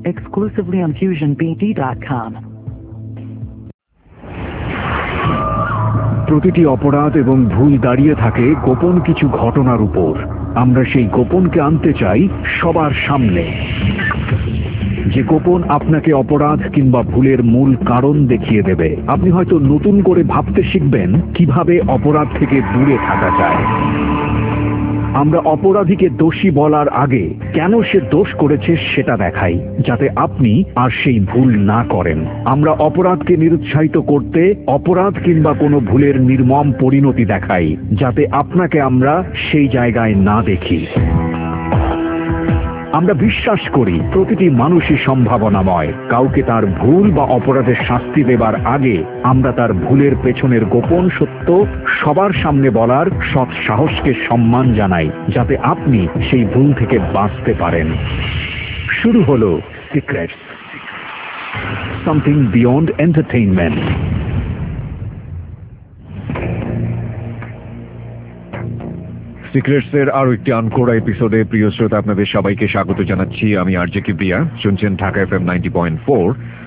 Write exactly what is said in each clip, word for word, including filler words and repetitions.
exclusively on fusion b d dot com. প্রতিটি অপরাধ এবং ভুল দাঁড়িয়ে থাকে গোপন কিছু ঘটনার উপর। আমরা সেই গোপনকে আনতে চাই সবার সামনে, যে গোপন আপনাকে অপরাধ কিংবা ভুলের মূল কারণ দেখিয়ে দেবে। আপনি হয়তো নতুন করে ভাবতে শিখবেন কিভাবে অপরাধ থেকে দূরে থাকা যায়। আমরা অপরাধীকে দোষী বলার আগে কেন সে দোষ করেছে সেটা দেখাই, যাতে আপনি আর সেই ভুল না করেন। আমরা অপরাধকে নিরুৎসাহিত করতে অপরাধ কিংবা কোনো ভুলের নির্মম পরিণতি দেখাই, যাতে আপনাকে আমরা সেই জায়গায় না দেখি। আমরা বিশ্বাস করি প্রতিটি মানুষই সম্ভাবনাময়। কাউকে তার ভুল বা অপরাধের শাস্তি দেবার আগে আমরা তার ভুলের পেছনের গোপন সত্য সবার সামনে বলার সৎ সাহসকে সম্মান জানাই, যাতে আপনি সেই ভুল থেকে বাঁচতে পারেন। শুরু হলো সিক্রেটস, সামথিং বিয়ন্ড এন্টারটেইনমেন্ট। সিক্রেটসের আরো একটি আনকোড়া এপিসোডে প্রিয় শ্রোতা আপনাদের সবাইকে স্বাগত জানাচ্ছি। আমি আরজে কিবরিয়া, শুনছেন Dhaka F M ninety point four.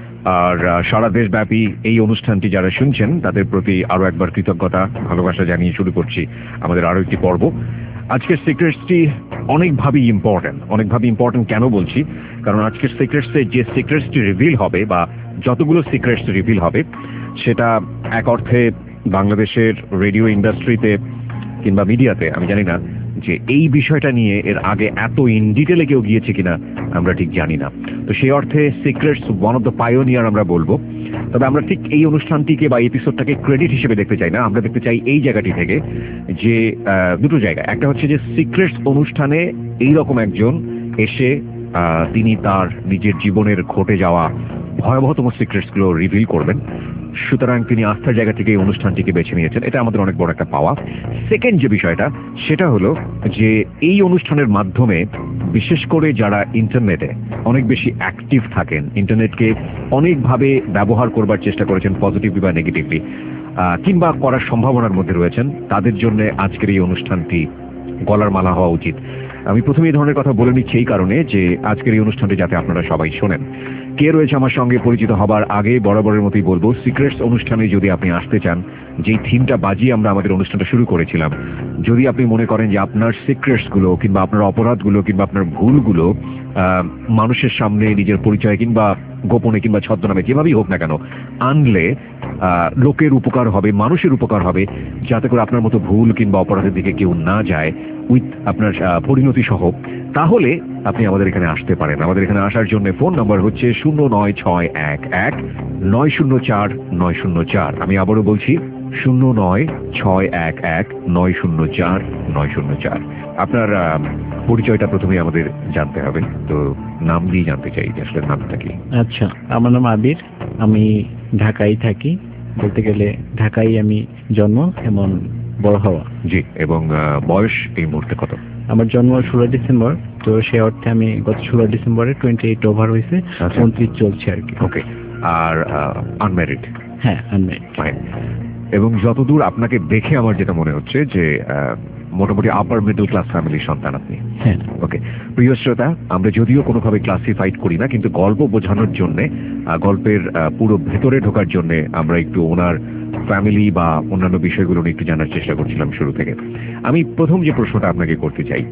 আর সারা দেশব্যাপী এই অনুষ্ঠানটি যারা শুনছেন তাদের প্রতি আরো একবার কৃতজ্ঞতা ভালোবাসা জানিয়ে শুরু করছি আমাদের আরো একটি পর্ব। আজকের সিক্রেটসটি অনেকভাবেই ইম্পর্টেন্ট। অনেকভাবে ইম্পর্টেন্ট কেন বলছি, কারণ আজকের সিক্রেটসে যে সিক্রেটসটি রিভিল হবে বা যতগুলো সিক্রেটস রিভিল হবে সেটা এক অর্থে বাংলাদেশের রেডিও ইন্ডাস্ট্রিতে কিংবা মিডিয়াতে, আমি জানি না যে এই বিষয়টা নিয়ে এর আগে এত ইন ডিটেলে কেউ গিয়েছে কিনা আমরা ঠিক জানি না। তো সেই অর্থে Secrets one of the pioneer আমরা বলবো। তবে আমরা ঠিক এই অনুষ্ঠানটিকে বা এপিসোডটাকে ক্রেডিট হিসেবে দেখতে চাই না, আমরা দেখতে চাই এই জায়গাটি থেকে যে দুটো জায়গা। একটা হচ্ছে যে সিক্রেটস অনুষ্ঠানে এইরকম একজন এসে তিনি তার নিজের জীবনের ঘটে যাওয়া ভয়াবহতম সিক্রেটসগুলো রিভিল করবেন, সুতরাং তিনি আস্থার জায়গা থেকে এই অনুষ্ঠানটিকে বেছে নিয়েছেন। এটা আমাদের অনেক বড় একটা পাওয়া। সেকেন্ড যে বিষয়টা সেটা হলো যে এই অনুষ্ঠানের মাধ্যমে বিশেষ করে যারা ইন্টারনেটে অনেক বেশি অ্যাক্টিভ থাকেন, ইন্টারনেটকে অনেকভাবে ব্যবহার করবার চেষ্টা করেছেন পজিটিভলি বা নেগেটিভলি, কিংবা করার সম্ভাবনার মধ্যে রয়েছেন, তাদের জন্য আজকের এই অনুষ্ঠানটি গলার মালা হওয়া উচিত। আমি প্রথমে এই ধরনের কথা বলে নিচ্ছি এই কারণে যে আজকের এই অনুষ্ঠানটি যাতে আপনারা সবাই শোনেন। কে রয়েছে আমার সঙ্গে পরিচিত হবার আগে বরাবরের মতোই বলবো, সিক্রেটস অনুষ্ঠানে যদি আপনি আসতে চান, যেই থিমটা বাজিয়ে আমরা আমাদের অনুষ্ঠানটা শুরু করেছিলাম, যদি আপনি মনে করেন যে আপনার সিক্রেটসগুলো কিংবা আপনার অপরাধগুলো কিংবা আপনার ভুলগুলো মানুষের সামনে নিজের পরিচয় কিংবা গোপনে কিংবা ছদ্মনামে যেভাবেই হোক না কেন আনলে লোকের উপকার হবে, মানুষের উপকার হবে, যাতে করে আপনার মতো ভুল কিংবা অপরাধের দিকে কেউ না যায় উইথ আপনার পরিণতি সহ, তাহলে আপনি আমাদের এখানে আসতে পারেন। আমাদের এখানে আসার জন্য ফোন নাম্বার হচ্ছে শূন্য নয় ছয় এক এক নয় শূন্য চার নয় শূন্য চার। আমি আবারও বলছি শূন্য নয় ছয় এক এক নয় শূন্য চার নয় শূন্য চার। আপনার পরিচয়টা প্রথমে আমাদের জানতে হবে, তো নাম দিয়ে জানতে চাই যে আসলে নামটা কি। আচ্ছা, আমার নাম আবির, আমি ঢাকায় থাকি। বলতে গেলে ঢাকায় আমি জন্ম এবং বড় হওয়া। জি, এবং বয়স এই মুহূর্তে কত? আমার জন্ম ষোলো ডিসেম্বর, তো সে অর্থে আমি গত ষোলো ডিসেম্বরে টোয়েন্টি এইট ওভার হয়েছে, উনত্রিশ চলছে আর কি। ওকে, আর আনম্যারিড? হ্যাঁ, আনম্যারিড। ফাইন। এবং যতদূর আপনাকে দেখে আমার যেটা মনে হচ্ছে যে মোটামুটি আপার মিডল ক্লাস ফ্যামিলির সন্তান আপনি। হ্যাঁ। ওকে, প্রিয় শ্রোতা, আমরা যদিও কোনোভাবে ক্লাসিফাইড করি না, কিন্তু গল্প বোঝানোর জন্যে, গল্পের পুরো ভেতরে ঢোকার জন্যে আমরা একটু ওনার ফ্যামিলি বা অন্যান্য বিষয়গুলো নিয়ে একটু জানার চেষ্টা করছিলাম শুরু থেকে। আমি প্রথম যে প্রশ্নটা আপনাকে করতে চাই,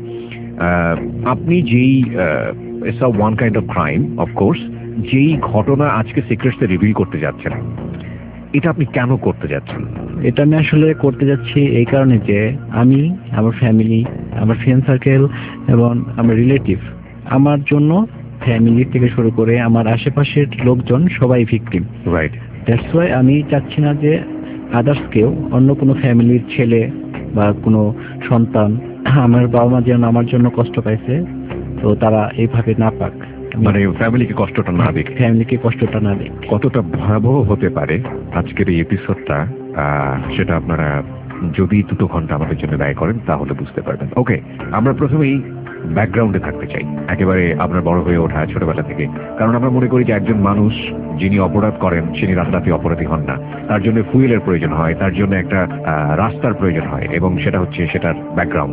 আপনি যেই it's a one kind of crime of course, যেই ঘটনা আজকে সিক্রেটসে রিভিল করতে যাচ্ছেন, এটা আপনি কেন করতে যাচ্ছেন? এটা আমি আসলে করতে যাচ্ছি এই কারণে যে আমি, আমার ফ্যামিলি, আমার ফ্রেন্ড সার্কেল এবং আমার রিলেটিভ, আমার জন্য ফ্যামিলি থেকে শুরু করে আমার আশেপাশের লোকজন সবাই ভিকটিম। রাইট। দ্যাটস ওয়াই আমি চাচ্ছি না যে আদার্স কেউ, অন্য কোনো ফ্যামিলির ছেলে বা কোনো সন্তান, আমার বাবা মা যেন আমার জন্য কষ্ট পাইছে, তো তারা এইভাবে না পাক, মানে ফ্যামিলিকে কষ্টটা না দেখ, ফ্যামিলিকে কষ্টটা না দেখ। কতটা ভয়াবহ হতে পারে আজকের এই এপিসোডটা, সেটা আপনারা যদি দুটো ঘন্টা আমাদের জন্য ব্যয় করেন তাহলে বুঝতে পারবেন। ওকে, আমরা প্রথমেই ব্যাকগ্রাউন্ডে থাকতে চাই, একেবারে আপনার বড় হয়ে ওঠা ছোটবেলা থেকে। কারণ আমরা মনে করি যে একজন মানুষ যিনি অপরাধ করেন তিনি রাতারাতি অপরাধী হন না, তার জন্য ফুয়েলের প্রয়োজন হয়, তার জন্য একটা রাস্তার প্রয়োজন হয়, এবং সেটা হচ্ছে সেটার ব্যাকগ্রাউন্ড।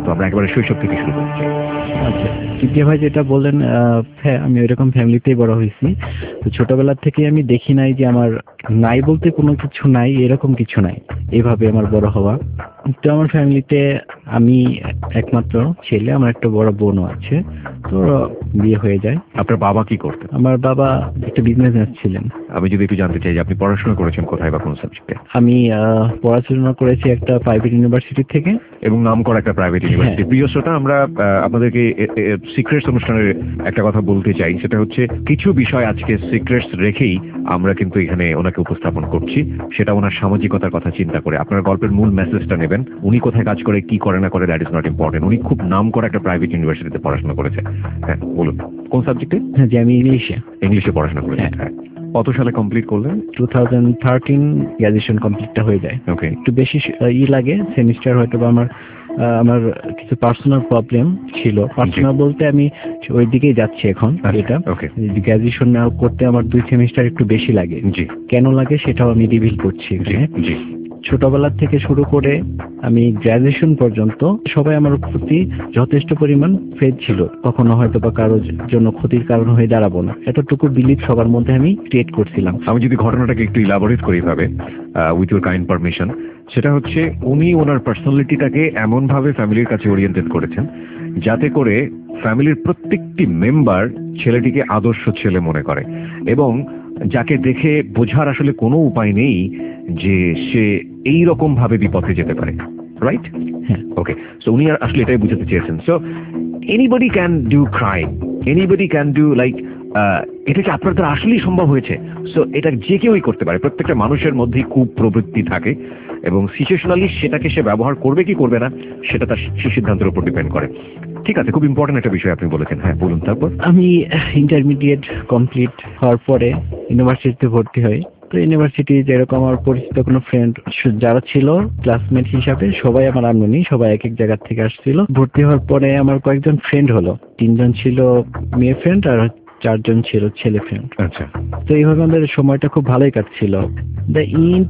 তো আমরা একেবারে শৈশব থেকে শুরু করছি। আচ্ছা, কিপ্রিয়া ভাই যেটা বললেন, আহ, হ্যাঁ আমি ওইরকম ফ্যামিলিতেই বড় হয়েছি। তো ছোটবেলা থেকে আমি দেখি নাই যে আমার নাই বলতে কোনো কিছু নাই, এরকম কিছু নাই, এইভাবে আমার বড় হওয়া। তো আমার ফ্যামিলিতে আমি একমাত্র ছেলে, আমার একটা বড় বোনও আছে। তো বিয়ে হয়ে যায়। আপনার বাবা কি করতেন? আমার বাবা একটা বিজনেস ছিলেন। আমি যদি একটু জানতে চাই যে আপনি পড়াশোনা করেছেন কোথায় বা কোন সাবজেক্টে? আমি আহ, পড়াশোনা করেছি একটা প্রাইভেট ইউনিভার্সিটি থেকে। এবং নাম করা একটা প্রাইভেট ইউনিভার্সিটি। প্রিয় শ্রোতা, আমরা আহ, আপনাদেরকে সিক্রেটস অনুষ্ঠানের একটা কথা বলতে চাই, সেটা হচ্ছে কিছু বিষয় আজকে সিক্রেটস রেখেই আমরা কিন্তু এখানে ওনাকে উপস্থাপন করছি, সেটা ওনার সামাজিকতার কথা চিন্তা করে। আপনার গল্পের মূল মেসেজটা নেবেন, উনি কোথায় কাজ করে কি করে না করে দ্যাট ইজ নট ইম্পর্টেন্ট। উনি খুব নাম করা একটা প্রাইভেট ইউনিভার্সিটিতে পড়াশোনা করেছে। হ্যাঁ বলুন, কোন সাবজেক্টে? হ্যাঁ জি, আমি ইংলিশে ইংলিশে পড়াশোনা করেছেন। হ্যাঁ, কত সালে কমপ্লিট করলেন? টু থাউজেন্ড থার্টিন গ্রাজুয়েশন কমপ্লিটটা হয়ে যায়। ওকে, একটু বেশি স- ই লাগে সেমিস্টার, হয়তো বা আমার আহ, আমার কিছু পার্সোনাল প্রবলেম ছিল। পার্সোনাল বলতে আমি ওই দিকেই যাচ্ছি এখন। এটা ওকে, গ্রাজুয়েশন করতে আমার দুই সেমিস্টার একটু বেশি লাগে। জি কেন লাগে সেটাও আমি রিভিল করছি জি এখানে। জি। ছোটবেলা থেকে শুরু করে আমি গ্রাজুয়েশন পর্যন্ত সবাই আমার প্রতি যথেষ্ট পরিমাণ ফেদ ছিল, কখনো হয়তো বা কারোর জন্য ক্ষতির কারণ হয়ে দাঁড়াবো না, এতটুকু বিলিভ সবার মধ্যে আমি ক্রিয়েট করছিলাম। আমি যদি ঘটনাটাকে একটু ইলাবোরেট করি ভাবে, উইথ ইউর কাইন্ড পারমিশন, সেটা হচ্ছে উনি ওনার পার্সোনালিটিটাকে এমন ভাবে ফ্যামিলির কাছে ওরিয়েন্টেড করেছেন যাতে করে ফ্যামিলির প্রত্যেকটি মেম্বার ছেলেটিকে আদর্শ ছেলে মনে করে, এবং যাকে দেখে বোঝার আসলে কোনো উপায় নেই যে সে এই রকম ভাবে বিপথে যেতে পারে। রাইট? হ্যাঁ। ওকে, সো উনি আর আসলে এটাই বুঝাতে চেয়েছেন। So anybody can do crime, anybody can do like, এটা কি আপনার দ্বারা আসলেই সম্ভব হয়েছে? সো এটা যে কেউই করতে পারে, প্রত্যেকটা মানুষের মধ্যেই খুব প্রবৃত্তি থাকে, এবং সিচুয়েশনালি সেটাকে সে ব্যবহার করবে কি করবে না সেটা তার সিদ্ধান্তের উপর ডিপেন্ড করে। ঠিক আছে, খুব ইম্পর্টেন্ট একটা বিষয় আপনি বলেছেন। হ্যাঁ বলুন তারপর। আমি ইন্টারমিডিয়েট কমপ্লিট হওয়ার পরে ইউনিভার্সিটিতে ভর্তি হই। তো ইউনিভার্সিটি যেরকম আমার পরিচিত কোনো ফ্রেন্ড যারা ছিল ক্লাসমেট হিসাবে, সবাই আমার আননোনি, সবাই এক এক জায়গা থেকে আসছিল। ভর্তি হওয়ার পরে আমার কয়েকজন ফ্রেন্ড হলো, তিনজন ছিল মেয়ে ফ্রেন্ড আর চারজন ছিল ছেলে ফ্রেন্ড। আচ্ছা, তো এইভাবে আমাদের সময়টা খুব ভালোই কাটছিল। দ্য ইন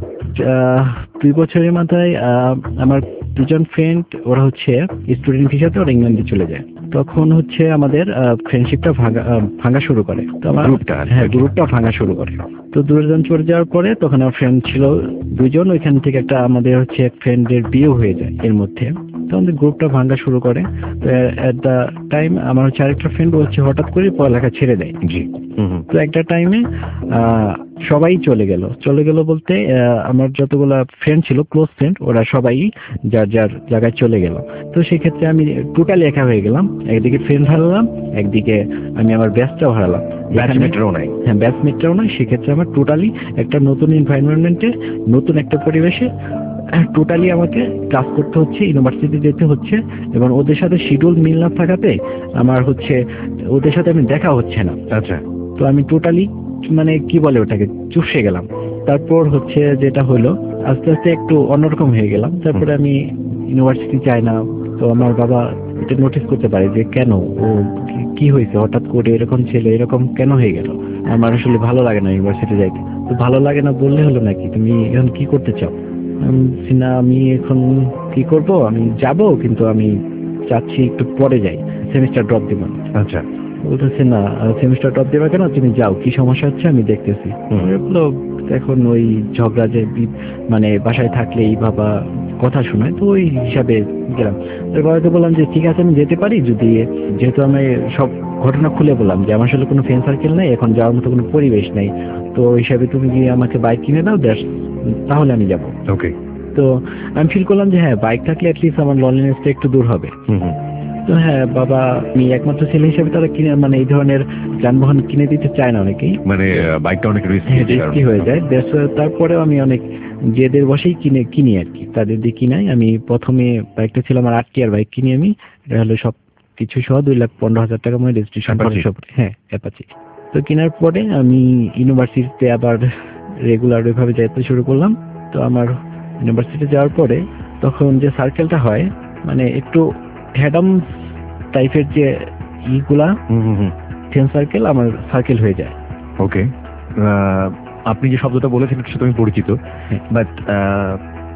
দুই বছরের মাথায় আহ, আমার দুজন ফ্রেন্ড, ওরা হচ্ছে স্টুডেন্ট হিসাবে ওরা ইংল্যান্ডে চলে যায়। তখন হচ্ছে আমাদের ফ্রেন্ডশিপটা ভাঙা আহ, ভাঙা শুরু করে। তো আমার গ্রুপটা, হ্যাঁ গ্রুপটা ভাঙা শুরু করে। তো দুজন চলে যাওয়ার পরে তখন আমার ফ্রেন্ড ছিল দুজন, ওইখান থেকে একটা আমাদের হচ্ছে ফ্রেন্ডের বিয়ে হয়ে যায় এর মধ্যে। তো আমাদের গ্রুপটা ভাঙা শুরু করে। তো এট দ্য টাইম আমার হচ্ছে আরেকটা ফ্রেন্ড হচ্ছে হঠাৎ করে পড়ালেখা ছেড়ে দেয়। জি। হুম হুম। তো একটা টাইমে সবাই চলে গেল চলে গেল বলতে আহ, আমার যতগুলা ফ্রেন্ড ছিল ক্লোজ ফ্রেন্ড, ওরা সবাই যার যার জায়গায় চলে গেল। তো সেক্ষেত্রে আমি টোটালি একা হয়ে গেলাম। একদিকে ফ্রেন্ড হারালাম, একদিকে আমি আমার ব্যাচটাও হারালাম। ব্যাচমেটরাও নাই। হ্যাঁ, ব্যাচমেটরাও নয়। সেক্ষেত্রে আমার টোটালি একটা নতুন এনভায়রনমেন্টে, নতুন একটা পরিবেশে টোটালি আমাকে ক্লাস করতে হচ্ছে, ইউনিভার্সিটি যেতে হচ্ছে, এবং ওদের সাথে শিডিউল মিল না থাকাতে আমার হচ্ছে ওদের সাথে আমি দেখা হচ্ছে না। আচ্ছা, তো আমি টোটালি মানে কি বলে ওটাকে চুপসে গেলাম। তারপর হচ্ছে যেটা হলো, আস্তে আস্তে একটু অন্যরকম হয়ে গেলাম। তারপরে আমি ইউনিভার্সিটি চাই না। তো আমার বাবা এটা নোটিস করতে পারে যে কেন ও কি- কি হয়েছে, হঠাৎ করে এরকম ছেলে এরকম কেন হয়ে গেল। আমার আসলে ভালো লাগে না ইউনিভার্সিটি যাইতে। তো ভালো লাগে না বললে হলো নাকি, তুমি এখন কি করতে চাও? আমি বলছি, না আমি এখন কি করব, আমি যাব, কিন্তু আমি চাচ্ছি একটু পরে যাই, সেমিস্টার ড্রপ দিব। আচ্ছা। বলতেছে না, সেমিস্টার টপ দেবে কেন, তুমি যাও, কি সমস্যা হচ্ছে আমি দেখতেছি। বললো, এখন ওই ঝগড়া যে বি- মানে বাসায় থাকলে এই বাবা কথা শোনায়, তো ওই হিসাবে গেলাম। তো বাবাকে বললাম যে ঠিক আছে আমি যেতে পারি, যদি যেহেতু আমি সব ঘটনা খুলে বললাম যে আমার আসলে কোনো ফ্রেন্ড সার্কেল নেই, এখন যাওয়ার মতো কোনো পরিবেশ নেই, তো ওই হিসাবে তুমি গিয়ে আমাকে বাইক কিনে দাও, দ্যাটস তাহলে আমি যাব। ওকে। তো আমি ফিল করলাম যে হ্যাঁ, বাইক থাকলে অ্যাটলিস্ট আমার লনলিনেসটা একটু দূর হবে। হুম হুম। তো হ্যাঁ, বাবা আমি একমাত্র ছেলে হিসেবে তারা কিনে মানে এই ধরনের যানবাহন কিনে দিতে চায় না অনেকেই, মানে বাইকটা অনেক হ্যাঁ রিস্কি হয়ে যায়। তারপরে আমি অনেক জেদের বসেই কিনে কিনি আর কি, তাদের দিয়ে কিনাই। আমি প্রথমে বাইকটা ছিল আমার আট টিয়ার বাইক, কিনি আমি, এটা হলো সব কিছু সহ দুই লাখ পনেরো হাজার টাকা মানে রেজিস্ট্রেশন সব। হ্যাঁ, অ্যাপাচি। তো কেনার পরে আমি ইউনিভার্সিটিতে আবার রেগুলার ওইভাবে যেতে শুরু করলাম। তো আমার ইউনিভার্সিটি যাওয়ার পরে তখন যে সার্কেলটা হয়, মানে একটু হ্যাডাম টাইপের যে ইগুলা ফ্রেন্ড সার্কেল, আমার সার্কেল হয়ে যায়। ওকে, আপনি যে শব্দটা বলেছেন এটার সাথে আমি পরিচিত, বাট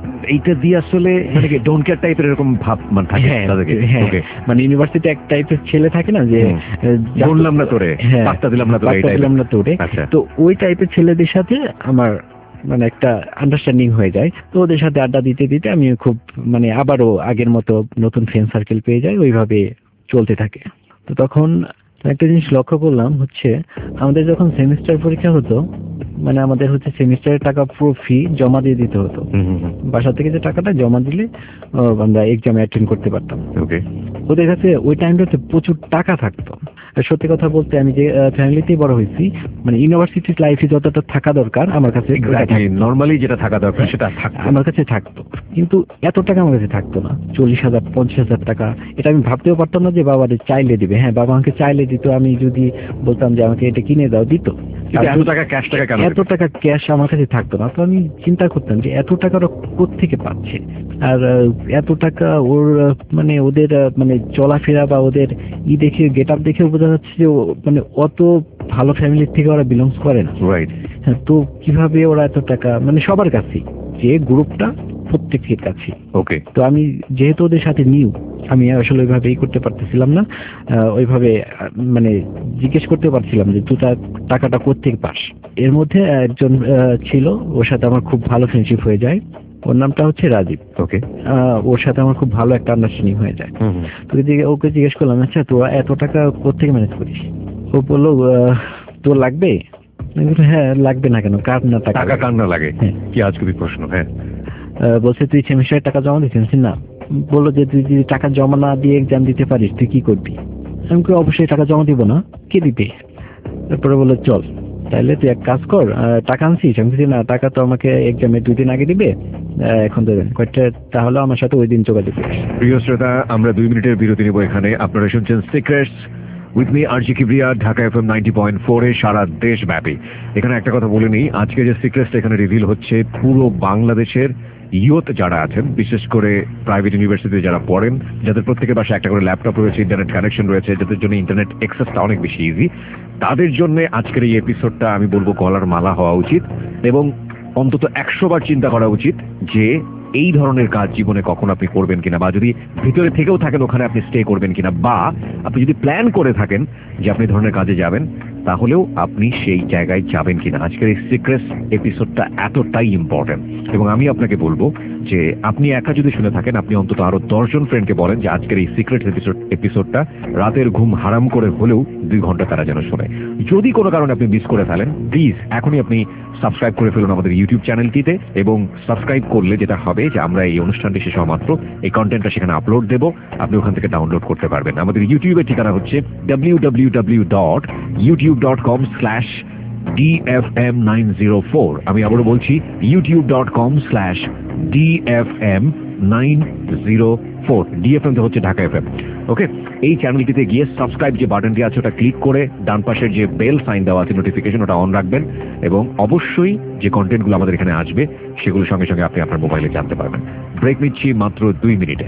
এইটা দিয়ে আসলে মানে কি ডোন্ট কেয়ার টাইপের এরকম ভাব মানে থাকে হ্যাঁ তাদেরকে। হ্যাঁ ওকে, মানে ইউনিভার্সিটি এক টাইপের ছেলে থাকে না যে হুম। যা- বললাম না তোরে, হ্যাঁ, পাত্তা দিলাম না তোরে, এই পাত্তা type-এর। দিলাম না তোরে। আচ্ছা, তো ওই টাইপের ছেলেদের সাথে আমার মানে একটা আন্ডারস্ট্যান্ডিং হয়ে যায়। তো ওদের সাথে আড্ডা দিতে দিতে আমি খুব মানে আবারও আগের মতো নতুন ফ্রেন্ড সার্কেল পেয়ে যাই, ওইভাবে চলতে থাকে। তো তখন একটা জিনিস লক্ষ্য করলাম হচ্ছে আমাদের যখন সেমিস্টার পরীক্ষা হতো, মানে আমাদের হচ্ছে সেমিস্টারের টাকা পুরো ফি জমা দিয়ে দিতে হতো। হুম হুম হুম, বাসা থেকে যে টাকাটা জমা দিলে আহ, আমরা এক্সাম অ্যাটেন্ড করতে পারতাম। ওকে, ওদের কাছে ওই টাইমটাতে প্রচুর টাকা থাকতো। আর সত্যি কথা বলতে আমি যে ফ্যামিলিতেই বড় হয়েছি, মানে ইউনিভার্সিটির লাইফে যতটা থাকা দরকার আমার কাছে ওটা এক্স্যাক্টলি থাকতো। নরমালি যেটা থাকা দরকার সেটা থাকতো। আমার কাছে থাকতো, কিন্তু এত টাকা আমার কাছে থাকতো না। চল্লিশ হাজার পঞ্চাশ হাজার টাকা এটা আমি ভাবতেও পারতাম না যে বাবা চাইলে দিবে। হ্যাঁ, বাবা আমাকে চাইলে দিত, আমি যদি বলতাম যে আমাকে এটা কিনে দাও দিত। কিন্তু এত টাকা ক্যাশ টাকা কেন এত টাকা ক্যাশ আমার কাছে থাকতো না। তো আমি চিন্তা করতাম যে এত টাকা ওরা কোত্থেকে পাচ্ছে, আর আহ, এত টাকা ওর আহ, মানে ওদের আহ, মানে চলাফেরা বা ওদের ই দেখে গেট আপ দেখে বোঝা যাচ্ছে যে ও- মানে অত ভালো ফ্যামিলির থেকে ওরা বিলংস করে না। রাইট। হ্যাঁ, তো কিভাবে ওরা এত টাকা মানে সবার কাছে যে গ্রুপটা প্রত্যেকের কাছে। ওকে, তো আমি যেহেতু ওদের সাথে নিউ, আমি আসলে ওইভাবে ই করতে পারতেছিলাম না, আহ, ওইভাবে আহ, মানে জিজ্ঞেস করতে পারছিলাম যে তুই তা- টাকাটা কোত্থেকে পাস। এর মধ্যে একজন আহ, ছিল, ওর সাথে আমার খুব ভালো ফ্রেন্ডশিপ হয়ে যায়। ওর নামটা হচ্ছে রাজীব। ওকে, আহ, ওর সাথে আমার খুব ভালো একটা আন্ডারস্ট্যান্ডিং হয়ে যায়। হুম হুম, তো জিজ্ঞে- ওকে জিজ্ঞেস করলাম, আচ্ছা তোরা এত টাকা কোত্থেকে ম্যানেজ করিস? ও বললো আহ, তোর লাগবে? আমি বললাম, হ্যাঁ লাগবে না কেন, কার না টাকা টাকা লাগবে? কান্না লাগে হ্যাঁ। কি আজকে প্রশ্ন? হ্যাঁ, আহ, বলছে তুই সেমিস্টারের টাকা জমা দিচ্ছিস না? বললো যে তুই যদি টাকা জমা না দিয়ে এক্সাম দিতে পারিস তুই কি করবি? আমি বলি, অবশ্যই টাকা জমা দিব না, কে দিবে? তারপরে বললো চল তাহলে তুই এক কাজ কর, আহ, টাকা আনছিস? আমি বলছি না, টাকা তো আমাকে এক্সামে দুই দিন আগে দিবে, আহ, এখন দেবেন কয়েকটা, তাহলে আমার সাথে ওই দিন যোগাযোগ করিস। প্রিয় শ্রোতা, আমরা দুই মিনিটের বিরতি নেব এখানে। আপনারা শুনছেন Secrets with me RJ Kibria, Dhaka FM ninety point four এ সারা দেশব্যাপী। এখানে একটা কথা বলে নিই, আজকে যে সিক্রেটস এখানে রিভিল হচ্ছে পুরো বাংলাদেশের ইয়ুথ যারা আছেন, বিশেষ করে প্রাইভেট ইউনিভার্সিটিতে যারা পড়েন, যাদের প্রত্যেকের পাশে একটা করে ল্যাপটপ রয়েছে, ইন্টারনেট কানেকশন রয়েছে, যাদের জন্য ইন্টারনেট অ্যাক্সেসটা অনেক বেশি ইজি, তাদের জন্য আজকের এই এপিসোডটা আমি বলবো গলার মালা হওয়া উচিত এবং অন্তত একশো বার চিন্তা করা উচিত যে এই ধরনের কাজ জীবনে কখন আপনি করবেন কিনা, বা যদি ভিতরে থেকেও থাকেন ওখানে আপনি স্টে করবেন কিনা, বা আপনি যদি প্ল্যান করে থাকেন যে আপনি এই ধরনের কাজে যাবেন তাহলেও আপনি সেই জায়গায় যাবেন কিনা। আজকের এই সিক্রেটস এপিসোডটা এতটাই ইম্পর্টেন্ট এবং আমি আপনাকে বলবো যে আপনি একা যদি শুনে থাকেন, আপনি অন্তত আরো দশজন ফ্রেন্ডকে বলেন যে আজকের এই সিক্রেটস এপিসোড এপিসোডটা রাতের ঘুম হারাম করে হলেও দুই ঘন্টা তারা যেন শোনে। যদি কোনো কারণে আপনি মিস করে ফেলেন, প্লিজ এখনই আপনি সাবস্ক্রাইব করে ফেলুন আমাদের ইউটিউব চ্যানেলটিতে, এবং সাবস্ক্রাইব করলে যেটা হবে যে আমরা এই অনুষ্ঠানটি শেষ হওয়া মাত্র এই কন্টেন্টটা সেখানে আপলোড দেব, আপনি ওখান থেকে ডাউনলোড করতে পারবেন। আমাদের ইউটিউবের ঠিকানা হচ্ছে W W W dot YouTube dot com slash D F M nine zero four. আমি আবারও বলছি YouTube dot com slash D F M nine zero four. DFM হচ্ছে ঢাকা এফএম। ওকে, এই চ্যানেলটিতে গিয়ে সাবস্ক্রাইব যে বাটনটি আছে ওটা ক্লিক করে ডান পাশের যে বেল সাইন দেওয়া আছে নোটিফিকেশন, ওটা অন রাখবেন এবং অবশ্যই যে কন্টেন্টগুলো আমাদের এখানে আসবে সেগুলো সঙ্গে সঙ্গে আপনি আপনার মোবাইলে জানতে পারবেন। ব্রেক নিচ্ছি মাত্র দুই মিনিটে।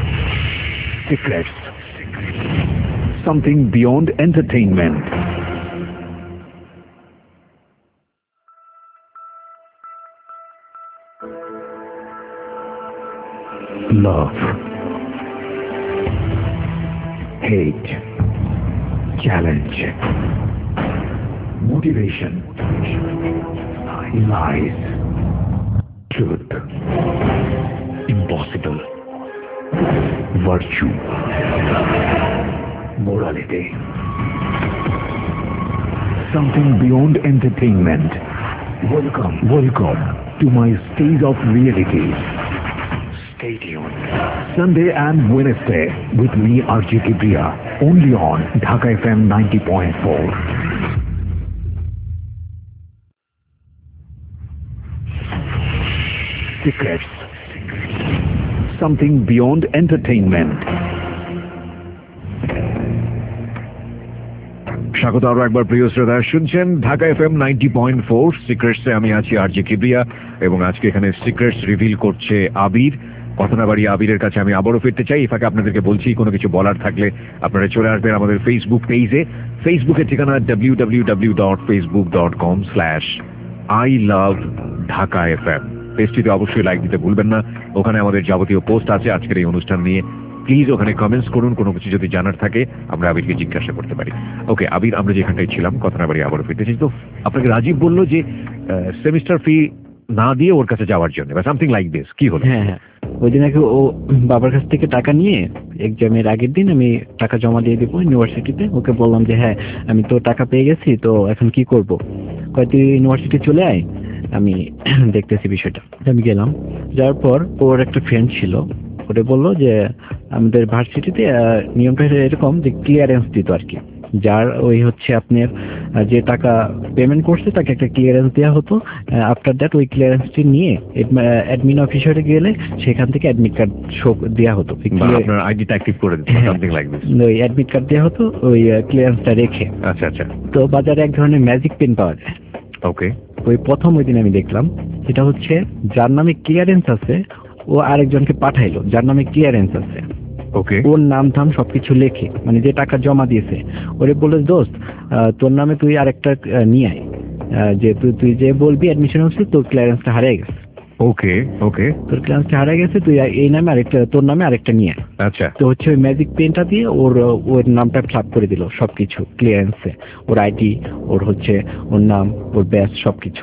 Secrets, something beyond entertainment. Love, hate, challenge, motivation, lies, truth, impossible, virtue, morality, something beyond entertainment. Welcome, welcome to my stage of reality. Stay tuned. Sunday and Wednesday with me R J Kibriya, only on Dhaka F M ninety point four. Secrets, something beyond entertainment. স্বাগত আরো একবার প্রিয় শ্রোতা, শুনছেন Dhaka F M ninety point four সিক্রেটসে। আমি আছি আর J Kibria এবং আজকে এখানে সিক্রেটস রিভিল করছে আবির। কথা না বাড়িয়ে আবিরের কাছে আমি আবারও ফিরতে চাই। এই ফাঁকে আপনাদেরকে বলছি, কোনো কিছু বলার থাকলে আপনারা চলে আসবেন আমাদের ফেসবুক পেজে। ফেসবুকের ঠিকানা W W W dot Facebook dot com slash I love Dhaka F M. পেজটিতে অবশ্যই লাইক দিতে ভুলবেন না। ওখানে আমাদের যাবতীয় পোস্ট আছে আজকের এই অনুষ্ঠান নিয়ে, প্লিজ ওখানে কমেন্টস করুন, কোনো কিছু যদি জানার থাকে আমরা আবিরকে জিজ্ঞাসা করতে পারি। ওকে আবির, আমরা যেখানটায় ছিলাম কথা না বাড়ি আবারও ফিরতেছি। তো আপনাকে রাজীব বললো যে সেমিস্টার ফি না দিয়ে ওর কাছে যাওয়ার জন্য বা সামথিং লাইক দিস, কি হলো? হ্যাঁ হ্যাঁ, ওই দিন আগে ও বাবার কাছ থেকে টাকা নিয়ে এক্সামের আগের দিন আমি টাকা জমা দিয়ে দেবো ইউনিভার্সিটিতে। ওকে বললাম যে হ্যাঁ আমি তো টাকা পেয়ে গেছি, তো এখন কি করব, কয় তুই ইউনিভার্সিটি চলে আয়, আমি দেখতেছি বিষয়টা। আমি গেলাম, যাওয়ার পর ওর একটা ফ্রেন্ড ছিল, ওরে বললো যে আমাদের ভার্সিটিতে নিয়মটা এরকম যে ক্লিয়ারেন্স দিত আর কি, যার ওই হচ্ছে আপনার যে টাকা পেমেন্ট করছে তাকে একটা ক্লিয়ারেন্স দেওয়া হতো। আফটার দ্যাট ওই ক্লিয়ারেন্সটি নিয়ে অ্যাডমিন অফিসারে গেলে সেখান থেকে অ্যাডমিট কার্ড শো দেওয়া হতো, আপনার আইডিটা অ্যাক্টিভ করে দিত, সামথিং লাইক দিস। ওই অ্যাডমিট কার্ড দেওয়া হতো ওই ক্লিয়ারেন্সটা রেখে। আচ্ছা আচ্ছা। তো বাজারে এক ধরনের ম্যাজিক পেন পাওয়া যায়। ওকে। ওই প্রথম ওই দিন আমি দেখলাম, এটা হচ্ছে যার নামে ক্লিয়ারেন্স আছে ও আরেকজনকে পাঠাইলো যার নামে ক্লিয়ারেন্স আছে। ওকে। ওর নাম ধাম সবকিছু লেখে, মানে যে টাকা জমা দিয়েছে ওরে বলে দোস্ত তোর নামে তুই আরেকটা নিয়ে আয়, যে তুই তুই যে বলবি অ্যাডমিশন হচ্ছে তোর ক্লিয়ারেন্সটা হারিয়ে গেছে। ওকে ওকে। তোর ক্লিয়ারেন্সটা হারিয়ে গেছে, তুই এই নামে আরেকটা, তোর নামে আরেকটা নিয়ে আয়। আচ্ছা। তো হচ্ছে ওই ম্যাজিক পেনটা দিয়ে ওর ওর নামটা ফ্ল্যাপ করে দিল সবকিছু ক্লিয়ারেন্সে, ওর আইডি, ওর হচ্ছে ওর নাম, ওর ব্যাচ সবকিছু।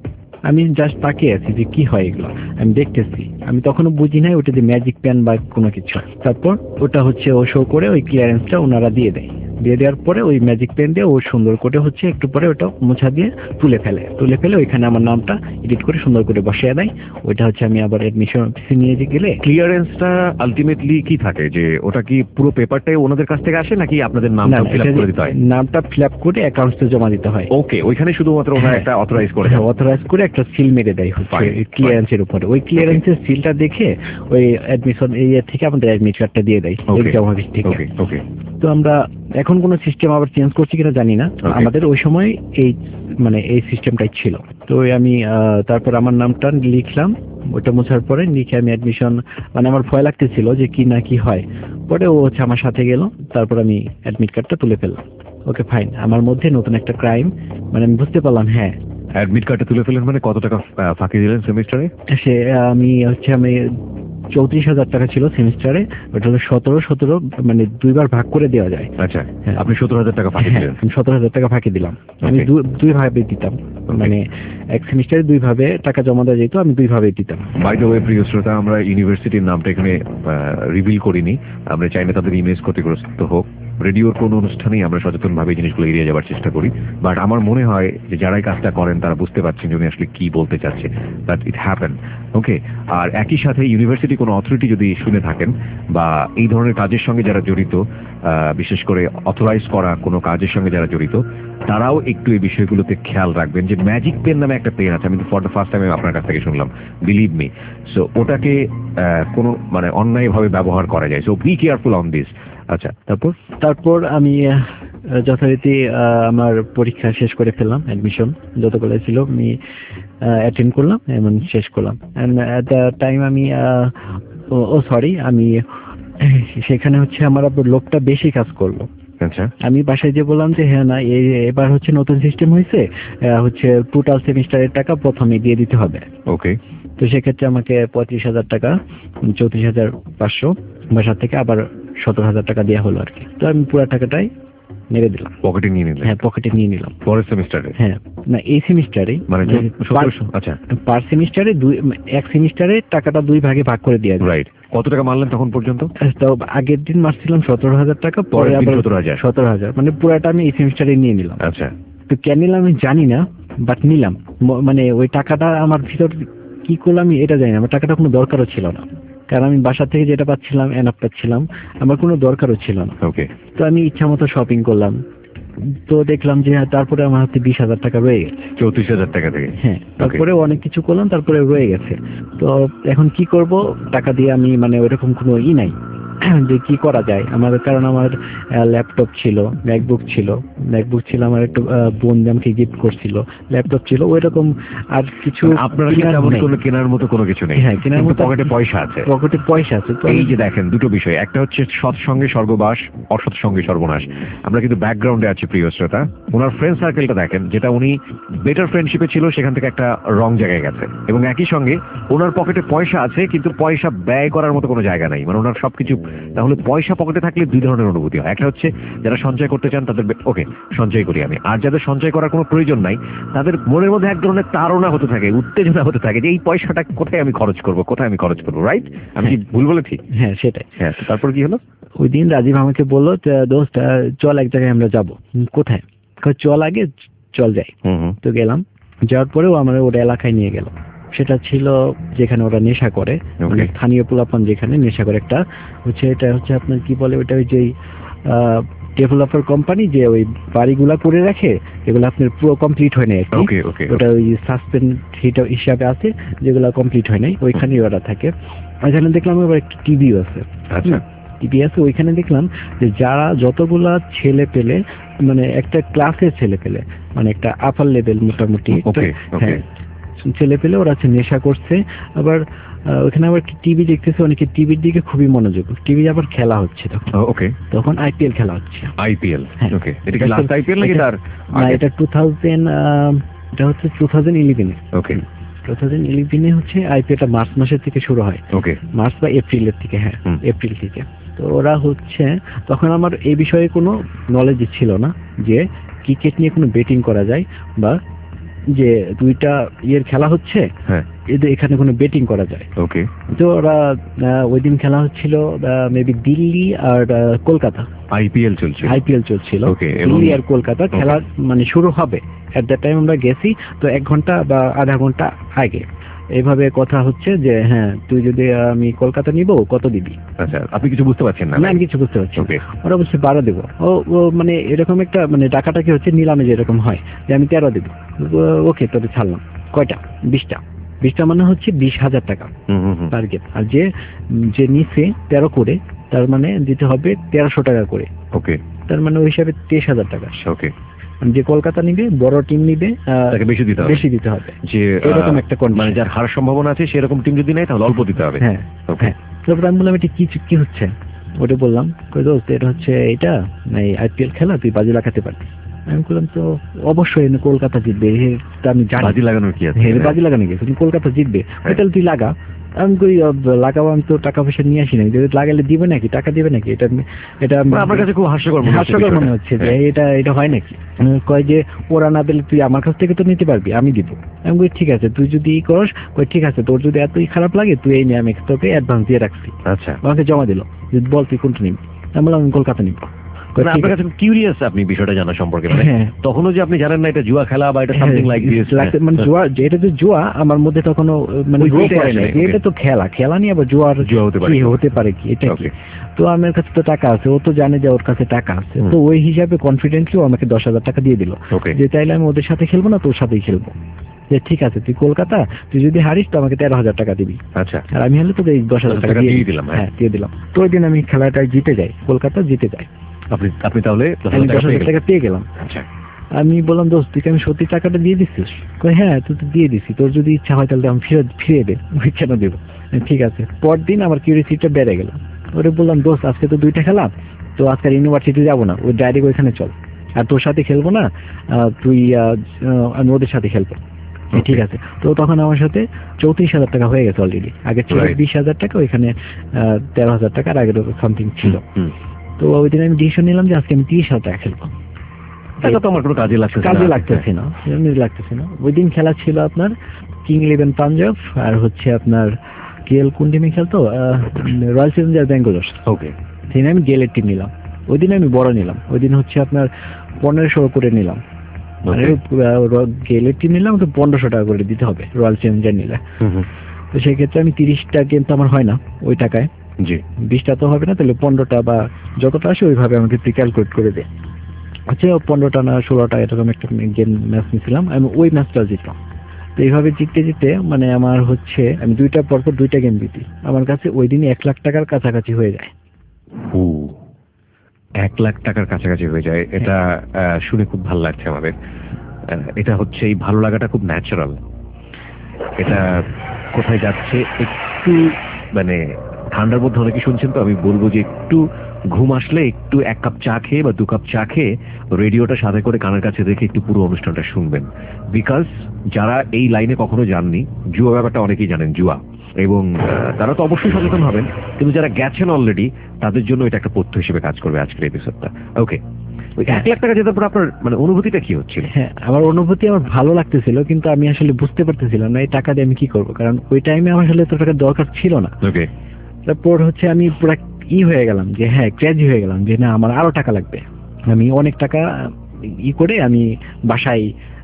আমি জাস্ট তাকিয়ে আছি যে কি হয় এগুলো, আমি দেখতেছি, আমি তখনও বুঝি নাই ওটা যে ম্যাজিক পেন বা কোনো কিছু। তারপর ওটা হচ্ছে ও শো করে ওই ক্লিয়ারেন্সটা ওনারা দিয়ে দেয়, দিয়ে দেওয়ার পরে ওই ম্যাজিক পেন দিয়ে ও সুন্দর করে হচ্ছে একটু পরে ওটা মোছা দিয়ে তুলে ফেলে, তুলে ফেলে ওইখানে আমার নামটা এডিট করে সুন্দর করে বসিয়ে দেয়। ওইটা হচ্ছে আমি আবার এডমিশন অফিসে নিয়ে গেলে। ক্লিয়ারেন্সটা আলটিমেটলি কি থাকে, যে ওটা কি পুরো পেপারটাই ওনাদের কাছ থেকে আসে নাকি আপনাদের নামটা ফিল আপ করে দিতে হয়? নামটা ফিল আপ করে অ্যাকাউন্টসে জমা দিতে হয়। ওকে, ওইখানে শুধুমাত্র ওনারা একটা অথরাইজ করে দেয়, অথরাইজ করে একটা সিল মেরে দেয় হচ্ছে ক্লিয়ারেন্সের উপরে। ওই ক্লিয়ারেন্সের সিলটা দেখে ওই অ্যাডমিশন এই থেকে আমাদের অ্যাডমিট কার্ডটা দিয়ে দেয় এক্সাম অফিস থেকে। ওকে ওকে। তো আমরা এখন কোন সিস্টেম আবার চেঞ্জ করছি কিনা জানি না, আমাদের ওই সময় এই মানে এই সিস্টেমটাই ছিল। তো আমি তারপর আমার নামটা লিখলাম, ওটা মোছার পরে লিখে আমি অ্যাডমিশন, মানে আমার ভয় লাগতেছিল যে কি না কি হয়, পরে ও হচ্ছে আমার সাথে গেল, তারপর আমি অ্যাডমিট কার্ডটা তুলে ফেললাম। ওকে ফাইন, আমার মধ্যে নতুন একটা ক্রাইম, মানে আমি বুঝতে পারলাম। হ্যাঁ, অ্যাডমিট কার্ডটা তুলে ফেলেন মানে কত টাকা ফাঁকি দিলেন সেমিস্টারে? সে আমি হচ্ছে আমি চৌত্রিশ হাজার টাকা ছিল সেমিস্টারে, ওটা হলো সতেরো সতেরো মানে দুইবার ভাগ করে দেওয়া যায়। আচ্ছা, আপনি সতেরো হাজার টাকা ফাঁকি দিলেন? সতেরো হাজার টাকা ফাঁকি দিলাম, আমি দুই ভাবে দিতাম, মানে এক সেমিস্টারে দুই ভাবে টাকা জমা দেওয়া যেত, আমি দুই ভাবে দিতাম। বাই দ্য ওয়ে প্রিয় শ্রোতা, আমরা ইউনিভার্সিটির নামটা এখানে রিভিল করিনি, আমরা চাই না তাদের ইমেজ ক্ষতিগ্রস্ত হোক। রেডিওর কোন অনুষ্ঠানেই আমরা সচেতনভাবে জিনিসগুলো এড়িয়ে যাওয়ার চেষ্টা করি, বাট আমার মনে হয় যে যারাই কাজটা করেন তারা বুঝতে পারছেন যে উনি আসলে কি বলতে চাচ্ছে, দ্যাট ইট হ্যাপেন। ওকে। আর একই সাথে ইউনিভার্সিটি কোনো অথরিটি যদি শুনে থাকেন বা এই ধরনের কাজের সঙ্গে যারা জড়িত, বিশেষ করে অথরাইজ করা কোনো কাজের সঙ্গে যারা জড়িত, তারাও একটু এই বিষয়গুলোতে খেয়াল রাখবেন যে ম্যাজিক পেন নামে একটা পেন আছে, আমি ফর দ্য ফার্স্ট টাইম আপনার কাছ থেকে শুনলাম, বিলিভ মি। সো ওটাকে কোনো মানে অন্যায়ভাবে ব্যবহার করা যায়, so be careful on this. আচ্ছা, তারপর তারপর আমি যথারীতি আমার পরীক্ষা শেষ করে ফেললাম, অ্যাডমিশন যতগুলো ছিল আমি অ্যাটেন্ড করলাম এবং শেষ করলাম। অ্যান্ড অ্যাট দ্য টাইম আমি ও সরি আমি সেখানে হচ্ছে আমার লোকটা বেশি কাজ করলো। আচ্ছা। আমি বাসায় যে বললাম যে হ্যাঁ না এবার হচ্ছে নতুন সিস্টেম হয়েছে, হচ্ছে টোটাল সেমিস্টারের টাকা প্রথমে দিয়ে দিতে হবে। ওকে। তো সেক্ষেত্রে আমাকে পঁয়ত্রিশ হাজার টাকা, চৌত্রিশ হাজার পাঁচশো বাসার থেকে আবার সতেরো হাজার টাকা দেওয়া হলো আর কি। তো আমি পুরো টাকাটাই মেরে দিলাম, পকেটে নিয়ে নিলাম। হ্যাঁ, পকেটে নিয়ে নিলাম পরের সেমিস্টারে। হ্যাঁ, না এই সেমিস্টারে, মানে আচ্ছা পার সেমিস্টারে দুই, এক সেমিস্টারে টাকাটা দুই ভাগে ভাগ করে দিয়ে। রাইট। কত টাকা মারলেন তখন পর্যন্ত? তো আগের দিন মারছিলাম সতেরো হাজার টাকা, পরে আবার সতেরো হাজার সতেরো হাজার মানে পুরাটা আমি এই সেমিস্টারে নিয়ে নিলাম। আচ্ছা। তো কেন নিলাম আমি জানি না, বাট নিলাম। মানে ওই টাকাটা আমার ভিতর কি করলাম এটা জানি না, আমার টাকাটা কোনো দরকারও ছিল না, কারণ আমি বাসা থেকে যেটা পাচ্ছিলাম এনাফ পাচ্ছিলাম, আমার কোনো দরকারও ছিল না। ওকে। তো আমি ইচ্ছা মতো শপিং করলাম, তো দেখলাম যে তারপরে আমার হাতে বিশ হাজার টাকা রয়ে গেছে, চৌত্রিশ হাজার টাকা থেকে। হ্যাঁ, তারপরে অনেক কিছু করলাম, তারপরে রয়ে গেছে। তো এখন কি করব, টাকা দিয়ে আমি মানে ওইরকম কোনো ই নাই, যে কি করা যায় আমার, কারণ আমার ল্যাপটপ ছিল, ম্যাকবুক ছিল, ম্যাকবুক ছিল আমার একটু আহ, বোন আমাকে গিফট করছিল, ল্যাপটপ ছিল, ওই রকম আর কিছু আপনার কেনার তেমন নেই। কোনো কেনার মতো কোনো কিছু নেই। হ্যাঁ, কেনার কিন্তু মতো পকেটে পয়সা আছে। পকেটে পয়সা আছে। তো এই যে দেখেন দুটো বিষয়, একটা হচ্ছে সৎসঙ্গে স্বর্গবাস, অসৎ সঙ্গে সর্বনাশ। আমরা কিন্তু ব্যাকগ্রাউন্ডে আছি প্রিয় শ্রোতা, ওনার ফ্রেন্ড সার্কেলটা দেখেন, যেটা উনি বেটার ফ্রেন্ডশিপে ছিল সেখান থেকে একটা রং জায়গায় গেছে, এবং একই সঙ্গে ওনার পকেটে পয়সা আছে কিন্তু পয়সা ব্যয় করার মতো কোনো জায়গা নাই, মানে ওনার সবকিছু। তাহলে পয়সা পকেটে থাকলে দুই ধরনের অনুভূতি হয়, একটা হচ্ছে যারা সঞ্চয় করতে চান তাদের ওকে সঞ্চয় করি আমি, আর যাদের সঞ্চয় করার কোনো প্রয়োজন নাই তাদের মনের মধ্যে এক ধরনের তাড়না হতে থাকে, উত্তেজনা হতে থাকে যে এই পয়সাটা কোথায় আমি খরচ করবো, কোথায় আমি খরচ করবো, রাইট? আমি কি ভুল বলেছি? হ্যাঁ সেটাই। হ্যাঁ, তারপর কি হলো? ওই দিন রাজীব আমাকে বললো, দোস্ত আহ, চল এক জায়গায় আমরা যাবো। হুম, কোথায়? কয়, চল আগে চল যাই। হুম হুম। তো গেলাম, যাওয়ার পরেও আমার ওটা এলাকায় নিয়ে গেল। সেটা ছিল যেখানে ওরা নেশা করে, মানে স্থানীয় পোলাপান যেখানে নেশা করে, একটা হচ্ছে এটা হচ্ছে আপনার কি বলে ওটা, ওই যে ডেভেলপার কোম্পানি যে ওই বাড়িগুলা করে রাখে, এগুলো আপনার পুরো কমপ্লিট হয় নাই আর কি। ওকে ওকে। ওটা ওই সাসপেন্ড হিসাবে আছে, যেগুলো কমপ্লিট হয় নাই, ওইখানে ওরা থাকে। ওইখানে দেখলাম আবার একটা টিভিও আছে। আচ্ছা। টিভি আছে, ওইখানে দেখলাম যে যারা যতগুলা ছেলে পেলে, মানে একটা ক্লাসের ছেলে পেলে, মানে একটা আপার লেভেল মোটামুটি হ্যাঁ ছেলে পেলে, ওরা আছে নেশা করছে। আবার আহ, ওখানে আবার টিভি দেখতেছে, অনেকে টিভির দিকে খুবই মনোযোগ, টিভি আবার খেলা হচ্ছে তখন। ওকে। তখন আইপিএল খেলা হচ্ছে। আইপিএল, হ্যাঁ। ওকে। এটা কি লাস্ট আইপিএল নাকি তার না, এটা টু থাউজেন্ড এটা হচ্ছে টু থাউজেন্ড ইলেভেনে। ওকে। টু থাউজেন্ড ইলেভেনে হচ্ছে আইপিএলটা মার্চ মাসের থেকে শুরু হয়। ওকে। মার্চ বা এপ্রিলের থেকে, হ্যাঁ এপ্রিল থেকে। তো ওরা হচ্ছে, তখন আমার এই বিষয়ে কোনো নলেজ ছিল না যে ক্রিকেট নিয়ে কোনো বেটিং করা যায়, বা যে দুইটা ইয়ের খেলা হচ্ছে হ্যাঁ এদের এখানে কোনো বেটিং করা যায়। ওকে। তো ওরা ওই দিন খেলা হচ্ছিল মেবি দিল্লি আর কলকাতা, আইপিএল চলছে, আইপিএল চলছিল। ওকে। দিল্লি আর কলকাতা খেলা মানে শুরু হবে, এট দ্যাট টাইম আমরা গেছি তো এক ঘন্টা বা আধা ঘন্টা আগে। এইভাবে কথা হচ্ছে যে হ্যাঁ তুই যদি আমি কলকাতা নিব কত দিবি। আচ্ছা, আপনি কিছু বুঝতে পারছেন না? না, আমি কিছু বুঝতে পারছি। ওকে। ওরা বলছে বারো দেবো। ও ও মানে এরকম একটা মানে টাকাটা কি হচ্ছে নিলামে যেরকম হয় যে আমি তেরো দেবো। ওকে, তোদের ছাড়লাম। কয়টা? বিশটা। বিশটা মানে হচ্ছে বিশ হাজার টাকা টার্গেট। আর যে যে নিচে তেরো করে তার মানে দিতে হবে তেরোশো টাকা করে। ওকে। তার মানে ওই হিসাবে তেইশ হাজার টাকা। ওকে। যে কলকাতা নিবে, বড় টিম নিবে, তাকে বেশি দিতে হবে, বেশি দিতে হবে। যে এরকম একটা কন্ডিশন, মানে যার হার সম্ভাবনা আছে সেরকম টিম যদি নেয় তাহলে অল্প দিতে হবে। হ্যাঁ ওকে। তারপর আমি বললাম এটা কি কি হচ্ছে, ওটা বললাম। কই দোস্ত এটা হচ্ছে এটা এই আইপিএল খেলা, তুই বাজি লাগাতে পারবি। আমি বললাম তো অবশ্যই কলকাতা জিতবে, আমি জানি। বাজি লাগানোর কি আছে? হ্যাঁ বাজি লাগানো গেছে, তুমি কলকাতা জিতবে, তাহলে তুই লাগা। আমি কই লাগাবো, আমি তো টাকা পয়সা নিয়ে আসি নাই, লাগালে দিবে নাকি, টাকা দিবে নাকি? এটা এটা আমার কাছে খুব হাস্যকর হাস্যকর মনে হচ্ছে যে এটা এটা হয় নাকি। কয় যে ওরা না দিলে তুই আমার কাছ থেকে তো নিতে পারবি, আমি দিব। আমি কই ঠিক আছে, তুই যদি ই করস, কই ঠিক আছে, তোর যদি এতই খারাপ লাগে তুই এই নিয়ে, আমি তোকে অ্যাডভান্স দিয়ে রাখছি। আচ্ছা। আমাকে জমা দিল, যদি বল তুই কোনটা নিবি। আমি বললাম আমি কলকাতা নিব। আপনার কাছে কিউরিয়াস আপনি বিষয়টা জানা সম্পর্কে, তখনও যে আপনি জানেন না এটা জুয়া খেলা বা এটা সামথিং লাইক দিস, মানে জুয়া, যেটা তো জুয়া আমার মধ্যে তখনও মানে এটা তো খেলা, খেলা নিয়ে আবার জুয়ার জুয়া হতে পারে, হতে পারে কি এটা কি। তো আমার কাছে তো টাকা আছে, ও তো জানে যে ওর কাছে টাকা আছে, তো ওই হিসাবে কনফিডেন্টলি ও আমাকে দশ হাজার টাকা দিয়ে দিল যে চাইলে আমি ওদের সাথে খেলবো না, তোর সাথেই খেলবো। যে ঠিক আছে তুই কলকাতা, তুই যদি হারিস তো আমাকে তেরো হাজার টাকা দিবি। আচ্ছা। আর আমি হলে তোকে এই দশ হাজার টাকা দিয়ে দিলাম। হ্যাঁ দিয়ে দিলাম। তো ওই দিন আমি খেলাটায় জিতে যাই, কলকাতা জিতে যাই। আপনি আপনি তাহলে দশ হাজার টাকা পেয়ে গেলাম। আচ্ছা। আমি বললাম দোস্ত তুই আমি সত্যি টাকাটা দিয়ে দিচ্ছিস? হ্যাঁ তুই তো দিয়ে দিছি, তোর যদি ইচ্ছা হয় তাহলে আমি ফিরে ফিরিয়ে দে। ওই কেন দেবো? ঠিক আছে। পরদিন আমার কিউরিয়াসিটিটা বেড়ে গেল। ওরে বললাম দোস্ত আজকে তো দুইটা খেলাম, তো আজকে ইউনিভার্সিটি যাবো না, ওই ডাইরেক্ট ওইখানে চল, আর তোর সাথে খেলবো না, তুই আমি ওদের সাথে খেলবো। ঠিক আছে। তো তখন আমার সাথে চৌত্রিশ হাজার টাকা হয়ে গেছে অলরেডি। আগে ছিল বিশ হাজার টাকা, ওইখানে তেরো হাজার টাকার আগে সামথিং ছিল। তো ওই দিন আমি ডিসিশন নিলাম যে আজকে আমি তিরিশ হাজার টাকা খেলবো। এটা তো আমার কোনো কাজে লাগছে কাজে লাগতেছে না, এমনি লাগতেছে না। ওই দিন খেলা ছিল আপনার কিং ইলেভেন পাঞ্জাব আর হচ্ছে আপনার কেএল কোন টিমে খেলতো, রয়্যাল চ্যালেঞ্জার্স ব্যাঙ্গালোর। ওকে। সেই আমি গেলের টিম নিলাম। ওই দিন আমি বড় নিলাম, ওই দিন হচ্ছে আপনার পনেরোশো করে নিলাম। গেলের টিম নিলাম তো পনেরোশো টাকা করে দিতে হবে রয়্যাল চ্যালেঞ্জার নিলে। তো সেক্ষেত্রে আমি তিরিশটা গেম তো আমার হয় না ওই টাকায়, জি বিশটা তো হবে না, তাহলে পনেরোটা বা যতটা আসে ওইভাবে আমাকে তুই ক্যালকুলেট করে দে। আচ্ছা পনেরোটা না ষোলোটা এরকম একটা গেম ম্যাচ নিয়েছিলাম, আমি ওই ম্যাচটা জিতলাম। তো এইভাবে জিততে জিততে মানে আমার হচ্ছে আমি দুইটা পরপর দুইটা গেম জিতি, আমার কাছে ওই দিনই এক লাখ টাকার কাছাকাছি হয়ে যায়। হু, এক লাখ টাকার কাছাকাছি হয়ে যায়, এটা আহ, শুনে খুব ভালো লাগছে আমাদের। আহ, এটা হচ্ছে, এই ভালো লাগাটা খুব ন্যাচারাল। এটা কোথায় যাচ্ছে একটু, মানে ঠান্ডার মধ্যে অনেকে শুনছেন, তো আমি বলবো যে একটু ঘুম আসলে একটু এক কাপ চা খেয়ে বা দু কাপ চা খেয়ে রেডিওটা সাথে করে কানের কাছে রেখে একটু পুরো অনুষ্ঠানটা শুনবেন। বিকজ যারা এই লাইনে কখনো যাননি, জুয়া ব্যাপারটা অনেকেই জানেন, জুয়া, এবং আহ, তারা তো অবশ্যই সচেতন হবেন, কিন্তু যারা গেছেন অলরেডি তাদের জন্য এটা একটা তথ্য হিসেবে কাজ করবে আজকের এপিসোডটা। ওকে, ওই এক লাখ টাকা জেতার পর আপনার মানে অনুভূতিটা কি হচ্ছিল? হ্যাঁ, আমার অনুভূতি আমার ভালো লাগতেছিল, কিন্তু আমি আসলে বুঝতে পারতেছিলাম না এই টাকা দিয়ে আমি কি করবো, কারণ ওই টাইমে আমার আসলে এত টাকার দরকার ছিল না। ওকে, তারপর হচ্ছে আমি পুরো ই হয়ে গেলাম যে হ্যাঁ ক্রেজি হয়ে গেলাম যে না আমার আরো টাকা লাগবে, আমি অনেক টাকা ই করে আমি বাসায়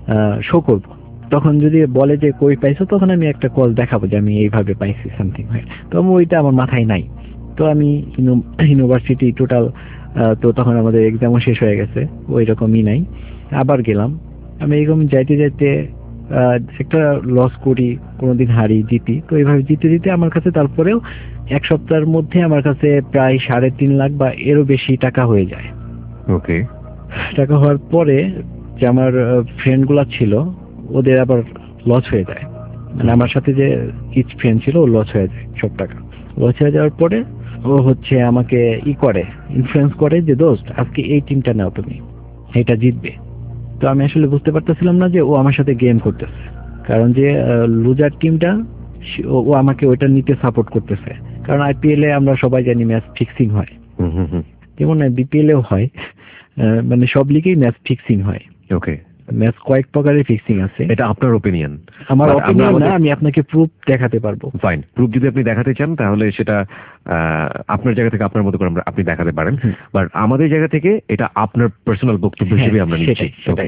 শো করব। তখন যদি বলে যে কই পাইছো, তখন আমি একটা কল দেখাবো যে আমি এইভাবে পাইছি সামথিং হয়। তো আমি ওইটা আমার মাথায় নাই। তো আমি ইউনিভার্সিটি টোটাল, তো তখন আমাদের এক্সামও শেষ হয়ে গেছে, ওই রকমই নাই। আবার গেলাম আমি, এরকম যাইতে যাইতে আহ, একটা লস করি, কোনোদিন হারি, জিতি। তো এইভাবে জিতে জিতে আমার কাছে তারপরেও এক সপ্তাহের মধ্যে আমার কাছে প্রায় সাড়ে তিন লাখ বা এরও বেশি টাকা হয়ে যায়। ওকে, টাকা হওয়ার পরে যে আমার ফ্রেন্ড গুলা ছিল ওদের আবার লস হয়ে যায়, মানে আমার সাথে যে ইচ ফ্রেন্ড ছিল ও লস হয়ে যায়, সব টাকা লস হয়ে যাওয়ার পরে ও হচ্ছে আমাকে ই করে, ইনফ্লুয়েন্স করে যে দোস্ত আজকে এই টিমটা নাও, তুমি এটা জিতবে। তো আমি আসলে বুঝতে পারতেছিলাম না যে ও আমার সাথে গেম করতেছে, কারণ যে লুজার টিমটা ও আমাকে ওইটা নিতে সাপোর্ট করতেছে। কারণ আইপিএল এ আমরা সবাই জানি ম্যাচ ফিক্সিং হয়, যেমন বিপিএল এও হয়, মানে সব লিগেই ম্যাচ ফিক্সিং হয়। ওকে, ম্যাচ কয়েক প্রকারের ফিক্সিং আছে। এটা আপনার ওপিনিয়ন, আমার ওপিনিয়ন না, আমি আপনাকে প্রুফ দেখাতে পারবো। ফাইন, প্রুফ যদি আপনি দেখাতে চান তাহলে সেটা আপনার জায়গা থেকে আপনার মতো করে আমরা আপনি দেখাতে পারেন, বাট আমাদের জায়গা থেকে এটা আপনার পার্সোনাল বক্তব্য হিসেবে আমরা নিচ্ছি। সেটাই,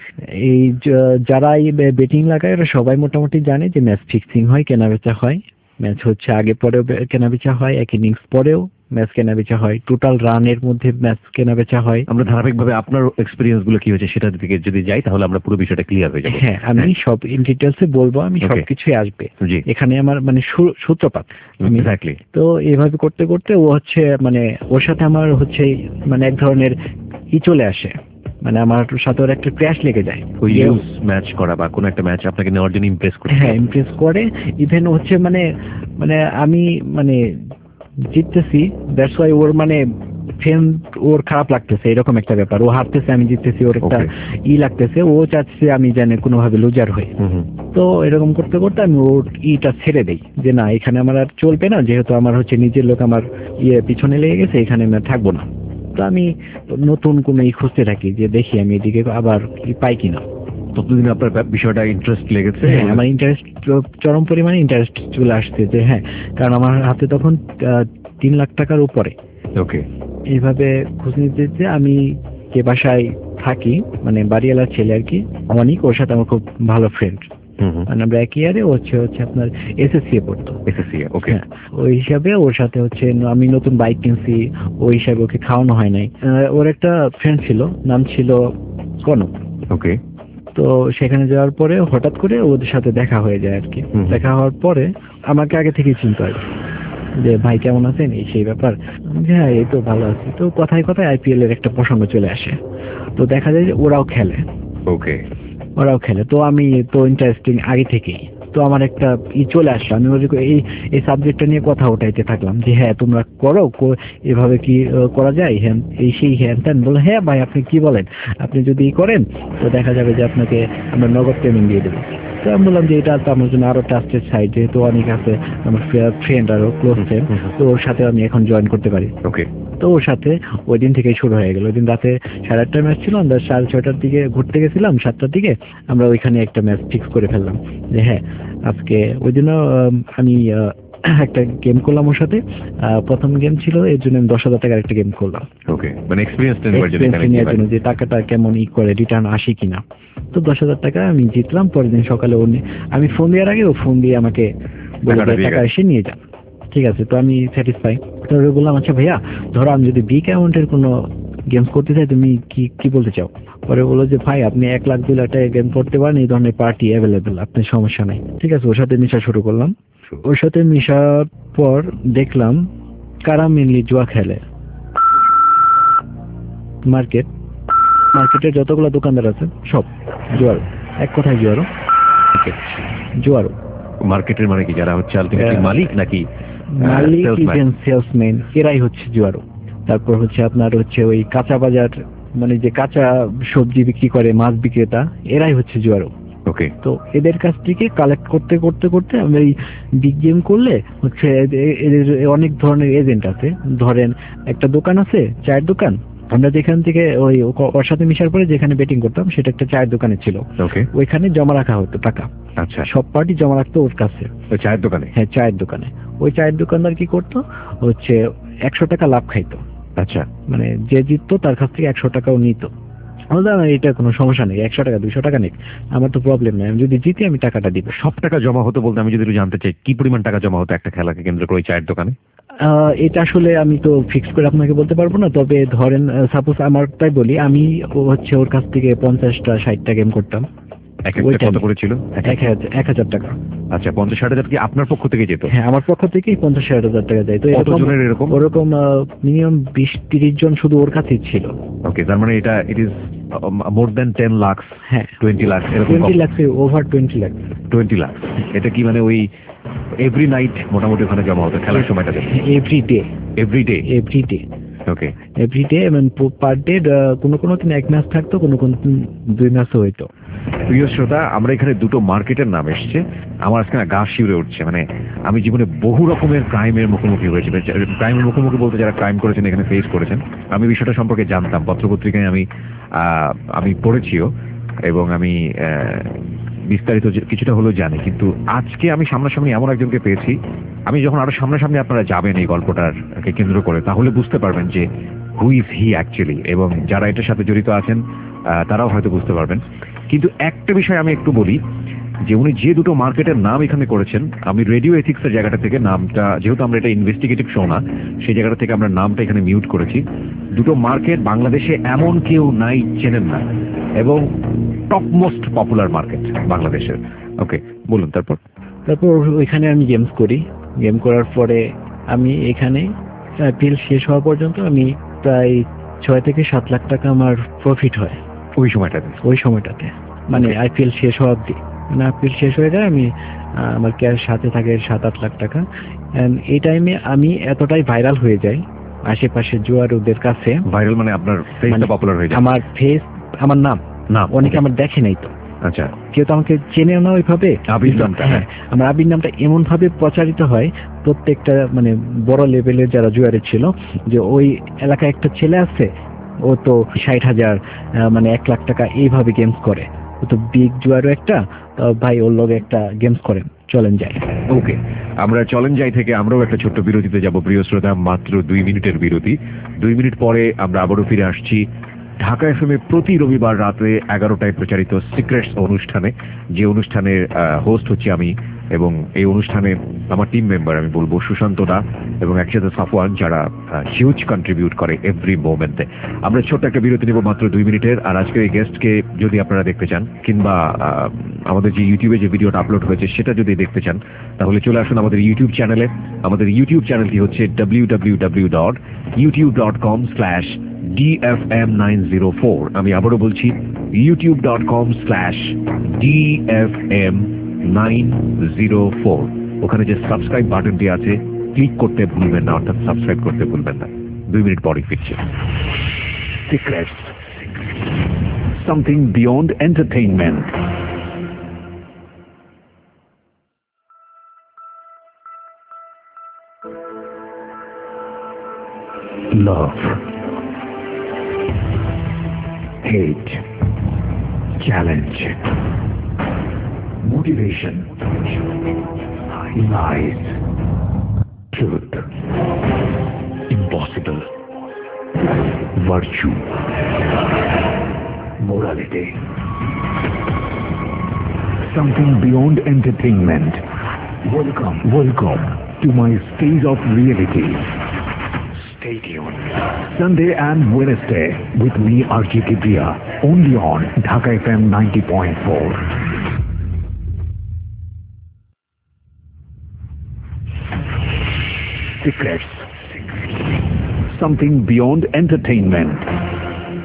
এই যারা এই বেটিং লাগায় ওরা সবাই মোটামুটি জানে যে ম্যাচ ফিক্সিং হয়, কেনাবেচা হয়, ম্যাচ হচ্ছে আগে পরেও কেনাবেচা হয়, এক ইনিংস পরেও ম্যাচ কেনাবেচা হয়, টোটাল রানের মধ্যে ম্যাচ কেনাবেচা হয়। আমরা ধারাবাহিকভাবে আপনার এক্সপেরিয়েন্স গুলো কি হয়েছে সেটা দিকে যদি যাই তাহলে আমরা পুরো বিষয়টা ক্লিয়ার হয়ে যাবে। হ্যাঁ, আমি সব ইন ডিটেলসে বলবো, আমি সবকিছুই আসবে এখানে আমার মানে সূত্রপাত। এক্স্যাক্টলি। তো এইভাবে করতে করতে ও হচ্ছে মানে ওর সাথে আমার হচ্ছে মানে এক ধরনের ই চলে আসে, মানে আমার সাথে ওর একটা ক্র্যাশ লেগে যায়। ওই ইউজ ম্যাচ করা বা কোন একটা ম্যাচ আপনাকে নেওয়ার জন্য ইমপ্রেস করে। হ্যাঁ, ইমপ্রেস করে। ইভেন হচ্ছে মানে মানে আমি মানে জিততেছি, দ্যাটস ওয়াই ওর মানে ফ্রেন্ড ওর খারাপ লাগতেছে, এরকম একটা ব্যাপার। ও হারতেছে, আমি জিততেছি, ওর একটা ই লাগতেছে, ও চাচ্ছে আমি জানি কোনোভাবে লুজার হই। তো এরকম করতে করতে আমি ওর ইটা ছেড়ে দেই যে না, এখানে আমার আর চলবে না, যেহেতু আমার হচ্ছে নিজের লোক আমার ইয়ে পিছনে লেগে গেছে, এখানে আমি থাকবো না। তো আমি নতুন কোনো ই খুঁজতে থাকি যে দেখি আমি এদিকে আবার পাই কিনা। ততদিন আপনার বিষয়টা ইন্টারেস্ট লেগেছে? আমার ইন্টারেস্ট চরম পরিমাণে ইন্টারেস্ট চলে আসছে যে হ্যাঁ, কারণ আমার হাতে তখন তিন লাখ টাকার উপরে। ওকে, এইভাবে খোঁজ নিতে যে আমি যে বাসায় থাকি, মানে বাড়িওয়ালার ছেলে আর কি, অনেক, ওর সাথে আমার খুব ভালো ফ্রেন্ড, মানে আমরা এক ইয়ারে হচ্ছে হচ্ছে আপনার এসএসসি এ পড়তো। SSC, okay. ওই হিসাবে ওর সাথে হচ্ছে আমি নতুন বাইক কিনছি, ওই হিসাবে ওকে খাওয়ানো হয় নাই। ওর একটা ফ্রেন্ড ছিল, নাম ছিল কনক। ওকে, তো সেখানে যাওয়ার পরে হঠাৎ করে ওদের সাথে দেখা হয়ে যায় আর কি। দেখা হওয়ার পরে আমাকে আগে থেকেই চিন্তা হয় যে ভাই কেমন আছেন, এই সেই ব্যাপার। হ্যাঁ, এই তো ভালো আছি। তো কথায় কথায় আইপিএল এর একটা প্রসঙ্গ চলে আসে। তো দেখা যায় যে ওরাও খেলে। ওকে, ওরাও খেলে তো আমি তো ইন্টারেস্টিং আগে থেকেই। তো আমার একটা ই চলে আসলো, আমি এই এই সাবজেক্টটা নিয়ে কথা উঠাইতে থাকলাম যে হ্যাঁ তোমরা করো, এভাবে কি করা যায়, হ্যাঁ এই সেই হ্যান ত্যান। বলে হ্যাঁ ভাই আপনি কি বলেন, আপনি যদি ই করেন তো দেখা যাবে যে আপনাকে আমরা নগদ পেমেন্ট দিয়ে দেবো। তো আমি বললাম যে এটা তো আমার জন্য আরো ট্রাস্টেড সাইট, যেহেতু অনেক আছে আমার ফ্রেন্ড আরো ক্লোজ ফ্রেন্ড, তো ওর সাথে আমি এখন জয়েন করতে পারি। ওকে, তো ওর সাথে ওই দিন থেকেই শুরু হয়ে গেল। ওই দিন রাতে সাড়ে আটটায় ম্যাচ ছিল, আমরা সাড়ে ছয়টার দিকে ঘুরতে গেছিলাম, সাতটার দিকে আমরা ওইখানে একটা ম্যাচ ফিক্স করে ফেললাম যে হ্যাঁ আজকে। ওই দিনও আমি একটা গেম করলাম ওর সাথে, প্রথম গেম ছিল, এর জন্য আমি দশ হাজার টাকার একটা গেম করলাম। ওকে, মানে এক্সপেরিয়েন্স নেওয়ার জন্য যে টাকাটা কেমন ই করে রিটার্ন আসে কিনা। তো দশ হাজার টাকা আমি জিতলাম। পরের দিন সকালে আমি ফোন দেওয়ার আগে ও ফোন দিয়ে আমাকে বলে টাকা এসে নিয়ে যান। ঠিক আছে, তো আমি স্যাটিসফাই। তো বললাম আচ্ছা ভাইয়া, ধরো আমি যদি বিগ অ্যামাউন্টের কোনো গেমস করতে চাই, তুমি কি কি বলতে চাও? পরে বললো যে ভাই আপনি এক লাখ দুই লাখ টাকা গেম করতে পারেন, এই ধরনের পার্টি অ্যাভেলেবেল, আপনার সমস্যা নাই। ঠিক আছে, ওর সাথে মিশা শুরু করলাম। ওর সাথে মিশার পর দেখলাম কারা মেনলি জুয়া খেলে। মার্কেট, মার্কেটের যতগুলো দোকানদার আছে সব জুয়ারো, এক কথায় জুয়ারো, জুয়ারো। মার্কেটের মানে কি, যারা হচ্ছে আলটিমেটলি মালিক নাকি মালিক, এজেন্ট, সেলসম্যান, এরাই হচ্ছে জুয়ারো। তারপর হচ্ছে আপনার হচ্ছে ওই কাঁচা বাজার, মানে যে কাঁচা সবজি বিক্রি করে, মাছ বিক্রেতা, এরাই হচ্ছে জুয়ারো। ওকে। তো এদের কাছ থেকে কালেক্ট করতে করতে করতে আমরা এই বিগ গেম করলে হচ্ছে এদের অনেক ধরনের এজেন্ট আছে। ধরেন একটা দোকান আছে, চায়ের দোকান, আমরা যেখান থেকে ওই ওর সাথে মিশার পরে যেখানে বেটিং করতাম সেটা একটা চায়ের দোকানে ছিল। ওকে। ওইখানে জমা রাখা হতো টাকা। আচ্ছা। সব পার্টি জমা রাখতো ওর কাছে, ওই চায়ের দোকানে? হ্যাঁ, চায়ের দোকানে। ওই চায়ের দোকানদার কি করতো হচ্ছে একশো টাকা লাভ খাইতো। আচ্ছা। মানে যে জিততো তার কাছ থেকে একশো টাকাও নিত। এটা কোনো সমস্যা নেই, একশো টাকা দুইশো টাকা নেই, আমার তো প্রবলেম নেই, আমি যদি জিতি আমি টাকাটা দিব। সব টাকা জমা হতো বলতে আমি যদি জানতে চাই কি পরিমাণ টাকা জমা হতো একটা খেলাকে কেন্দ্র করে চায়ের দোকানে? এটা আসলে আমি তো ফিক্স করে আপনাকে বলতে পারবো না, তবে ধরেন সাপোজ আমার তাই বলি, আমি হচ্ছে ওর কাছ থেকে পঞ্চাশটা ষাটটা গেম করতাম। কত করে ছিল? এক হাজার টাকা। আচ্ছা, পঞ্চাশ ষাট হাজার কি আপনার পক্ষ থেকে যেত? হ্যাঁ, আমার পক্ষ থেকেই পঞ্চাশ ষাট হাজার টাকা যায়। তো এরকম ওরকম মিনিমাম বিশ তিরিশ জন শুধু ওর কাছেই ছিল। ওকে, তার মানে এটা it is more than ten lakh? হ্যাঁ, twenty lakh, twenty lakh, over twenty lakh. Twenty lakh. এটা কি মানে ওই এভরি নাইট মোটামুটি ওখানে জমা হতো খেলার সময়টাতে? Every day. Every day? Every day. Okay, every day, মানে পার ডে। কোনো কোনো দিন এক ম্যাচ থাকতো, কোনো কোনো দিন দুই ম্যাচও হইতো। প্রিয় শ্রোতা, আমরা এখানে দুটো মার্কেটের নাম এসছে, আমার আজকে না গা শিউরে উঠছে। মানে আমি জীবনে বহু রকমের ক্রাইমের মুখোমুখি হয়েছি। ক্রাইমের মুখোমুখি বলতে যারা ক্রাইম করেছেন, এখানে ফেস করেছেন, আমি বিষয়টা সম্পর্কে জানতাম, পত্রপত্রিকায় আমি আমি পড়েছিও এবং আমি বিস্তারিত কিছুটা হলেও জানি। কিন্তু আজকে আমি সামনাসামনি এমন একজনকে পেয়েছি, আমি যখন আরো সামনাসামনি আপনারা যাবেন এই গল্পটাকে কেন্দ্র করে, তাহলে বুঝতে পারবেন যে হু ইজ হি অ্যাকচুয়ালি, এবং যারা এটার সাথে জড়িত আছেন তারাও হয়তো বুঝতে পারবেন। কিন্তু একটা বিষয় আমি একটু বলি, যে উনি যে দুটো মার্কেটের নাম এখানে করেছেন, আমি রেডিও এথিক্সের জায়গাটা থেকে নামটা, যেহেতু আমরা এটা ইনভেস্টিগেটিভ শো না, সেই জায়গাটা থেকে আমরা নামটা এখানে মিউট করেছি। দুটো মার্কেট বাংলাদেশে এমন কেউ নাই চেনেন না, এবং টপ মোস্ট পপুলার মার্কেট বাংলাদেশের। ওকে, বলুন তারপর। তারপর ওইখানে আমি গেমস করি। গেম করার পরে আমি এখানে আইপিএল শেষ হওয়া পর্যন্ত আমি প্রায় ছয় থেকে সাত লাখ টাকা আমার প্রফিট হয় ওই সময়টাতে। ওই সময়টাতে মানে আইপিএল শেষ হওয়া অব্দি, মানে আইপিএল শেষ হয়ে যায় আমি আমার ক্যাশ সাথে থাকে সাত আট লাখ টাকা। এই টাইমে আমি এতটাই ভাইরাল হয়ে যাই আশেপাশে জুয়ারোদের কাছে। ভাইরাল মানে আপনার ফেসটা পপুলার হয়ে যায়? আমার ফেস, আমার নাম না, অনেকে আমার দেখে নাই তো। আচ্ছা, কেউ তো আমাকে চেনে না ওইভাবে। আবির নামটা, হ্যাঁ, আমার আবির নামটা এমন ভাবে প্রচারিত হয় প্রত্যেকটা মানে বড় লেভেলের যারা জুয়ারে ছিল, যে ওই এলাকায় একটা ছেলে আছে, ও তো ষাট হাজার মানে এক লাখ টাকা এইভাবে গেমস করে, ও তো বিগ জুয়ারও একটা, ভাই ওর লগে একটা গেমস করেন, চলেন যাই। ওকে, আমরা চলেন যাই থেকে আমরাও একটা ছোট্ট বিরতিতে যাব প্রিয় শ্রোতা, মাত্র দুই মিনিটের বিরতি। দুই মিনিট পরে আমরা আবারও ফিরে আসছি ঢাকা এফএম এ প্রতি রবিবার রাতে এগারোটায় প্রচারিত সিক্রেটস অনুষ্ঠানে, যে অনুষ্ঠানের হোস্ট হচ্ছি আমি, এবং এই অনুষ্ঠানে আমার টিম মেম্বার, আমি বলবো সুশান্ত দা এবং একসাথে সাফওয়ান, যারা হিউজ কন্ট্রিবিউট করে এভরি মোমেন্টে। আমরা ছোট্ট একটা বিরতি নেব মাত্র দুই মিনিটের। আর আজকের এই গেস্টকে যদি আপনারা দেখতে চান, কিংবা আমাদের যে ইউটিউবে যে ভিডিওটা আপলোড হয়েছে সেটা যদি দেখতে চান, তাহলে চলে আসুন আমাদের ইউটিউব চ্যানেলে। আমাদের ইউটিউব চ্যানেলটি হচ্ছে W W W dot YouTube dot com slash D F M nine zero four. আমি আবারও বলছি, YouTube dot com slash D F M nine zero four. ওখানে যে সাবস্ক্রাইব বাটনটি আছে, ক্লিক করতে ভুলবেন না, অর্থাৎ সাবস্ক্রাইব করতে ভুলবেন না। দুই মিনিট পরে ফিরছে। Secrets, something beyond entertainment. Love, hate, challenge, motivation, lies, truth, impossible, virtue, morality, something beyond entertainment. Welcome, welcome to my stage of reality. Stay tuned. Sunday and Wednesday with me, R J Kibriya, only on Dhaka F M ninety point four. Secrets, something beyond entertainment.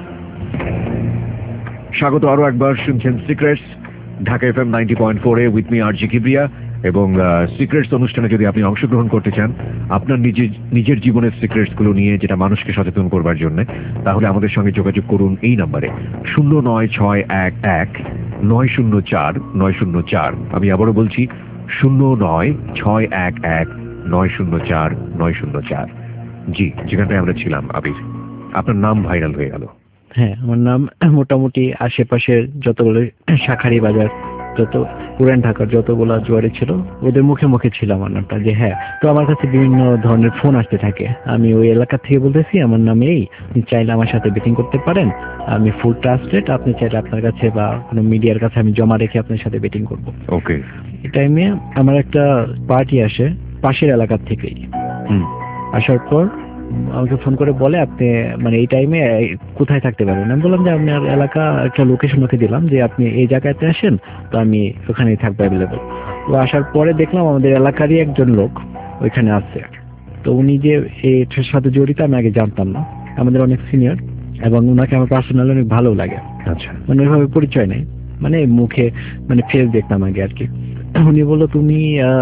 স্বাগত আরো একবার, শুনছেন Secrets Dhaka FM ninety point four এ with me RJ Kibria. এবং Secrets অনুষ্ঠানে যদি আপনি অংশগ্রহণ করতে চান আপনার নিজের নিজের জীবনের সিক্রেটস গুলো নিয়ে, যেটা মানুষকে সচেতন করবার জন্য, তাহলে আমাদের সঙ্গে যোগাযোগ করুন এই নাম্বারে শূন্য নয় ছয় এক এক নয় শূন্য চার নয় শূন্য চার। আমি আবারও বলছি শূন্য নয় ছয় এক এক নয় শূন্য চার নয় শূন্য চার। জি, যেখানটায় আমরা ছিলাম আবির, আপনার নাম ভাইরাল হয়ে গেল। হ্যাঁ, আমার নাম মোটামুটি আশেপাশের যতগুলো শাখারি বাজার, যত পুরান ঢাকার যতগুলো জুয়ারি ছিল ওদের মুখে মুখে ছিল আমার নামটা, যে হ্যাঁ। তো আমার কাছে বিভিন্ন ধরনের ফোন আসতে থাকে। আমি ওই এলাকা থেকে বলতেছি আমার নাম এই, আপনি চাইলে আমার সাথে বেটিং করতে পারেন, আমি ফুল ট্রাস্টেড, আপনি চাইলে আপনার কাছে বা কোনো মিডিয়ার কাছে আমি জমা রেখে আপনার সাথে বেটিং করবো। ওকে। এই টাইমে আমার একটা পার্টি আসে পাশের এলাকার থেকেই। হুম। আসার পর আমাকে ফোন করে বলে আপনি মানে এই টাইমে কোথায় থাকতে পারবেন। আমি বললাম যে আপনার এলাকা একটা লোকেশন ওকে দিলাম, যে আপনি এই জায়গাতে আসেন, তো আমি ওখানেই থাকবো অ্যাভেলেবল। তো আসার পরে দেখলাম আমাদের এলাকারই একজন লোক ওইখানে আছে। তো উনি যে এটার সাথে জড়িত আমি আগে জানতাম না, আমাদের অনেক সিনিয়র, এবং ওনাকে আমার পার্সোনালি অনেক ভালো লাগে। আচ্ছা। মানে ওইভাবে পরিচয় নেই, মানে মুখে মানে ফেস দেখতাম আগে আর কি। উনি বললো তুমি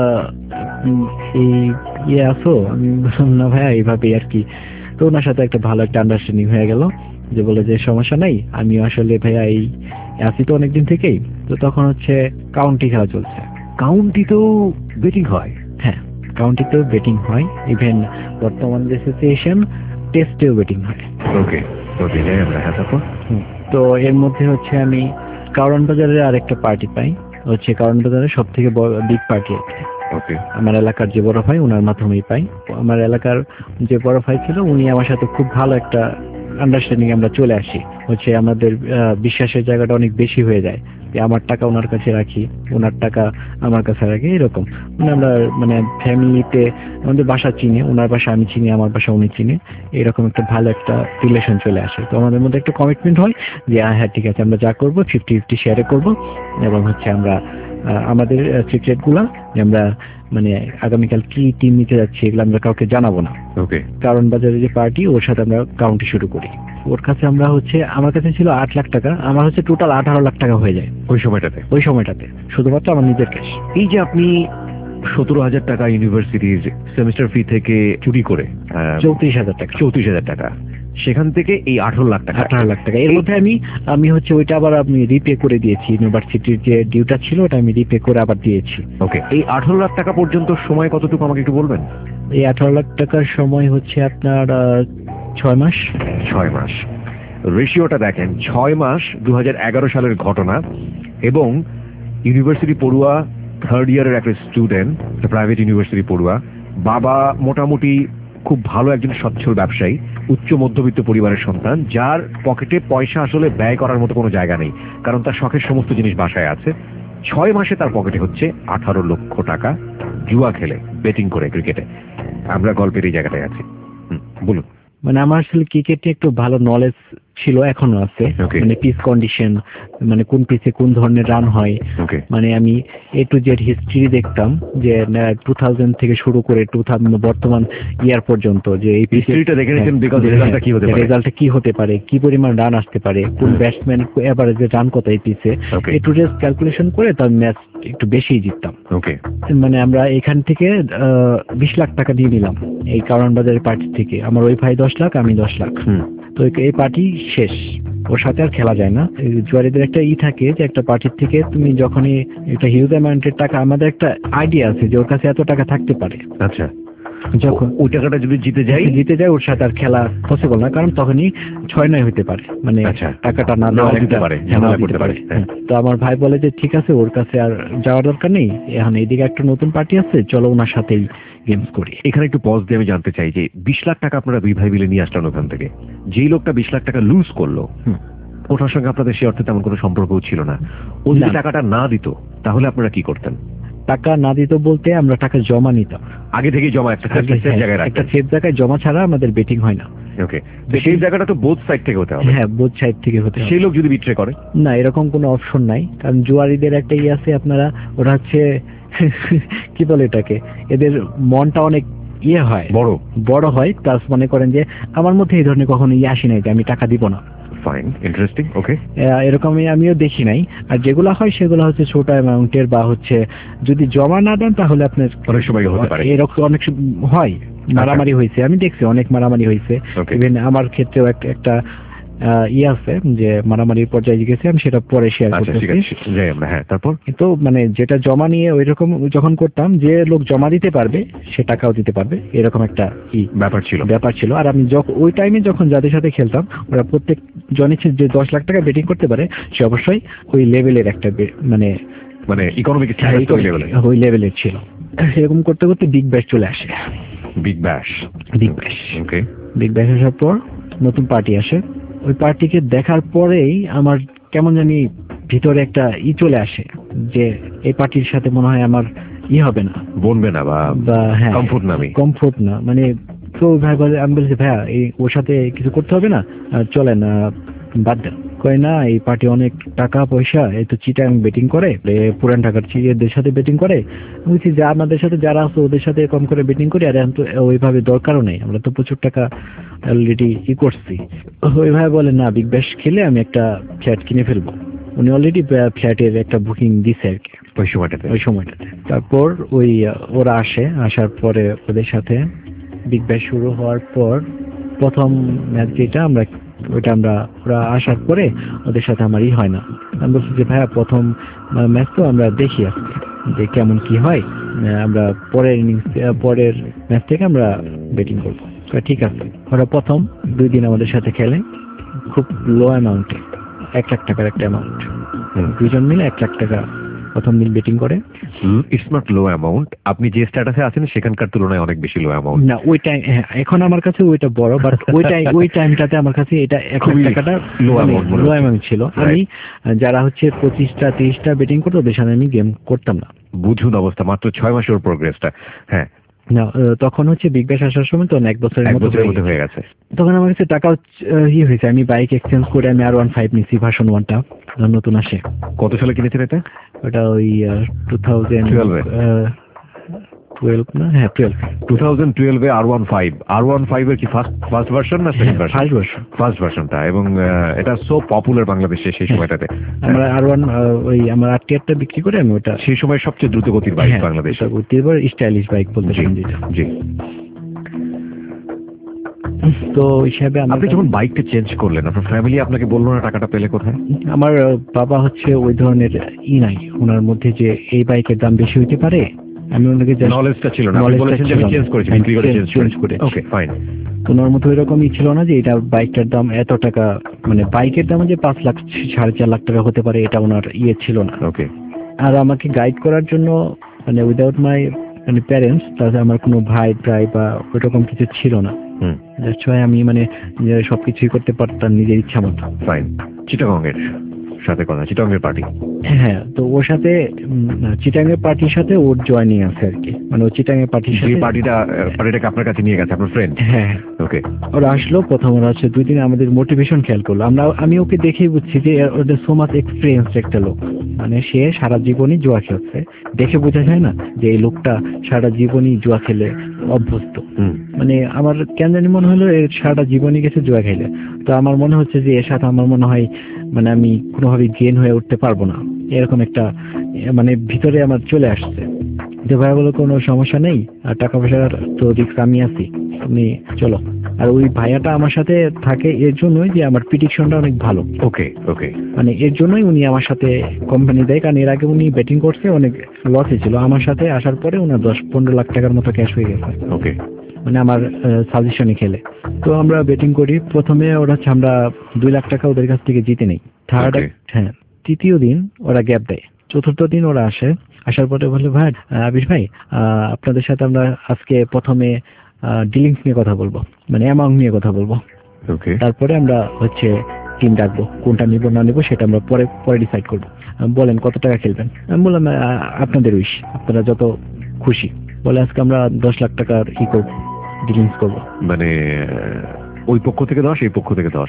এই ইয়ে আছো? আমি বললাম না ভাইয়া, এইভাবে আর কি। তো ওনার সাথে একটা ভালো একটা আন্ডারস্ট্যান্ডিং হয়ে গেল, যে বলে যে সমস্যা নাই, আমি আসলে ভাইয়া এই আছি তো অনেকদিন থেকেই। তো তখন হচ্ছে কাউন্টি খেলা চলছে। কাউন্টি তো বেটিং হয়? হ্যাঁ, কাউন্টিতেও বেটিং হয়, ইভেন বর্তমান যে সিচুয়েশন টেস্টেও বেটিং হয়। ওকে, তো দিলে আমরা হ্যাঁ তারপর। তো এর মধ্যে হচ্ছে আমি কারণ বাজারের আরেকটা পার্টি পাই, হচ্ছে কারণ বাজারের সব থেকে বড় বিগ পার্টি আছে। ওকে। আমার এলাকার যে বড় ভাই, ওনার মাধ্যমেই পাই। আমার এলাকার যে বড় ভাই ছিল উনি আমার সাথে খুব ভালো একটা আন্ডারস্ট্যান্ডিং আমরা চলে আসি। হচ্ছে আমাদের বিশ্বাসের জায়গাটা অনেক বেশি হয়ে যায়, যে আমার টাকা ওনার কাছে রাখি, ওনার টাকা আমার কাছে রাখি, এরকম। মানে আমরা মানে ফ্যামিলিতে আমাদের বাসা চিনি, ওনার বাসা আমি চিনি, আমার বাসা উনি চিনি, এরকম একটা ভালো একটা রিলেশন চলে আসে। তো আমাদের মধ্যে একটা কমিটমেন্ট হয় যে হ্যাঁ ঠিক আছে, আমরা যা করবো ফিফটি ফিফটি শেয়ারে করবো, এবং হচ্ছে আমরা আমাদের সিক্রেট গুলা আমরা মানে আগামীকাল কি টিম নিতে যাচ্ছি এগুলো আমরা কাউকে জানাবো না। ওকে। কারণ বাজারে যে পার্টি, ওর সাথে আমরা কাউন্টি শুরু করি। ওর কাছে আমরা হচ্ছে, আমার কাছে ছিল আট লাখ টাকা, আমার হচ্ছে টোটাল আঠারো লাখ টাকা হয়ে যায় ওই সময়টাতে। ওই সময়টাতে শুধুমাত্র আমার নিজের ক্যাশ। এই যে আপনি সতেরো হাজার টাকা ইউনিভার্সিটির সেমিস্টার ফি থেকে চুরি করে চৌত্রিশ হাজার টাকা চৌত্রিশ হাজার টাকা সেখান থেকে এই আঠারো লাখ টাকা আঠারো লাখ টাকা এর মধ্যে আমি আমি হচ্ছে ওইটা আবার আমি রিপে করে দিয়েছি। ইউনিভার্সিটির যে ডিউটা ছিল ওটা আমি রিপে করে আবার দিয়েছি। ওকে। এই আঠারো লাখ টাকা পর্যন্ত সময় কতটুকু আমাকে একটু বলবেন? এই আঠারো লাখ টাকার সময় হচ্ছে আপনার ছয় মাস। ছয় মাস রেশিওটা দেখেন, ছয় মাস দু হাজার এগারো সালের ঘটনা, এবং ইউনিভার্সিটি পড়ুয়া, থার্ড ইয়ারের একটা স্টুডেন্ট, প্রাইভেট ইউনিভার্সিটি পড়ুয়া, বাবা মোটামুটি খুব ভালো একজন সচ্ছল ব্যবসায়ী, উচ্চ মধ্যবিত্ত পরিবারের সন্তান, যার পকেটে পয়সা আসলে ব্যয় করার মতো কোনো জায়গা নেই, কারণ তার শখের সমস্ত জিনিস বাসায় আছে। ছয় মাসে তার পকেটে হচ্ছে আঠারো লক্ষ টাকা জুয়া খেলে, বেটিং করে ক্রিকেটে। আমরা গল্পের এই জায়গাটায় আছি। বলুন। মানে আমার আসলে ক্রিকেটে একটু ভালো নলেজ ছিল, এখনো আছে। মানে পিচ কন্ডিশন, মানে কোন পিচে কোন ধরনের রান হয়, মানে আমি এ টু জেড হিস্ট্রি দেখতাম, যে টু থাউজেন্ড থেকে শুরু করে টু থাউজেন্ড বর্তমান ইয়ার পর্যন্ত, যে এই হিস্ট্রিটা দেখে নিয়েছেন, বিকজ রেজাল্টটা কি হতে পারে, রেজাল্টটা কি হতে পারে, কি পরিমাণ রান আসতে পারে, কোন ব্যাটসম্যান এভারেজে রান কত এই পিচে, এ টু জেড ক্যালকুলেশন করে তার ম্যাচ একটু বেশি জিততাম। ওকে। মানে আমরা এখান থেকে বিশ লাখ টাকা দিয়ে নিলাম এই কারণ বাজারের পার্টি থেকে। আমার ওই ভাই দশ লাখ, আমি দশ লাখ। তো এই পার্টি শেষ, ওর সাথে আর খেলা যায় না। জুয়ারিদের একটা ই থাকে যে একটা পার্টির থেকে তুমি যখনই একটা হিউজ অ্যামাউন্টের টাকা, আমাদের একটা আইডিয়া আছে যে ওর কাছে এত টাকা থাকতে পারে। আচ্ছা। যখন ওই টাকাটা যদি জিতে যায় জিতে যায় ওর সাথে আর খেলা পসিবল না, কারণ তখনই ছয় নয় হতে পারে, মানে টাকাটা না দেওয়া দিতে পারে, করতে পারে। তো আমার ভাই বলে যে ঠিক আছে, ওর কাছে আর যাওয়ার দরকার নেই, এখন এইদিকে একটা নতুন পার্টি আছে, চলো ওনার সাথেই গেমস করি। এখানে একটু পজ দিয়ে আমি জানতে চাই যে বিশ লাখ টাকা আপনারা দুই ভাই মিলে নিয়ে আসলেন ওখান থেকে, যেই লোকটা বিশ লাখ টাকা লুজ করলো ওটার সঙ্গে আপনাদের সে অর্থে তেমন কোনো সম্পর্কও ছিল না, ও যদি টাকাটা না দিত তাহলে আপনারা কি করতেন? টাকা না দিত বলতে আমরা টাকা জমা নিতাম আগে থেকে, জমা একটা সেফ জায়গায় রাখতেন। একটা সেফ জায়গায় জমা ছাড়া আমাদের বেটিং হয় না। ওকে। তো সেই জায়গাটা তো বোথ সাইড থেকে হতে হবে। হ্যাঁ, বোথ সাইড থেকে হতে হবে। সেই লোক যদি বিট্রে করে? না, এরকম কোনো অপশন নাই, কারণ জুয়ারিদের একটা ই আছে, আপনারা ওরা হচ্ছে কি বলে এটাকে, এদের মনটা অনেক ইয়ে হয়, বড় বড় হয়, প্লাস মনে করেন যে আমার মধ্যে এই ধরনের কখনো ইয়ে আসি নাই যে আমি টাকা দিব না। Fine, interesting, okay. এরকমই আমিও দেখি নাই। আর যেগুলো হয় সেগুলো হচ্ছে ছোট অ্যামাউন্টের, বা হচ্ছে যদি জমা না দেন তাহলে আপনার অনেক সময় হতে পারে এরকম অনেক সম- হয় মারামারি হয়েছে, আমি দেখছি অনেক মারামারি হয়েছে। Okay. ইভেন আমার ক্ষেত্রেও একটা একটা আহ, ইয়ে আছে যে মারামারির পর্যায়ে গেছে, আমি সেটা পরে শেয়ার আচ্ছা ঠিক করতেছি। আছে, যাই আমরা। হ্যাঁ, তারপর? কিন্তু মানে যেটা জমা নিয়ে ওই রকম যখন করতাম, যে লোক জমা দিতে পারবে সে টাকাও দিতে পারবে, এরকম একটা ই ব্যাপার ছিল। ব্যাপার ছিল। আর আমি যখন ওই টাইমে যখন যাদের সাথে খেলতাম, ওরা প্রত্যেক জনই যে দশ লাখ টাকা বেটিং করতে পারে, সে অবশ্যই ওই লেভেলের একটা বে- মানে মানে ইকোনমিক স্ট্যাটাস ওই লেভেলে। ওই লেভেলের ছিল। এরকম করতে করতে বিগ ব্যাশ চলে আসে। Big Bash. বিগ ব্যাশ ওকে। বিগ ব্যাশ আসার পর নতুন পার্টি আসে। ওই পার্টিকে দেখার পরেই আমার কেমন জানি ভিতরে একটা ই চলে আসে যে এই পার্টির সাথে মনে হয় আমার ই হবে না, বনবে না, বা বা হ্যাঁ কমফোর্ট না, আমি কমফোর্ট না। মানে তো ভাই বলে, আমি বলছি ভাইয়া এই ওর সাথে কিছু করতে হবে না, আহ, চলেন আহ, বাদ দেন। কয় না, এই পার্টি অনেক টাকা পয়সা, এই তো চিটাং বেটিং করে, এ পুরান টাকার চিড়িয়াদের সাথে বেটিং করে। বলছি যে আমাদের সাথে যারা আছে ওদের সাথে কম করে বেটিং করি, আর এখন তো ওইভাবে দরকারও নেই, আমরা তো প্রচুর টাকা অলরেডি ই করছি। ওইভাবে বলে না, বিগ ব্যাশ খেলে আমি একটা ফ্ল্যাট কিনে ফেলবো। উনি অলরেডি ফ্ল্যাটের একটা বুকিং দিছে আর কি ওই সময়টাতে। ওই সময়টাতে। তারপর ওই আহ, ওরা আসে, আসার পরে ওদের সাথে বিগ ব্যাশ শুরু হওয়ার পর প্রথম ম্যাচ যেটা আমরা, ওইটা আমরা ওরা আসার পরে ওদের সাথে আমার ই হয় না। আমি বলছি যে ভাইয়া প্রথম ম্যাচ তো আমরা দেখি আজকে যে কেমন কি হয়, আহ, আমরা পরের ইনিংস পরের ম্যাচ থেকে আমরা ব্যাটিং করবো। তো ঠিক আছে, ওরা প্রথম দুই দিন আমাদের সাথে খেলে খুব লো অ্যামাউন্টে, এক লাখ টাকার একটা অ্যামাউন্ট। দুজন মিলে এক লাখ টাকা প্রথম দিন বেটিং করে। ইটস নট লো অ্যামাউন্ট, আপনি যে স্ট্যাটাসে আছেন সেখানকার তুলনায় অনেক বেশি লো অ্যামাউন্ট। না ওই টাইম, এখন আমার কাছে ওইটা বড়, বাট ওই টাইম ওই টাইমটাতে আমার কাছে এটা এক লাখ টাকাটা লো অ্যামাউন্ট লো অ্যামাউন্ট ছিল। আমি যারা হচ্ছে পঁচিশটা তিরিশটা বেটিং করতো ওদের সাথে আমি গেম করতাম না। বুঝুন অবস্থা, মাত্র ছয় মাসের প্রোগ্রেসটা। হ্যাঁ, না আহ, তখন হচ্ছে বিগ ব্যাশ আসার সময় তো এক বছরের এক মতো বছরের মধ্যে হয়ে গেছে। তখন আমার কাছে টাকা ইয়ে হয়েছে, আমি বাইক এক্সচেঞ্জ করে আমি আর ওয়ান ফাইভ নিচ্ছি, ভার্সন ওয়ানটা নতুন আসে। কত সালে কিনেছেন এটা? ওটা ওই টু থাউজেন্ড টুয়েলভ না, হ্যাঁ টুয়েলভ টু থাউজেন্ড টুয়েলভে R one five R one five এর কি ফার্স্ট ফার্স্ট ভার্সন না second version? First version first ভার্সনটা। এবং আহ, এটা সো পপুলার বাংলাদেশে সেই সময়টাতে। আমরা আর ওয়ান ওই আমার আর টি আরটা বিক্রি করে আমি ওটা সেই সময় সবচেয়ে দ্রুত গতির বাইক বাংলাদেশ, স্টাইলিশ বাইক বলতে জি পারেন যেটা। জি। তো হিসাবে আমার আপনি যখন বাইকটা চেঞ্জ করলেন, আপনার ফ্যামিলি আপনাকে বললো না টাকাটা পেলে কোথায়? আমার বাবা হচ্ছে ওই ধরনের ই নাই ওনার মধ্যে যে এই বাইকের দাম বেশি হইতে পারে। আমি ওনাকে নলেজটা ছিল না, আপনি বলেছেন যে আমি চেঞ্জ করেছি, বিক্রি করে চেঞ্জ করে। Okay fine. ওনার মতো এরকমই ছিল না যে এটা বাইকটার দাম এত টাকা, মানে বাইকের দাম যে পাঁচ লাখ সাড়ে চার লাখ টাকা হতে পারে, এটা ওনার ইয়ে ছিল না। ওকে। আর আমাকে গাইড করার জন্য মানে উইদাউট মাই মানে প্যারেন্টস, তাহলে আমার কোনো ভাই প্রায় বা ওইরকম কিছু ছিল না। হুম, আমি মানে সবকিছুই করতে পারতাম নিজের ইচ্ছা মতো। ফাইন। চিটাগংয়ের সাথে কথা, চিটাগংয়ের পার্টি। হ্যাঁ, তো ওর সাথে চিটাঙ্গের পার্টির সাথে ওর জয়েনিং আছে আর কি, মানে ও চিটাঙ্গের পার্টির সাথে পার্টিটা পার্টিটাকে আপনার কাছে নিয়ে গেছে আপনার ফ্রেন্ড। হ্যাঁ ওকে। ওরা আসলো প্রথম, ওরা হচ্ছে দুই দিন আমাদের মোটিভেশন খেয়াল করলো। আমরা আমি ওকে দেখেই বুঝছি যে ওদের সো মাচ এক্সপিরিয়েন্স একটা লোক, মানে সে সারা জীবনই জুয়া খেলছে। দেখে বোঝা যায় না যে এই লোকটা সারা জীবনই জুয়া খেলে অভ্যস্ত। মানে আমার কেন জানি মনে হলো এর সারাটা জীবনই গেছে জুয়া খেলে। তো আমার মনে হচ্ছে যে এর সাথে আমার মনে হয় মানে আমি কোনোভাবে গেন হয়ে উঠতে পারবো না, এরকম একটা মানে ভিতরে আমার চলে আসছে। যে ভাই বলো কোনো সমস্যা নেই, আর টাকা পয়সার তো রিস্ক আমি আছি, তুমি চলো। আর ওই ভাইয়াটা আমার সাথে থাকে এর জন্যই যে আমার প্রিডিকশনটা অনেক ভালো। ওকে ওকে। মানে এর জন্যই উনি আমার সাথে কোম্পানি দেয়, কারণ এর আগে উনি ব্যাটিং করছে, অনেক লসে ছিল। আমার সাথে আসার পরে ওনার দশ পনেরো লাখ টাকার মতো ক্যাশ হয়ে গেছে। ওকে। মানে আমার সাজেশনে খেলে। তো আমরা ব্যাটিং করি, প্রথমে ওরা হচ্ছে আমরা দুই লাখ টাকা ওদের কাছ থেকে জিতে নেই। থার্ড হ্যাঁ তৃতীয় দিন ওরা গ্যাপ দেয়, চতুর্থ দিন ওরা আসে। আসার পরে বলে ভাই আবির ভাই আপনাদের সাথে আমরা আজকে প্রথমে ডিলিংস নিয়ে কথা বলবো, মানে অ্যামাউন্ট নিয়ে কথা বলবো। ওকে। তারপরে আমরা হচ্ছে টিম ডাকবো, কোনটা নিবো না নিবো সেটা আমরা পরে পরে ডিসাইড করবো। বলেন কত টাকা খেলবেন? আমি বললাম আপনাদের উইশ, আপনারা যত খুশি। বলে আজকে আমরা দশ লাখ টাকার ই করবো, ডিলিংস করবো। মানে ওই পক্ষ থেকে দশ, এই পক্ষ থেকে দশ?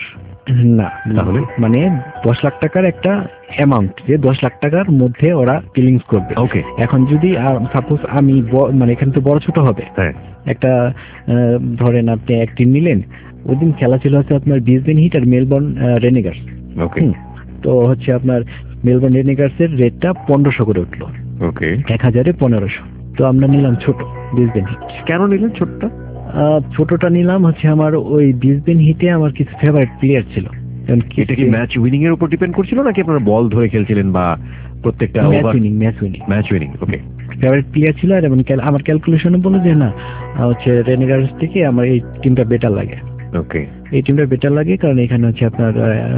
না, তাহলে? মানে দশ লাখ টাকার একটা অ্যামাউন্ট, যে দশ লাখ টাকার মধ্যে ওরা ফিলিংস করবে। ওকে। এখন যদি সাপোজ আমি ব- মানে এখানে তো বড় ছোট হবে, হ্যাঁ। একটা আহ, ধরেন আপনি এক টিম নিলেন, ওই দিন খেলা ছিল হচ্ছে আপনার ব্রিসবেন হিট আর মেলবোর্ন রেনেগার্স। ওকে। তো হচ্ছে আপনার মেলবোর্ন রেনেগার্স এর রেটটা পনেরোশো করে উঠলো, ওকে। এক হাজারে পনেরোশো। তো আমরা নিলাম ছোট ব্রিসবেন হিট। কেন নিলেন ছোটটা? আহ, ছোটটা নিলাম হচ্ছে আমার ওই ব্রিসবেন হিটে আমার কিছু ফেভারিট প্লেয়ার ছিল। এটা কি ম্যাচ উইনিং এর উপর ডিপেন্ড করছিল নাকি আপনারা বল ধরে খেলছিলেন বা প্রত্যেকটা match winning match winning match winning? Okay. Favourite player ছিল, আর এবং ক্যাল- আমার ক্যালকুলেশনে বলে যে না আহ, হচ্ছে রেনেগার্স থেকে আমার এই টিমটা বেটার লাগে। ওকে। এই টিমটা বেটার লাগে কারণ এখানে হচ্ছে আপনার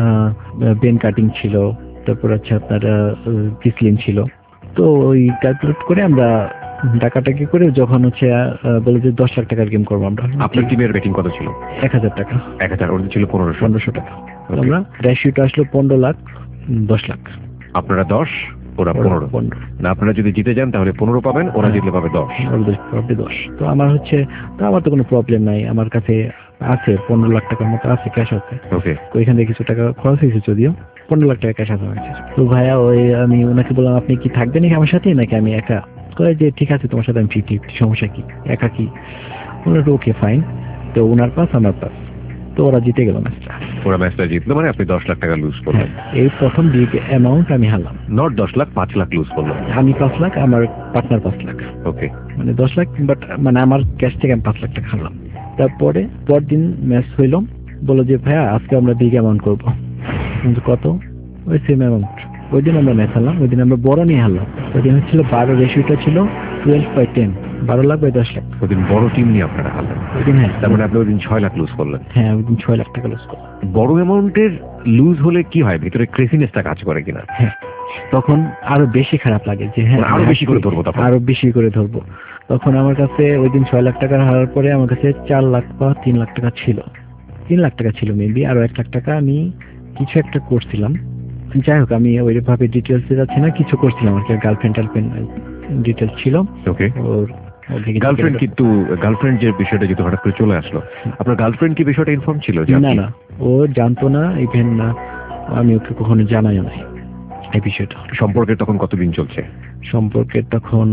বেন কাটিং ছিল, তারপর হচ্ছে আপনার কিসলিন ছিল। তো ওই ক্যালকুলেট করে আমরা টাকাটাকি করে যখন হচ্ছে আহ, বলে যে দশ লাখ টাকার গেম করবো আমরা। আপনার টিমের বেটিং কত ছিল? এক হাজার টাকা। এক হাজার, ওদের ছিল পনেরোশো। পনেরোশো টাকা। তো Okay. আমরা রেশিওটা আসলো পনেরো লাখ দশ লাখ। আপনারা দশ, ওরা পনেরো। পনেরো। না, আপনারা যদি জিতে যান তাহলে পনেরো পাবেন, ওরা জিতলে পাবে দশ। প্রবলি দশ। তো আমার হচ্ছে, তো আমার তো কোনো প্রবলেম নাই, আমার কাছে আছে পনেরো লাখ টাকার মতো আছে, ক্যাশ আছে। ওকে। তো এখান থেকে কিছু টাকা খরচ হয়েছে যদিও, পনেরো লাখ টাকা ক্যাশ আছে আমার কাছে। তো ভাইয়া ওই আমি ওনাকে বললাম আপনি কি থাকবেন নাকি আমার সাথে, নাকি আমি একা? কয়ে যে ঠিক আছে তোমার সাথে আমি ফিফটি ফিফটি, সমস্যা কি, একা কি? ওনার ওকে ফাইন। তো ওনার পাস আমার পাস, তো ওরা জিতে গেল ম্যাচটা। ওরা ম্যাচটা জিতলো মানে আপনি দশ লাখ টাকা লুজ করলেন। এই প্রথম বিগ অ্যামাউন্ট আমি হারলাম। নট দশ লাখ, পাঁচ লাখ লুজ করলেন। আমি পাঁচ লাখ, আমার পার্টনার পাঁচ লাখ। ওকে। মানে দশ লাখ, বাট মানে আমার ক্যাশ থেকে আমি পাঁচ লাখ টাকা হারলাম। তারপরে পরদিন ম্যাচ হইল, বলো যে ভাইয়া আজকে আমরা বিগ অ্যামাউন্ট করবো। কিন্তু কত? ওই সেম অ্যামাউন্ট। ওই দিন আমরা ম্যাচ হারলাম, ওই দিন আমরা বড় নিয়ে হারলাম। ওই দিন হচ্ছিল বারো, রেশিওটা ছিল টুয়েলভ বাই টেন, বারো লাখ বাই দশ লাখ। ওই দিন বড় টিম নিয়ে আপনারা হারলেন। ওই দিন হ্যাঁ, তার মানে আপনি ওই দিন ছয় লাখ লুজ করলেন। হ্যাঁ ওই দিন ছয় লাখ টাকা লস করলাম। বড় অ্যামাউন্টের লুজ হলে কি হয়, ভিতরে ক্রেজিনেসটা কাজ করে কিনা? হ্যাঁ, তখন আরো বেশি খারাপ লাগে যে হ্যাঁ আরো বেশি করে ধরবো, তখন আরো বেশি করে ধরবো। তখন আমার কাছে ওই দিন ছয় লাখ টাকা হারার পরে আমার কাছে চার লাখ বা তিন লাখ টাকা ছিল, তিন লাখ টাকা ছিল মেবি, আরো এক লাখ টাকা আমি কিছু একটা করছিলাম। যাই হোক, আমি ওইভাবে ডিটেলসে যাচ্ছি না, কিছু করছিলাম আর কি, গার্লফ্রেন্ড টার্লফ্রেন্ড ডিটেলস ছিল। ওকে। ওর গার্লফ্রেন্ড, কিন্তু গার্লফ্রেন্ড যে বিষয়টা যেহেতু হঠাৎ করে চলে আসলো, আপনার গার্লফ্রেন্ড কি বিষয়টা ইনফর্ম ছিল? না না, ও জানতো না, ইভেন না আমি ওকে কখনো জানাইও নাই এই বিষয়টা। সম্পর্কে তখন কতদিন চলছে? সম্পর্কে তখন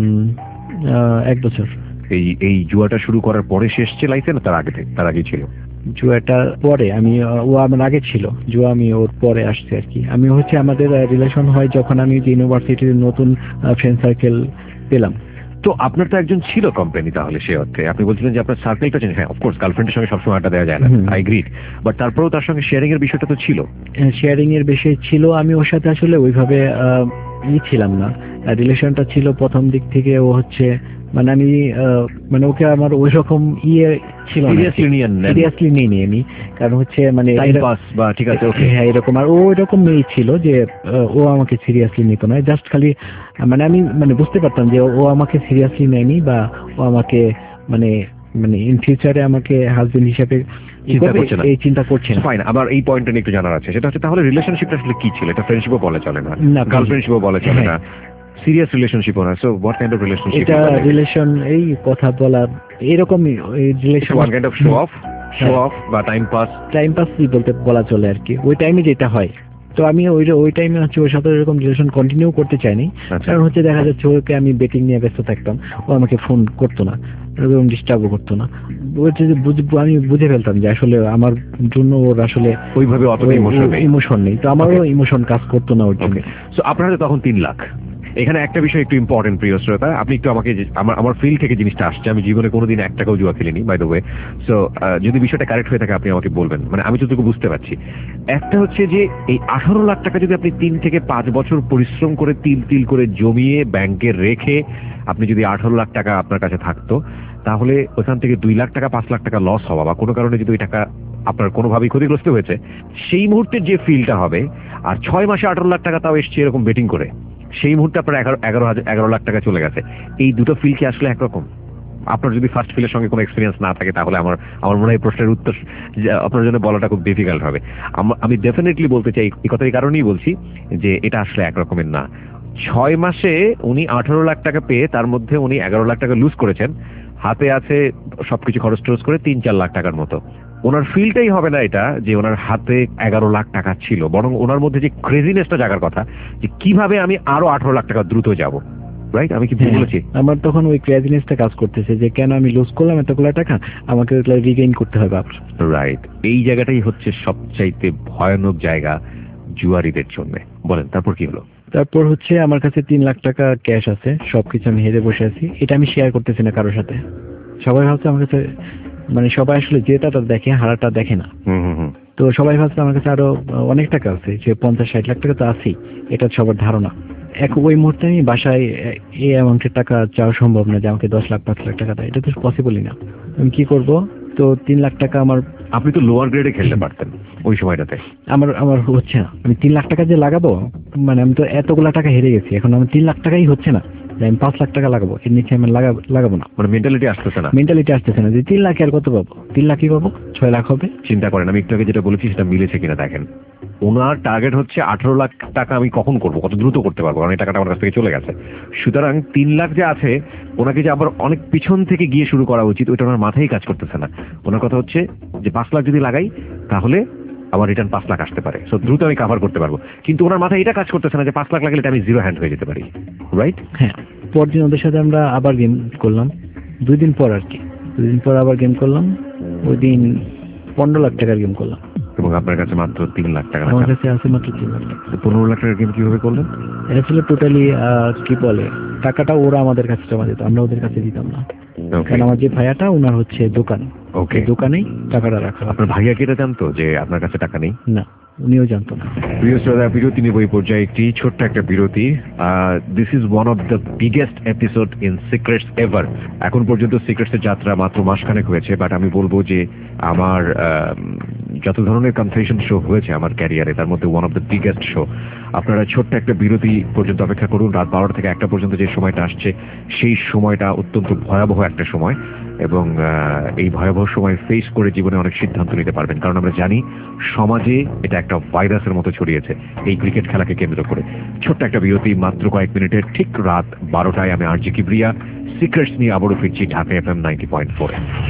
আহ, এক বছর। এই এই জুয়াটা শুরু করার পরে শেষ ছিল লাইফে, না তার আগে থেকে, তার আগে ছিল? জুয়াটা পরে, আমি ও আমার আগে ছিল, জুয়া আমি ওর পরে আসছে আর কি। আমি হচ্ছে আমাদের রিলেশন হয় যখন আমি ইউনিভার্সিটির নতুন ফ্রেন্ড সার্কেল পেলাম। তো আপনার তো একজন ছিল কোম্পানি তাহলে, সে অর্থে আপনি বলছিলেন যে আপনার সার্কেলটা চেঞ্জ। হ্যাঁ, অফকোর্স গার্লফ্রেন্ডের সঙ্গে সবসময় আড্ডা দেওয়া যায় না, আই এগ্রিড, বাট তারপরেও তার সঙ্গে শেয়ারিং এর বিষয়টা তো ছিল। শেয়ারিং এর বিষয় ছিল, আমি ওর সাথে আসলে ওইভাবে আহ, ই ছিলাম না। রিলেশনটা ছিল প্রথম দিক থেকে, ও হচ্ছে মানে আমি আহ, মানে ওকে আমার ওই রকম ইয়ে ছিল না, সিরিয়াসলি নিয়ে নেন? সিরিয়াসলি নিয়ে নিয়ে নি, কারণ হচ্ছে মানে টাইম পাস বা ঠিক আছে, ওকে, হ্যাঁ এরকম। আর ও এরকম মেয়ে ছিল যে আহ, ও আমাকে সিরিয়াসলি নিত না, জাস্ট খালি মানে আমি মানে বুঝতে পারতাম যে ও আমাকে সিরিয়াসলি নেয়নি, বা ও আমাকে মানে মানে ইন ফিউচারে আমাকে হাজবেন্ড হিসেবে চিন্তা করছে না, এই চিন্তা করছে না। ফাইন। আবার এই পয়েন্টটা নিয়ে একটু জানার আছে, সেটা হচ্ছে তাহলে রিলেশনশিপটা আসলে কি ছিল? এটা ফ্রেন্ডশিপও বলা চলে না, গার্লফ্রেন্ডশিপও বলা চলে না, সিরিয়াস রিলেশনশিপও না। So what kind of relationship? এটা রিলেশন, এই কথা বলা এরকমই, এই relation one kind of show off, show off বা টাইম পাস। টাইম পাসই বলতে বলা চলে আর কি, ওই টাইমে যেটা হয়। তো আমি ওই ওই টাইমে হচ্ছে ওর সাথে এরকম রিলেশন কন্টিনিউ করতে চাইনি, কারণ হচ্ছে দেখা যাচ্ছে ওকে আমি বেটিং নিয়ে ব্যস্ত থাকতাম, ও আমাকে ফোন করতো না, এরকম ডিস্টার্বও করতো না। হচ্ছে যে বুঝ- আমি বুঝে ফেলতাম যে আসলে আমার জন্য ওর আসলে ওইভাবে অত ইমোশন নেই, ইমোশন নেই, তো আমারও ইমোশন কাজ করতো না ওর জন্য। সো আপনার হাতে তখন তিন লাখ। এখানে একটা বিষয় একটু ইম্পর্টেন্ট প্রিয় শ্রোতা, আপনি একটু আমাকে যে- আমার আমার ফিল থেকে জিনিসটা আসছে, আমি জীবনে কোনোদিন এক টাকাও জুয়া খেলিনি বাই দ্য ওয়ে। সো যদি বিষয়টা কারেক্ট হয়ে থাকে আপনি আমাকে বলবেন, মানে আমি যতটুকু বুঝতে পারছি। একটা হচ্ছে যে এই আঠারো লাখ টাকা যদি আপনি তিন থেকে পাঁচ বছর পরিশ্রম করে তিল তিল করে জমিয়ে ব্যাংকে রেখে আপনি যদি আঠারো লাখ টাকা আপনার কাছে থাকতো, তাহলে ওখান থেকে দুই লাখ টাকা পাঁচ লাখ টাকা লস হওয়া বা কোনো কারণে যদি ওই টাকা আপনার কোনোভাবেই ক্ষতিগ্রস্ত হয়েছে, সেই মুহূর্তে যে ফিলটা হবে, আর ছয় মাসে আঠারো লাখ টাকা তাও এসছে এরকম বেটিং করে, সেই মুহূর্তে আপনার এগারো এগারো হাজার এগারো লাখ টাকা চলে গেছে। এই দুটো ফিল কি আসলে একরকম? আপনার যদি ফার্স্ট ফিলের সঙ্গে কোনো এক্সপিরিয়েন্স না থাকে তাহলে আমার আমার মনে হয় প্রশ্নের উত্তর আপনার জন্য বলাটা খুব ডিফিকাল্ট হবে। আমি ডেফিনেটলি বলতে চাই, এই কথা এই কারণেই বলছি যে এটা আসলে একরকমের না। ছয় মাসে উনি আঠারো লাখ টাকা পেয়ে তার মধ্যে উনি এগারো লাখ টাকা লুজ করেছেন, হাতে আছে সবকিছু খরচ টরচ করে তিন চার লাখ টাকার মতো। ওনার ফিলটাই হবে না এটা যে ওনার হাতে এগারো লাখ টাকা ছিল, বরং ওনার মধ্যে যে ক্রেজিনেসটা জাগার কথা যে কিভাবে আমি আরো আঠারো লাখ টাকা দ্রুত যাব। রাইট? আমি কি ভুল বলেছি? আমার তখন ওই ক্রেজিনেসটা কাজ করতেছে যে কেন আমি লুজ করলাম এতগুলো টাকা, আমাকে ওগুলো রিগেইন করতে হবে আবার। রাইট, এই জায়গাটাই হচ্ছে সবচাইতে ভয়ানক জায়গা জুয়ারিদের জন্য। বলেন তারপর কি হলো? তারপর হচ্ছে আমার কাছে তিন লাখ টাকা ক্যাশ আছে, সবকিছু আমি হেরে বসে আছি, এটা আমি শেয়ার করতেছি না কারোর সাথে। সবাই ভাবছে আমার কাছে, মানে সবাই আসলে জেতাটা দেখে, হারাটা দেখে না। হুম হুম হুম। তো সবাই ভাবছে আমার কাছে আরো অনেক টাকা আছে, যে পঞ্চাশ ষাট লাখ টাকা তো আছেই, এটা সবার ধারণা। এক ওই মুহূর্তে আমি বাসায় এই অ্যামাউন্টের টাকা চাওয়া সম্ভব না যে আমাকে দশ লাখ পাঁচ লাখ টাকা দেয়, এটা তো পসিবলই না। আমি কি করব? তো তিন লাখ টাকা আমার, আপনি তো লোয়ার গ্রেডে খেলতে পারতেন ওই সময়টাতে। আমার আমার হচ্ছে না, আমি তিন লাখ টাকা যে লাগাবো, মানে আমি তো এতগুলা টাকা হেরে গেছি, এখন আমার তিন লাখ টাকাই হচ্ছে না যে আমি পাঁচ লাখ টাকা লাগাবো, এর নিচে আমি লাগাবো লাগাবো না। মানে মেন্টালিটি আসতেছে না, মেন্টালিটি আসতেছে না যে তিন লাখ আর কত পাবো, তিন লাখই পাবো, ছয় লাখ হবে। চিন্তা করেন আমি একটু আগে যেটা বলেছি সেটা মিলেছে কিনা দেখেন। ওনার টার্গেট হচ্ছে আঠারো লাখ টাকা আমি কখন করবো, কত দ্রুত করতে পারবো, কারণ এই টাকাটা আমার কাছ থেকে চলে গেছে। সুতরাং তিন লাখ যে আছে, ওনাকে যে আবার অনেক পিছন থেকে গিয়ে শুরু করা উচিত, ওইটা ওনার মাথায় কাজ করতেছে না। ওনার কথা হচ্ছে যে পাঁচ লাখ যদি লাগাই তাহলে আমার রিটার্ন পাঁচ লাখ আসতে পারে, সো দ্রুত আমি কাভার করতে পারবো। কিন্তু ওনার মাথায় এটা কাজ করতেছে না যে পাঁচ লাখ লাগালে এটা আমি জিরো হ্যান্ড হয়ে যেতে পারি। রাইট? হ্যাঁ, পরদিন ওদের সাথে আমরা আবার গেম করলাম, দুই দিন পর আর কি, দুই দিন পর আবার গেম করলাম। ওই দিন পনেরো লাখ টাকার গেম করলাম এবং আপনার কাছে মাত্র তিন লাখ টাকা। আমার কাছে আছে মাত্র তিন লাখ টাকা। পনেরো লাখ টাকার গেম কিভাবে করলেন? এটা ছিল টোটালি কি বলে, টাকাটা ওরা আমাদের কাছে জমা দিত, আমরা ওদের কাছে দিতাম না। কারণ আমার যে ভাইয়াটা, ওনার হচ্ছে দোকান, ওকে, দোকানেই টাকাটা রাখা। আপনার ভাইয়া কি এটা জানতো যে আপনার কাছে টাকা নেই? না, উনিও জানতো না। প্রিয় শ্রোতা, বিরতি নিব এই পর্যায়ে একটি ছোট্ট একটা বিরতি। This is one of the biggest episode in Secrets ever. এখন পর্যন্ত সিক্রেটস এর যাত্রা মাত্র মাসখানেক হয়েছে, বাট আমি বলবো যে আমার যত ধরনের কনফেশন শো হয়েছে আমার ক্যারিয়ারে, তার মধ্যে one of the biggest show. আপনারা ছোট্ট একটা বিরতি পর্যন্ত অপেক্ষা করুন। রাত বারোটা থেকে একটা পর্যন্ত যে সময়টা আসছে, সেই সময়টা অত্যন্ত ভয়াবহ একটা সময়, এবং এই ভয়াবহ সময় ফেস করে জীবনে অনেক সিদ্ধান্ত নিতে পারবেন। কারণ আমরা জানি সমাজে এটা একটা ভাইরাসের মতো ছড়িয়েছে এই ক্রিকেট খেলাকে কেন্দ্র করে। ছোট্ট একটা বিরতি, মাত্র কয়েক মিনিটের। ঠিক রাত বারোটায় আমি আরজে কিবরিয়া সিক্রেটস নিয়ে আবারও ফিরছি Dhaka FM ninety point four.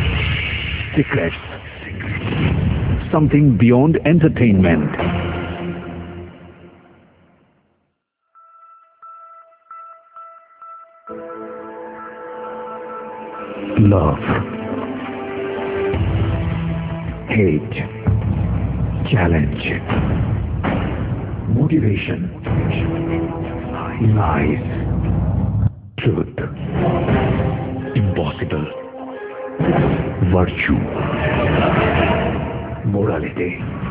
Secrets, something beyond entertainment. Love, hate, challenge, motivation, lies, truth, impossible, virtue, morality,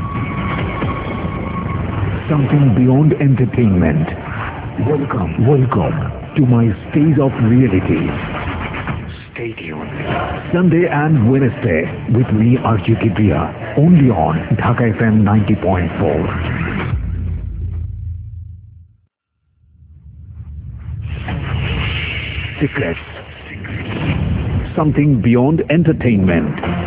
something beyond entertainment. Welcome, welcome to my stage of reality. Stay tuned. Sunday and Wednesday with me, Arjun Kibriya, only on Dhaka F M ninety point four. Secrets, something beyond entertainment.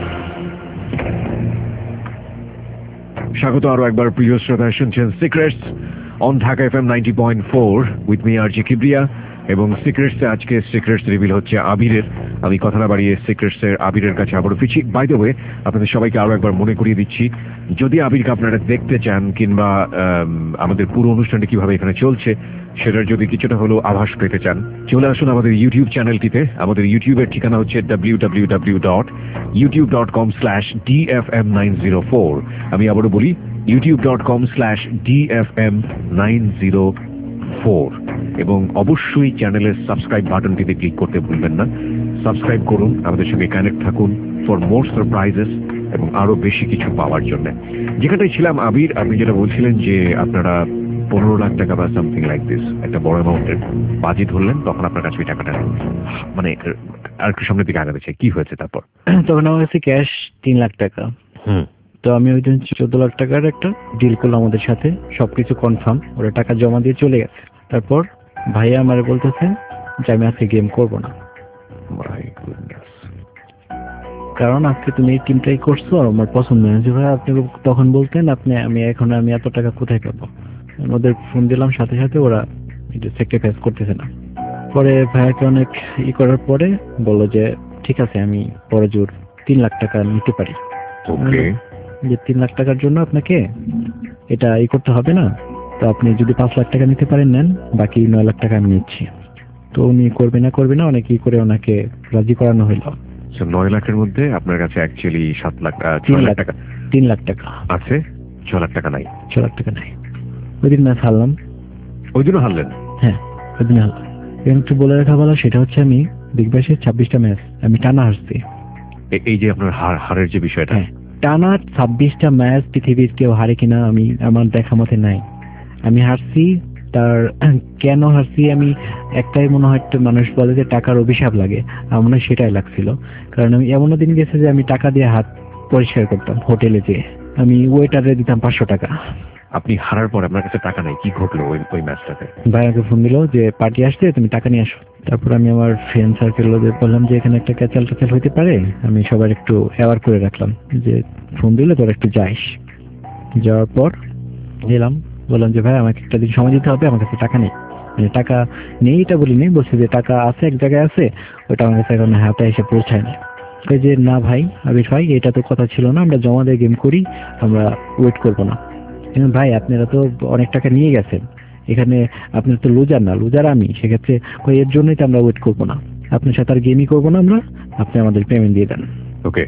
স্বাগত আরো একবার প্রিয় শ্রোতা, শুনছেন Secrets on Dhaka F M ninety point four with me RJ Kibria. এবং Secrets আজকে secrets reveal হচ্ছে আবিরের। আমি কথা না বাড়িয়ে সিক্রেটস এর আবিরের কাছে আবারও ফিরছি। বাই দ্য ওয়ে, আপনাদের সবাইকে আরো একবার মনে করিয়ে দিচ্ছি, যদি আবিরকে আপনারা দেখতে চান কিংবা আমাদের পুরো অনুষ্ঠানটি কিভাবে এখানে চলছে সেটার যদি কিছুটা হলেও আভাস পেতে চান, চলে আসুন আমাদের ইউটিউব চ্যানেলটিতে। আমাদের ইউটিউবের ঠিকানা হচ্ছে W W W dot YouTube dot com slash D F M nine zero four. আমি আবারও বলি, YouTube dot com slash D F M nine zero four. এবং অবশ্যই চ্যানেলের সাবস্ক্রাইব বাটনটিতে ক্লিক করতে ভুলবেন না। সাবস্ক্রাইব করুন, আমাদের সঙ্গে কানেক্ট থাকুন ফর মোর সারপ্রাইজেস এবং আরো বেশি কিছু পাওয়ার জন্য। যেখানটাই ছিলাম আবির, আপনি যেটা বলছিলেন যে আপনারা পনেরো লাখ টাকা বা সামথিং লাইক দিস একটা বড় অ্যামাউন্টের বাজি ধরলেন, তখন আপনার কাছে ওই টাকাটা মানে আর একটু সামনের দিকে আগাতে চাই, কি হয়েছে তারপর? তখন আমার কাছে ক্যাশ তিন লাখ টাকা। হুম। তো আমি ওই দিন চোদ্দ লাখ টাকার একটা ডিল করলাম ওদের সাথে, সবকিছু কনফার্ম, ওরা টাকা জমা দিয়ে চলে গেছে। তারপর ভাইয়া আমারে বলতেছে যে আমি আজকে গেম করবো না, কারণ আজকে তুমি এই টিমটাই করছো, আমার পছন্দ হয়েছে। ভাই আপনি তখন বলতেন আপনি আমি এখন আমি এত টাকা কোথায় পাবো। ওদের ফোন দিলাম, সাথে সাথে ওরা স্যাক্রিফাইস করতেছে না। পরে ভাইয়াকে অনেক ই করার পরে বললো যে ঠিক আছে, আমি পরে জোর তিন লাখ টাকা নিতে পারি। ওকে, যে তিন লাখ টাকার জন্য আপনাকে এটা ই করতে হবে না, তো আপনি যদি পাঁচ লাখ টাকা নিতে পারেন নেন, বাকি নয় লাখ টাকা আমি নিচ্ছি। তো উনি করবে না করবে না অনেক ই করে ওনাকে রাজি করানো হইলো। So, নয় লাখের মধ্যে আপনার কাছে অ্যাকচুয়ালি সাত লাখ আহ, তিন ছয় লাখ লাখ টাকা তিন লাখ টাকা আছে, ছ লাখ টাকা নাই। ছ লাখ টাকা নাই। ওই দিন ম্যাচ হারলাম। ওই জন্য হারলেন? হ্যাঁ, ওই দিন হারলাম। এবং একটু বলে রাখা ভালো, সেটা হচ্ছে আমি বিগ ব্যাশের ছাব্বিশটা ম্যাচ আমি টানা হারছি। এ- এই যে আপনার হার হারের যে বিষয়টা, হ্যাঁ, টানা ছাব্বিশটা ম্যাচ পৃথিবীর কেউ হারে কিনা আমি আমার দেখা মতে নাই। আমি হারছি। তার কেন হারছি আমি একটাই মনে হয়, একটু মানুষ বলে যে টাকার অভিশাপ লাগে, আমার মনে হয় সেটাই লাগছিল। কারণ আমি এমনও দিন গেছে যে আমি টাকা দিয়ে হাত পরিষ্কার করতাম হোটেলে যেয়ে, আমি ওয়েটারে দিতাম পাঁচশো টাকা। আপনি হারার পর আপনার কাছে টাকা নাই, কি ঘটলো ওই ওই ম্যাচটাতে? ভাই আমাকে ফোন দিল যে পার্টি আসছে, তুমি টাকা নিয়ে আসো। তারপর আমি আমার ফ্রেন্ড সার্কেল বললাম যে এখানে একটা ক্যাচাল ট্যাচাল হইতে পারে, আমি সবার একটু অ্যাওয়ার করে রাখলাম যে ফোন দিলে তোর একটু যাইস। যাওয়ার পর গেলাম, বললাম যে ভাই আমাকে একটা দিন সময় দিতে হবে, আমার কাছে টাকা নেই। মানে টাকা নেই এটা বলি নেই, বলছে যে টাকা আছে এক জায়গায় আছে, ওইটা আমার কাছে এখন হাতে এসে পৌঁছায় না। ওই যে না ভাই আবির ভাই, এটা তো কথা ছিল না, আমরা জমা দিয়ে গেম করি, আমরা ওয়েট করবো না। কিন্তু ভাই আপনারা তো অনেক টাকা নিয়ে গেছেন, এখানে আপনার তো লুজার না, লুজার আমি, সেক্ষেত্রে ওই এর জন্যই তো আমরা ওয়েট করবো না, আপনার সাথে আর গেমই করবো না আমরা, আপনি আমাদের পেমেন্ট দিয়ে দেন। ওকে,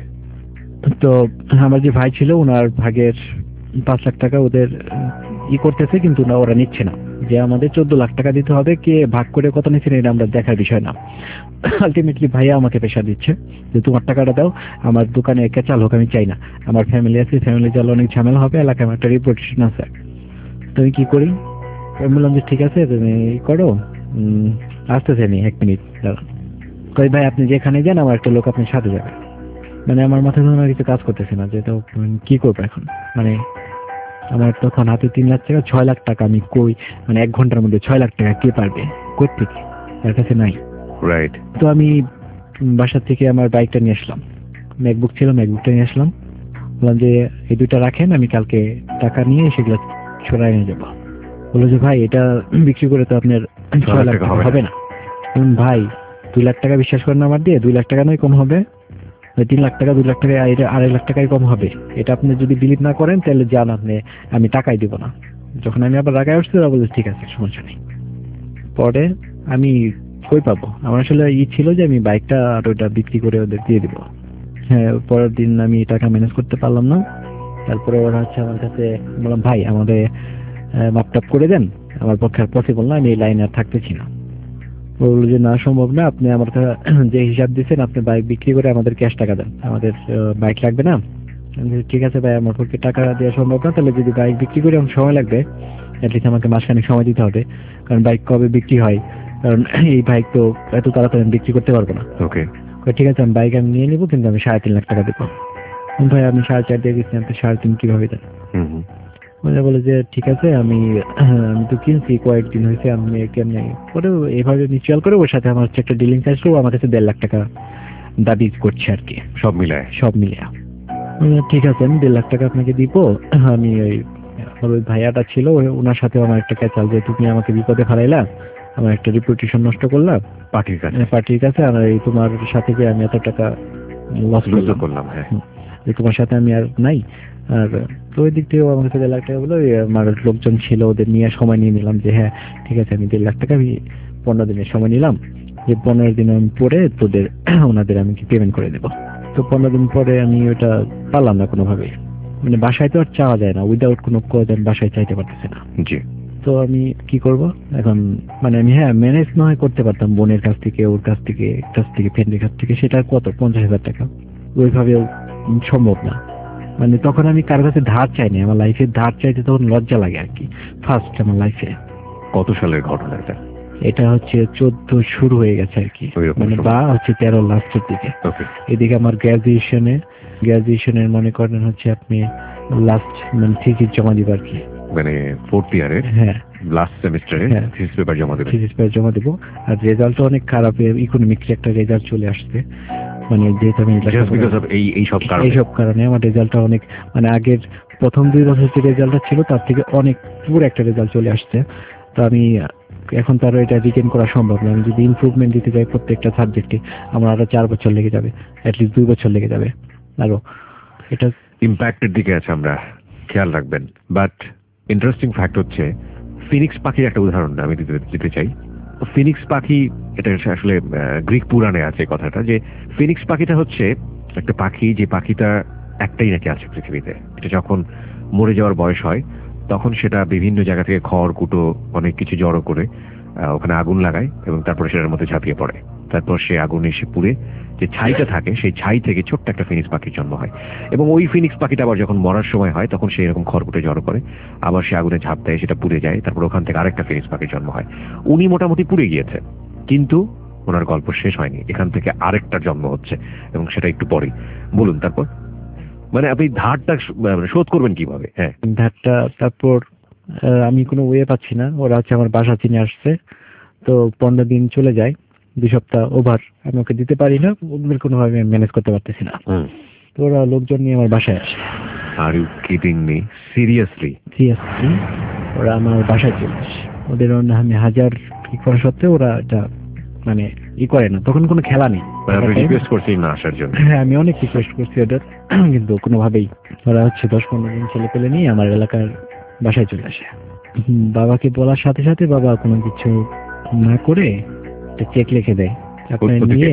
তো আমার যে ভাই ছিল ওনার ভাগের পাঁচ লাখ টাকা ওদের ই করতেছে, কিন্তু না ওরা নিচ্ছে না, যে আমাদের চোদ্দ লাখ টাকা দিতে হবে, কে ভাগ করে কত নিচ্ছে এটা আমরা দেখার বিষয় না। আলটিমেটলি ভাইয়া আমাকে প্রেশার দিচ্ছে যে তোমার টাকাটা দাও, আমার দোকানে ক্যাচাল হোক আমি চাই না, আমার ফ্যামিলি আছে, ফ্যামিলি চাল অনেক ঝামেলা হবে, এলাকায় আমার একটা রিপোর্টেশন আছে। তুমি কি করি? আমি বললাম যে ঠিক আছে তুমি করো, উম, আসতেছে নি এক মিনিট দাঁড়ান। কই ভাই আপনি যেখানে যান আমার একটা লোক আপনার সাথে যাবে। মানে আমার মাথায় কোনো কিছু কাজ করতেছে না, যে তো কি করবো এখন। মানে আমার তখন হাতে তিন লাখ টাকা, ছয় লাখ টাকা আমি কই, মানে এক ঘন্টার মধ্যে ছয় লাখ টাকা কে পারবে, কই থেকে, তার কাছে নাই। রাইট। তো আমি বাসা থেকে আমার বাইকটা নিয়ে আসলাম, ম্যাকবুক ছিল, ম্যাকবুকটা নিয়ে আসলাম, বললাম যে এই দুইটা রাখেন, আমি কালকে টাকা নিয়ে সেগুলো ছড়াই নিয়ে যাবো। বললো যে ভাই এটা বিক্রি করে তো আপনার ছয় লাখ টাকা হবে না। বললাম, ভাই দুই লাখ টাকা বিশ্বাস করেন আমার দিয়ে, দুই লাখ টাকা নয় কম হবে, তিন লাখ টাকা দুই লাখ টাকা আড়াই লাখ টাকায় কম হবে, এটা আপনি যদি বিলিভ না করেন তাহলে যান আপনি, আমি টাকাই দিব না। যখন আমি আবার রাগায় উঠছি ওরা বলছে ঠিক আছে সমস্যা নেই। পরে আমি কই পাবো, আমার আসলে ই ছিল যে আমি বাইকটা আর ওইটা বিক্রি করে ওদের দিয়ে দিব। হ্যাঁ, পরের দিন আমি টাকা ম্যানেজ করতে পারলাম না। তারপরে ওরা হচ্ছে আমার কাছে, বললাম ভাই আমাদের মাপটাপ করে দেন, আমার পক্ষে আর পসিবল না, আমি এই লাইনে আর থাকতেছি না। বললো যে না সম্ভব না, আপনি আমার যে হিসাব দিচ্ছেন আপনি বাইক বিক্রি করে আমাদের ক্যাশ টাকা দেন, আমাদের বাইক লাগবে না। ঠিক আছে ভাই, আমার পক্ষে টাকা দেওয়া সম্ভব না, তাহলে যদি বাইক বিক্রি করে আমার সময় লাগবে, অ্যাটলিস্ট আমাকে মাসখানেক সময় দিতে হবে, কারণ বাইক কবে বিক্রি হয়, কারণ এই বাইক তো এত তাড়াতাড়ি আমি বিক্রি করতে পারবো না। ওকে, ঠিক আছে আমি বাইক আমি নিয়ে নিবো, কিন্তু আমি সাড়ে তিন লাখ টাকা দেবো। ভাই আমি সাড়ে চার দিয়ে গেছি, আপনি সাড়ে তিন কিভাবে দেন? বলে বলে যে ঠিক আছে আমি আমি তো কিনছি কয়েকদিন হয়েছে, আমি কেমনি পরে এভাবে মিউচুয়াল করে ওর সাথে আমার হচ্ছে একটা ডিলিং আসলো, আমার কাছে দেড় লাখ টাকা দাবি করছে আর কি, সব মিলায় সব মিলিয়ে। ঠিক আছে আমি দেড় লাখ টাকা আপনাকে দিব। আমি ওই আমার ওই ভাইয়াটা ছিল ওনার সাথে আমার একটা ক্যাচাল, যে তুমি আমাকে বিপদে ফেলাইলা, আমার একটা রিপুটেশন নষ্ট করলাম পার্টির কাছে, পার্টির কাছে, আর এই তোমার সাথে যে আমি এত টাকা লস করলাম, হ্যাঁ যে তোমার সাথে আমি আর নাই। আর তো ওই দিক থেকে আমার কাছে দেড় লাখ টাকা বলে, আমার লোকজন ছিল ওদের নিয়ে সময় নিয়ে নিলাম যে হ্যাঁ ঠিক আছে আমি দেড় লাখ টাকা আমি পনেরো দিনের সময় নিলাম, যে পনেরো দিন আমি পরে তোদের ওনাদের আমি পেমেন্ট করে দেবো। তো পনেরো দিন পরে আমি ওটা পারলাম না কোনোভাবে, মানে বাসায় তো আর চাওয়া যায় না, উইদাউট কোনো কজ আমি বাসায় চাইতে পারতেছি না। জি। তো আমি কি করব এখন, মানে আমি হ্যাঁ ম্যানেজ না হয় করতে পারতাম বোনের কাছ থেকে, ওর কাছ থেকে, কাছ থেকে ফ্রেন্ডের কাছ থেকে, সেটা কত পঞ্চাশ হাজার টাকা, ওইভাবেও সম্ভব না। মানে তখন আমি কারোর কাছে ধার চাইনি, আমার লাইফে ধার চাইতে তখন লজ্জা লাগে আর কি, ফার্স্ট আমার লাইফে। কত সালের ঘটনা এটা? এটা হচ্ছে চোদ্দ শুরু হয়ে গেছে আর কি, মানে বা হচ্ছে তেরো লাস্টের দিকে। এদিকে আমার গ্রাজুয়েশনে গ্রাজুয়েশনের মনে করেন হচ্ছে আপনি লাস্ট মানে থিসিস জমা দিব আর কি, মানে ফোর্থ ইয়ারে, হ্যাঁ লাস্ট সেমিস্টারে থিসিস পেপার জমা দেব, থিসিস পেপার জমা দেব। আর রেজাল্টও অনেক খারাপ, ইকোনমিক্স একটা রেজাল্ট চলে আসছে, মানে যেহেতু আমি এই এই সব কারণে এই সব কারণে আমার রেজাল্টটা অনেক, মানে আগের প্রথম দুই বছর যে রেজাল্টটা ছিল তার থেকে অনেক পুরো একটা রেজাল্ট চলে আসছে। তো আমি এখন তো আরো এটা রিটেন করা সম্ভব না, আমি যদি ইমপ্রুভমেন্ট দিতে যাই প্রত্যেকটা সাবজেক্টে আমার আরো চার বছর লেগে যাবে, অ্যাটলিস্ট দুই বছর লেগে যাবে আরো। এটা ইম্প্যাক্টের দিকে আছে আমরা, খেয়াল রাখবেন। বাট ইন্টারেস্টিং ফ্যাক্ট হচ্ছে ফিনিক্স পাখির একটা উদাহরণ আমি দিতে দিতে চাই। ফিনিক্স পাখি, এটা আসলে গ্রিক পুরাণে আছে কথাটা, যে ফিনিক্স পাখিটা হচ্ছে একটা পাখি, যে পাখিটা একটাই নাকি আছে পৃথিবীতে। এটা যখন মরে যাওয়ার বয়স হয় তখন সেটা বিভিন্ন জায়গা থেকে খড় কুটো অনেক কিছু জড়ো করে ওখানে আগুন লাগায় এবং তারপরে সেটার মধ্যে ঝাঁপিয়ে পড়ে। তারপর সে আগুন এসে পুড়ে যে ছাইটা থাকে সেই ছাই থেকে ছোট্ট একটা ফিনিক্স পাখির জন্ম হয়। এবং ওই ফিনিক্স পাখিটা আবার যখন মরার সময় হয় তখন সে এরকম খড়কুটে জড়ো করে আবার সে আগুনে ঝাঁপ দেয়, সেটা পুড়ে যায়, তারপর ওখান থেকে আরেকটা ফিনিক্স পাখির জন্ম হয়। উনি মোটামুটি পুড়ে গিয়েছে, কিন্তু ওনার গল্প শেষ হয়নি, এখান থেকে আরেকটা জন্ম হচ্ছে এবং সেটা একটু পরেই। বলুন তারপর, মানে আপনি ধারটা শোধ করবেন কিভাবে? হ্যাঁ, ধারটা তারপর আমি কোনো ওয়ে পাচ্ছি না, ওরা হচ্ছে আমার বাসা চিনে আসছে, তো পনেরো দিন চলে যায়, দুই সপ্তাহ ওভার আমি ওকে দিতে পারি না, ওদের কোনোভাবে ম্যানেজ করতে পারতেছি না। তো ওরা লোকজন নিয়ে আমার বাসায় আসে। Are you kidding me? Seriously? Seriously ওরা আমার বাসায় চলে আসে। ওদের আমি হাজার কি করা সত্ত্বেও ওরা এটা মানে ই করে না। তখন কোনো খেলা নেই, রিকোয়েস্ট করছি না আসার জন্য। হ্যাঁ, আমি অনেক রিকোয়েস্ট করছি ওদের, কিন্তু কোনোভাবেই ওরা হচ্ছে দশ পনেরো দিন ছেলে পেলে নিয়ে আমার এলাকার বাসায় চলে আসে। বাবাকে বলার সাথে সাথে বাবা কোনো কিছু না করে একটা চেক লিখে দেয়, আপনারা নিয়ে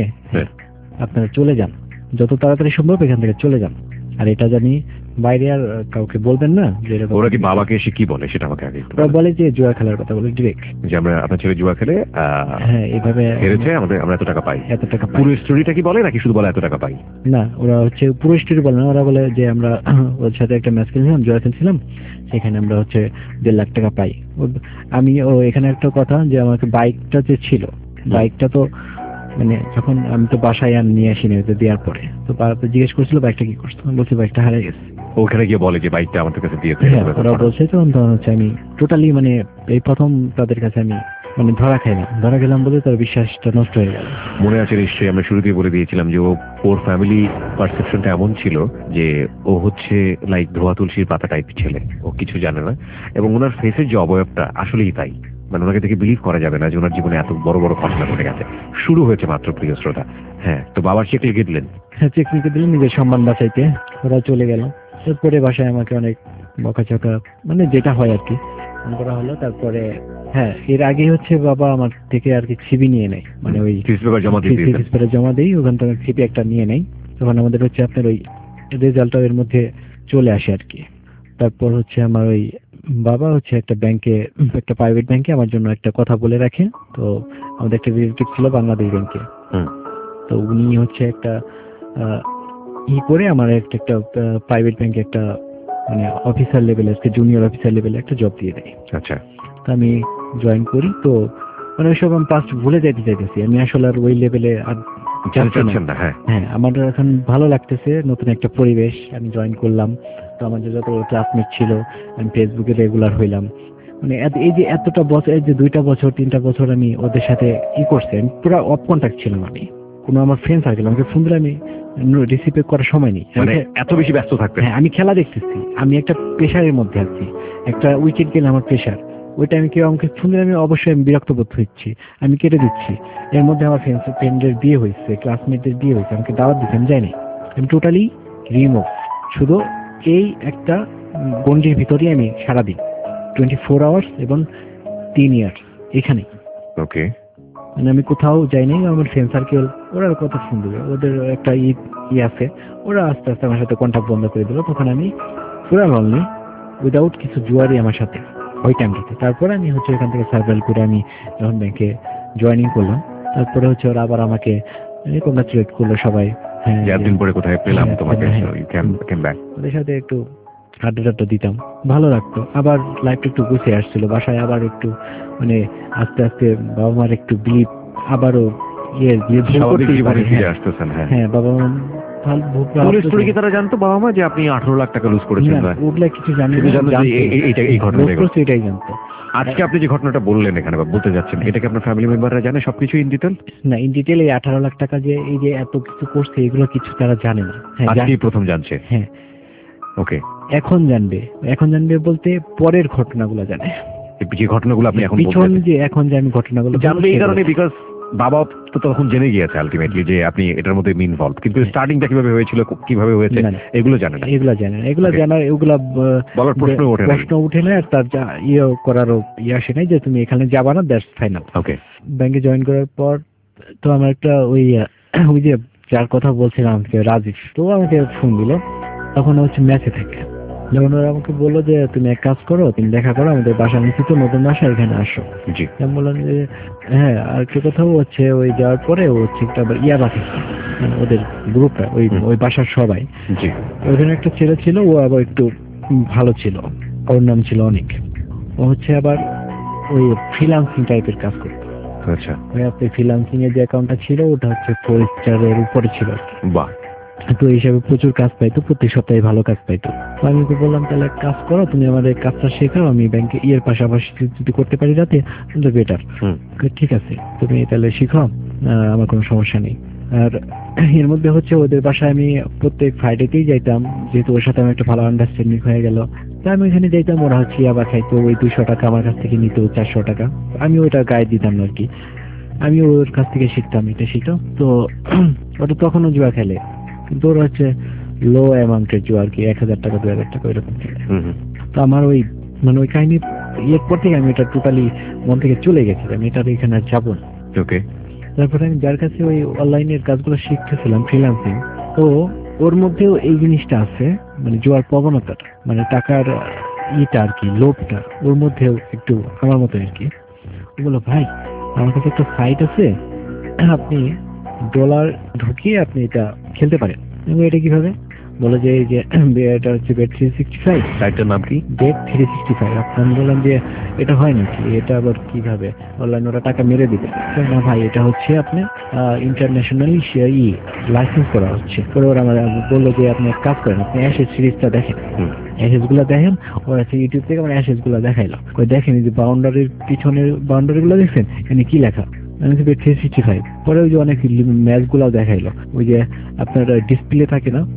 আপনারা চলে যান, যত তাড়াতাড়ি সম্ভব এখান থেকে চলে যান। আর এটা জানি বাইরে আর কাউকে বলবেন না। ওরা কি বাবাকে এসে কি বলে সেটা আমাকে আগে? ওরা বলে যে জুয়া খেলার কথা বলে ডিরেক্ট, যে আমরা আপনার ছেলে জুয়া খেলে হ্যাঁ এইভাবে হেরেছে, আমাদের আমরা এত টাকা পাই, এত টাকা পাই। পুরো স্টোরিটা কি বলে নাকি শুধু বলে এত টাকা পাই? না, ওরা হচ্ছে পুরো স্টোরি বলে না, ওরা বলে যে আমরা ওর সাথে একটা ম্যাচ খেলছিলাম, জুয়া খেলছিলাম, সেখানে আমরা হচ্ছে দেড় লাখ টাকা পাই। আমি ও এখানে একটা কথা, যে আমাকে বাইকটা যে ছিল, বাইকটা তো মানে যখন আমি তো বাসায় আর নিয়ে আসিনি, দেওয়ার পরে তো জিজ্ঞেস করছিল বাইকটা কি করছো, বলছি বাইকটা হারিয়ে গেছে। ওখানে গিয়ে বলে যে বাইকটা আমাদের কাছে দিয়েছে। ওরা বলছে তখন তখন হচ্ছে আমি টোটালি মানে এই প্রথম তাদের কাছে আমি মানে ধরা খাইলাম, ধরা গেলাম বলে তার বিশ্বাসটা নষ্ট হয়ে গেল। মনে আছে নিশ্চয়ই, আমরা শুরুতেই বলে দিয়েছিলাম যে ও ওর ফ্যামিলি পারসেপশনটা এমন ছিল যে ও হচ্ছে লাইক ধোয়া তুলসীর পাতা টাইপের ছেলে, ও কিছু জানে না। এবং ওনার ফেসের যে অবয়বটা আসলেই তাই, মানে ওনাকে দেখে বিলিভ করা যাবে না যে ওনার জীবনে এত বড় বড় ঘটনা ঘটে গেছে। শুরু হয়েছে মাত্র, প্রিয় শ্রোতা। হ্যাঁ, তো বাবার চেক লিখে দিলেন? হ্যাঁ, চেক লিখে দিলেন নিজের সম্মান বাঁচাইতে। ওরা চলে গেল, এরপরে বাসায় আমাকে অনেক বকাঝকা মানে যেটা হয় আর কি করা হলো। তারপরে হ্যাঁ, এর আগে হচ্ছে বাবা আমার থেকে আর কি সিবি নিয়ে নেয়, মানে ওই জমা দিয়ে জমা দেই, ওখান থেকে সিবি একটা নিয়ে নেয়। তখন আমাদের হচ্ছে আপনার ওই রেজাল্টটা এর মধ্যে চলে আসে আর কি। তারপর হচ্ছে আমার ওই বাবা হচ্ছে একটা ব্যাংকে, একটা প্রাইভেট ব্যাংকে আমার জন্য একটা কথা বলে রাখে। তো আমাদের একটা রিলেটিভ ছিল বাংলাদেশ ব্যাংকে, তো উনি হচ্ছে একটা ই করে আমার একটা একটা প্রাইভেট ব্যাংকে একটা মানে অফিসার লেভেলে, একটা জুনিয়র অফিসার লেভেলে একটা জব দিয়ে দেয়। আচ্ছা, তো আমি জয়েন করি। তো মানে ওইসব আমি পাস্ট ভুলে যাইতে চাইতেছি, আমি আসলে আর ওই লেভেলে আর যাচ্ছি না। হ্যাঁ, আমার এখন ভালো লাগতেছে, নতুন একটা পরিবেশ, আমি জয়েন করলাম। তো আমাদের যত ক্লাসমেট ছিল আমি ফেসবুকে রেগুলার হইলাম। মানে এই যে এতটা বছর, এই যে দুইটা বছর তিনটা বছর আমি ওদের সাথে ই করছি, আমি পুরো অফ কন্ট্যাক্ট ছিলাম। আমি কোনো আমার ফ্রেন্ড সার্কেল আমাকে ফোন দিলে আমি রিসিভ করার সময় নেই, মানে এত বেশি ব্যস্ত থাকতে। হ্যাঁ, আমি খেলা দেখতেছি, আমি একটা প্রেশারের মধ্যে আছি, একটা উইকেট গেলে আমার প্রেশার, ওই টাইমে কেউ আমাকে ফোন দিলে আমি অবশ্যই আমি বিরক্ত বোধ হচ্ছি, আমি কেটে দিচ্ছি। এর মধ্যে আমার ফ্রেন্ডস ফ্রেন্ডের বিয়ে হয়েছে, ক্লাসমেটদের বিয়ে হয়েছে, আমাকে দাওয়াত দিতে আমি যাইনি, আমি টোটালি রিমুভ। শুধু এই একটা গন্ডির ভিতরেই আমি সারাদিন টোয়েন্টি ফোর আওয়ার্স এবং তিন ইয়ার্স এখানেই। ওকে, মানে আমি কোথাও যাই নাই। আমার ফ্রেন্ড সার্কেল ওরা কথা ফোন দেবে, ওদের একটা ই ই আছে, ওরা আস্তে আস্তে আমার সাথে কন্ট্যাক্ট বন্ধ করে দিল। তখন আমি পুরা লনলি, উইদাউট কিছু জুয়ারি আমার সাথে ওই টাইমটাতে। তারপরে আমি হচ্ছে এখান থেকে সার্ভাইভ করে আমি যখন ব্যাংকে জয়েনিং করলাম, তারপরে হচ্ছে ওরা আবার আমাকে কংগ্রাচুলেট করলো সবাই। হ্যাঁ, একদিন পরে কোথায় পেলাম তোমাকে, ওদের সাথে একটু আড্ডা টাড্ডা দিতাম, ভালো লাগতো। আবার লাইফটা একটু গুছিয়ে আসছিল, বাসায় আবার একটু মানে আস্তে আস্তে বাবা মার একটু বিলিভ আবারও ইয়ে হ্যাঁ, বাবা মা তারা জানতো বাবা মা যে আপনি আঠারো লাখ টাকা লুজ করেছেন? ওগুলা কিছু জানি, এটাই জানতো। আজকে আপনি যে ঘটনাটা বললেন এখানে বা বলতে যাচ্ছেন, এটা কি আপনার ফ্যামিলি মেম্বাররা জানে সবকিছু ইন ডিটেল? না, ইন ডিটেল এই আঠারো লাখ টাকা যে এই যে এত কিছু করছে এগুলো কিছু তারা জানে না। হ্যাঁ, আজকেই প্রথম জানছে। হ্যাঁ, ওকে, এখন জানবে। এখন জানবে বলতে পরের ঘটনাগুলো জানে, যে ঘটনাগুলো আপনি এখন পিছন যে এখন যে আমি ঘটনাগুলো জানবে এই কারণে বিকজ বাবা তো তখন জেনে গিয়েছে আলটিমেটলি যে আপনি এটার মধ্যে ইনভলভ, কিন্তু স্টার্টিংটা কিভাবে হয়েছিল, কিভাবে হয়েছে না, না। এগুলো জানেন না। এগুলা জানে না, এগুলা Okay. জানার এগুলা আহ, বলার প্রশ্ন ওঠে না। প্রশ্ন উঠে না, আর তার যা- ইয়ে করারও ইয়ে আসে নাই যে তুমি এখানে যাবা না, দ্যাটস ফাইনাল। ওকে। ব্যাংকে জয়েন করার পর তো আমার একটা ওই আহ, ওই যে যার কথা বলছিলাম আমাকে, রাজীব, তো আমাকে ফোন দিল, তখন ও হচ্ছে ম্যাচে থাকে। যখন ওরা আমাকে বললো যে তুমি এক কাজ করো, তুমি দেখা করো আমাদের বাসা নিচ্ছি তো, নতুন বাসা, এখানে আসো। জি। আমি বললাম যে হ্যাঁ, আর একটা কথাও হচ্ছে ওই যাওয়ার পরে ও হচ্ছে একটা আবার ইয়া রাখেছে, মানে ওদের গ্রুপটা, ওই হুম। ওই বাসার সবাই। জি। ওখানে একটা ছেলে ছিল, ও আবার একটু উম ভালো ছিল, ওর নাম ছিল অনেক। ও হচ্ছে আবার ওই ফ্রিল্যান্সিং টাইপের কাজ করতো। আচ্ছা। ওই আপনি ফ্রিল্যান্সিং এর যে অ্যাকাউন্টটা ছিল ওটা হচ্ছে ফোর স্টারের উপরে ছিল আর কি। বাহ। তো এই হিসাবে প্রচুর কাজ পাইতো, প্রত্যেক সপ্তাহে ভালো কাজ পাইতো। তো আমি ওকে বললাম তাহলে এক কাজ করো, তুমি আমার এই কাজটা শেখাও, আমি ব্যাংকে ইয়ের পাশাপাশি যদি করতে পারি রাতে তাহলে বেটার। হুম। ঠিক আছে, তুমি তাহলে শিখো, আহ, আমার কোনো সমস্যা নেই। আর এর মধ্যে হচ্ছে ওদের বাসায় আমি প্রত্যেক ফ্রাইডেতেই যাইতাম, যেহেতু ওর সাথে আমার একটা ভালো আন্ডারস্ট্যান্ডিং হয়ে গেল। তাই আমি ওইখানে যাইতাম, ওরা হচ্ছে ইয়াবা খাইতো, ওই দুইশো টাকা আমার কাছ থেকে নিত, চারশো টাকা আমি ওইটা গায়ে দিতাম না আর কি। আমি ওর কাছ থেকে শিখতাম, এটা শিখতাম তো। ওটা তখনও জুয়া খেলে, কিন্তু ওর হচ্ছে লো অ্যামাউন্টের জুয়া আর কি, এক হাজার টাকা দু হাজার টাকা এরকম খেলে। হুম হুম। তো আমার ওই মানে ওই কাহিনী ইয়ের পর থেকে আমি এটা টোটালি মন থেকে চলে গেছি, আমি এটার এখানে আর যাবো না। ওকে। তারপরে আমি যার কাছে ওই অনলাইনের কাজগুলো শিখতেছিলাম ফ্রিল্যান্সিং, তো ওর মধ্যেও এই জিনিসটা আছে, মানে জোয়ার প্রবণতাটা, মানে টাকার ইটা আর কি, লোভটা ওর মধ্যেও একটু আমার মতো আর কি। ও বললো ভাই আমার কাছে একটা সাইট আছে, আপনি ডলার ঢুকিয়ে আপনি এটা খেলতে পারেন। আমি এটা কিভাবে? বলে যে এই যে এটা হচ্ছে বেট থ্রি সিক্সটি ফাইভ। সাইটটার নাম কি? Bet three sixty five. আমি বললাম যে এটা হয় নাকি, এটা আবার কিভাবে অনলাইন ওরা টাকা মেরে দিবে? বলে, না ভাই এটা হচ্ছে আপনি ইন্টারন্যাশনালি ই লাইসেন্স করা হচ্ছে। পরে ওরা আমার বললো যে আপনি এক কাজ করেন, আপনি অ্যাশেজ সিরিজটা দেখেন, হুম। অ্যাশেজ গুলো দেখেন। ওরা হচ্ছে ইউটিউব থেকে আমার অ্যাশেজ গুলো দেখাইলো, ওই দেখেন এই যে বাউন্ডারির পিছনের বাউন্ডারি গুলো দেখছেন, এখানে কি লেখা, থ্রি সিক্সটি ফাইভ। পরে ওই যে অনেক ম্যাচ গুলো দেখাইলো, ওই যে আপনার ডিসপ্লে থাকে না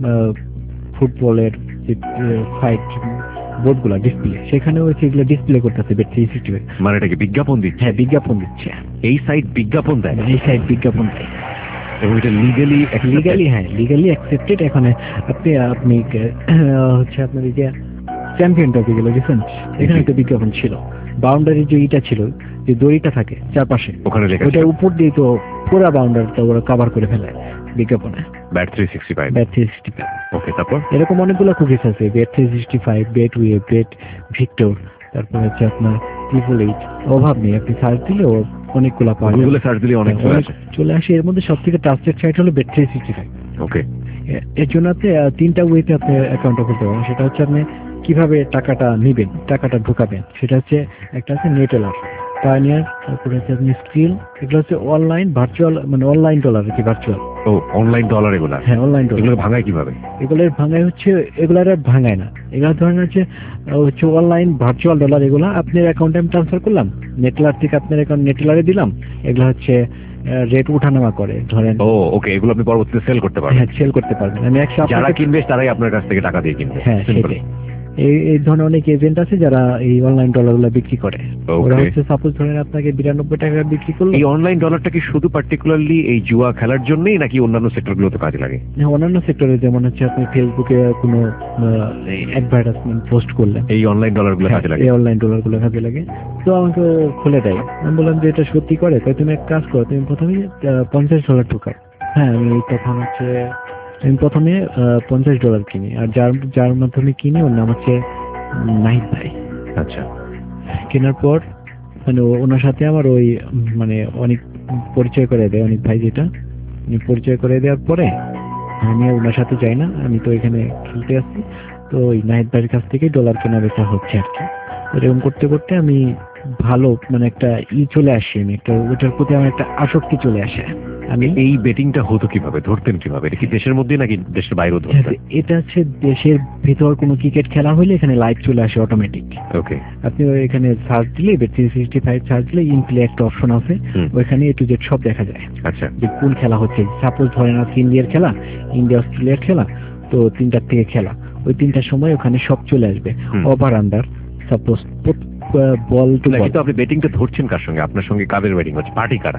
ফুটবলের যে ফাইট বোর্ড গুলা ডিসপ্লে, সেখানে হচ্ছে এগুলো ডিসপ্লে করতেছে বেট থ্রি সিক্সটি ফাইভ। মানে এটা কি বিজ্ঞাপন দিচ্ছে? হ্যাঁ বিজ্ঞাপন দিচ্ছে, এই সাইট বিজ্ঞাপন দেয়? এই সাইড বিজ্ঞাপন দেয় এবং এটা লিগালি লিগালি, হ্যাঁ লিগালি অ্যাকসেপ্টেড। এখানে আপনি আপনি আহ, হচ্ছে আপনার এই যে চ্যাম্পিয়ন ট্রফি গুলো দেখছেন, এখানে একটা বিজ্ঞাপন ছিল। বাউন্ডারি যে ইটা ছিল, যে দড়িটা থাকে চারপাশে, ওখানে লেখা ওটার উপর দিয়ে তো পুরো বাউন্ডারিটা ওরা কভার করে ফেলে বিজ্ঞাপনে, bet three sixty five. Bet three sixty five. Okay, তারপর? এরকম অনেকগুলো কুকিজ আছে, bet three sixty five, Betway, BetVictor, তারপর হচ্ছে আপনার ট্রিপল এইট। অভাব নেই, আপনি সার্চ দিলে ও অনেকগুলো পাওয়া যাবে। গুগলে সার্চ দিলে অনেক চলে অনেক আসে। চলে আসে। এর মধ্যে সব থেকে ট্রাস্টেড সাইট হলো bet three sixty five. Okay. এর জন্য আপনি আহ, তিনটা ওয়েতে আপনি অ্যাকাউন্টটা করতে পারেন। সেটা হচ্ছে আপনি কিভাবে টাকাটা নিবেন, টাকাটা ঢুকাবেন, সেটা হচ্ছে একটা আছে নেটেলার, পায়োনিয়ার, তারপরে হচ্ছে আপনি স্কিল। এগুলো হচ্ছে অনলাইন ভার্চুয়াল, মানে অনলাইন ডলার আর কি, ভার্চুয়াল। ও অনলাইন ডলার এগুলা? হ্যাঁ অনলাইন ডলার। এগুলো ভাঙায় কিভাবে? এগুলোর ভাঙায় হচ্ছে, এগুলার আর ভাঙায় না, এগুলো ধরেন হচ্ছে আহ, হচ্ছে অনলাইন ভার্চুয়াল ডলার। এগুলো আপনার অ্যাকাউন্টে আমি ট্রান্সফার করলাম, নেটলার থেকে আপনার অ্যাকাউন্ট নেটলারে দিলাম, এগুলো হচ্ছে রেট উঠানামা করে ধরেন। ও ওকে, এগুলো আপনি পরবর্তীতে সেল করতে পারবেন? হ্যাঁ সেল করতে পারবেন। আমি একশো যারা আপনাকে- কিনবে তারাই আপনার কাছ থেকে টাকা দিয়ে কিনবে? হ্যাঁ Simple. সেটাই। এই এই ধরনের অনেক এজেন্ট আছে যারা এই অনলাইন ডলার গুলো বিক্রি করে। Okay. ওরা হচ্ছে সাপোজ ধরেন আপনাকে বিরানব্বই টাকা বিক্রি করলো। এই অনলাইন ডলারটা কি শুধু পার্টিকুলারলি এই জুয়া খেলার জন্যই নাকি অন্যান্য সেক্টরগুলোতে কাজে লাগে? হ্যাঁ, অন্যান্য সেক্টরে যেমন হচ্ছে আপনি ফেসবুকে কোনো অ্যাডভার্টাইজমেন্ট পোস্ট করলেন, এই অনলাইন ডলারগুলো কাজে লাগে? এই অনলাইন ডলার গুলো কাজে লাগে। তো আমাকে ও খুলে দেয়, আমি বললাম যে এটা সত্যি করে, তাই তুমি এক কাজ করো, তুমি প্রথমে আহ, পঞ্চাশ ডলার ঢোকাও। হ্যাঁ আমি তখন হচ্ছে আমি প্রথমে আহ, পঞ্চাশ ডলার কিনি, আর যার যার মাধ্যমে কিনি ওর নাম হচ্ছে নাহিদ ভাই। আচ্ছা। কেনার পর মানে ও- ওনার সাথে আমার ওই উম, মানে অনেক পরিচয় করে দেয়, অনেক ভাই যেটা উনি পরিচয় করে দেওয়ার পরে আমি আর ওনার সাথে যাই না, আমি তো এখানে খেলতে আসছি। তো ওই নাহিদ ভাইয়ের কাছ থেকে ডলার কেনা বেচা হচ্ছে আর কি। এরকম করতে করতে আমি ভালো মানে একটা ই চলে আসি, আমি একটা ওটার প্রতি আমার একটা আসক্তি চলে আসে। আমি এই বেটিংটা হতো কিভাবে, ধরতেন কিভাবে? এটা কি দেশের মধ্যে নাকি দেশের বাইরেও ধরতেন? এটা হচ্ছে দেশের ভিতর কোনো ক্রিকেট খেলা হলে এখানে লাইভ চলে আসে অটোমেটিক। ওকে। আপনি এখানে সার্চ দিলে থ্রি সিক্সটি ফাইভ সার্চ দিলে ইন প্লে একটা অপশন আছে, হুম। ওইখানে এ টু জেড সব দেখা যায়। আচ্ছা। যে কোন খেলা হচ্ছে, সাপোজ ধরেন আছে ইন্ডিয়ার খেলা, ইন্ডিয়া অস্ট্রেলিয়ার খেলা, তো তিনটার থেকে খেলা, ওই তিনটার সময় ওখানে সব চলে আসবে। হুম। ওভার আন্ডার সাপোজ বল টু না, বল। কিন্তু আপনি বেটিংটা ধরছেন কার সঙ্গে? আপনার সঙ্গে কাদের বেটিং হচ্ছে? পার্টি কারা?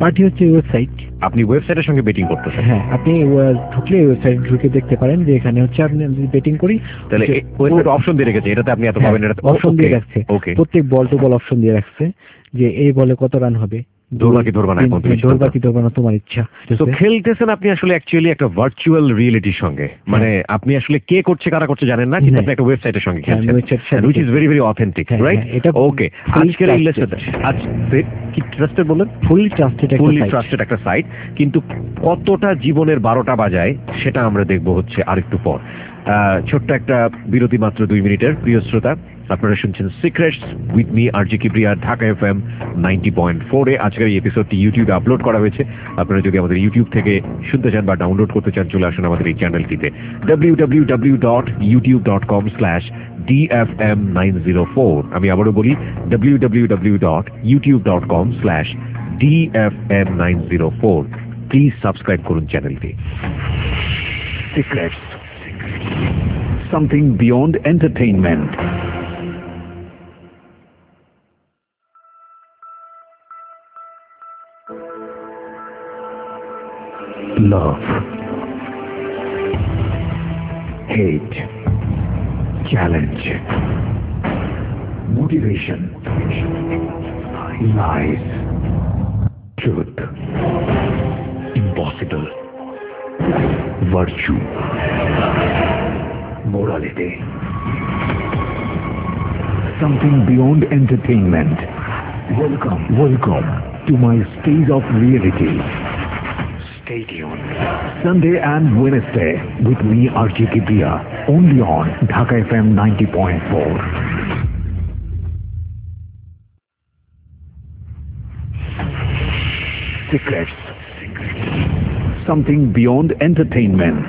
পার্টি হচ্ছে ওয়েবসাইট। আপনি ওয়েবসাইটের সঙ্গে বেটিং করতেছেন? হ্যাঁ, আপনি ঢুকলে ওয়েবসাইট ঢুকে দেখতে পারেন যে এখানে হচ্ছে আপনি বেটিং করি। তাহলে ওয়েবসাইট অপশন দিয়ে রেখেছে, এটাতে আপনি এত পাবেন, এটা অপশন দিয়ে রাখছে। প্রত্যেক বল টু বল অপশন দিয়ে রাখছে যে এই বলে কত রান হবে, ধরবাকি ধরবা না, ধরবাকি ধরবা না তোমার ইচ্ছা। তো খেলতেছেন আপনি আসলে অ্যাকচুয়ালি একটা ভার্চুয়াল রিয়েলিটির সঙ্গে, মানে আপনি আসলে কে করছে কারা করছে জানেন না, কিন্তু আপনি একটা ওয়েবসাইটের সঙ্গে খেলছেন, which is very very authentic, right? Okay, আজকের এই লেসন আজ কি ট্রাস্টেড বলেন? ফুলি ট্রাস্টেড, ফুলি ট্রাস্টেড একটা সাইট, কিন্তু কতটা জীবনের বারোটা বাজায় সেটা আমরা দেখবো হচ্ছে আরেকটু পর। ছোট্ট একটা বিরতি, মাত্র দুই মিনিটের। প্রিয় শ্রোতা, আপনারা শুনছেন Secrets with me RJ Kibria, Dhaka FM ninety point four এ। আজকের এই এপিসোডটি ইউটিউবে আপলোড করা হয়েছে। আপনারা যদি আমাদের ইউটিউব থেকে শুনতে চান বা ডাউনলোড করতে চান, চলে আসুন আমাদের এই চ্যানেলটিতে W W W dot YouTube dot com slash D F M nine zero four. আমি আবারও বলি W W W dot YouTube dot com slash D F M nine zero four. Please subscribe করুন চ্যানেলটি। Secrets, something beyond entertainment. Love, hate, challenge, motivation, lies, truth, impossible, virtue, morality, something beyond entertainment. Welcome, welcome to my stage of reality. Stay tuned. Sunday and Wednesday with me, Archie Kibria, only on Dhaka F M ninety point four. Secrets, something beyond entertainment.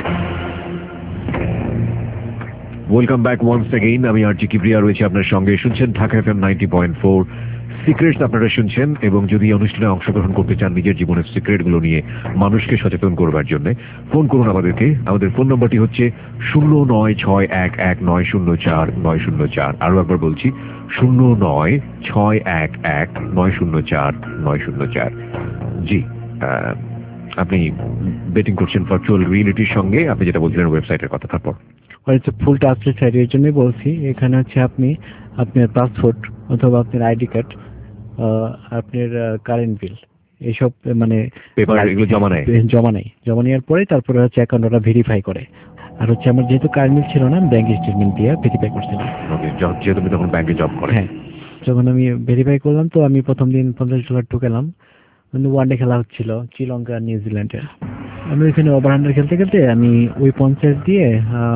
Welcome back once again. আমি RJ Kibria রয়েছে আপনার সঙ্গে। শুনছেন Dhaka FM ninety point four Secrets আপনারা শুনছেন, এবং যদি এই অনুষ্ঠানে অংশগ্রহণ করতে চান নিজের জীবনের সিক্রেটগুলো নিয়ে মানুষকে সচেতন করবার জন্য, ফোন করুন আমাদেরকে। আমাদের ফোন নম্বরটি হচ্ছে শূন্য নয় ছয় এক এক নয় শূন্য চার নয় শূন্য চার। আরও একবার বলছি, শূন্য নয় ছয় এক এক নয় শূন্য চার নয় শূন্য চার। জি, আপনি বেটিং করছেন ভার্চুয়াল রিয়েলিটির সঙ্গে, আপনি যেটা বলছিলেন ওয়েবসাইটের কথা। তারপর হচ্ছে ফুল ট্রাস্টেড সাইট, এর জন্যই বলছি। এখানে হচ্ছে আপনি আপনার পাসপোর্ট অথবা আপনার আইডি কার্ড, আপনার কারেন্ট বিল, এইসব মানে পেপার এগুলো জমা নেয় জমা নেয় জমা নেওয়ার পরে তারপরে হচ্ছে অ্যাকাউন্টটা ভেরিফাই করে। আর হচ্ছে আমার যেহেতু কারেন্ট বিল ছিল না, ব্যাংক স্টেটমেন্ট দিয়ে ভেরিফাই করছিলাম। যেহেতু তুমি তখন ব্যাংকে জব করে, হ্যাঁ, যখন আমি ভেরিফাই করলাম তো আমি প্রথম দিন পঞ্চাশ ডলার ঢুকালাম। কিন্তু ওয়ানডে খেলা হচ্ছিল শ্রীলঙ্কা নিউজিল্যান্ডের। আমি ওইখানে ওভারহান্ডার খেলতে খেলতে আমি ওই পঞ্চাশ দিয়ে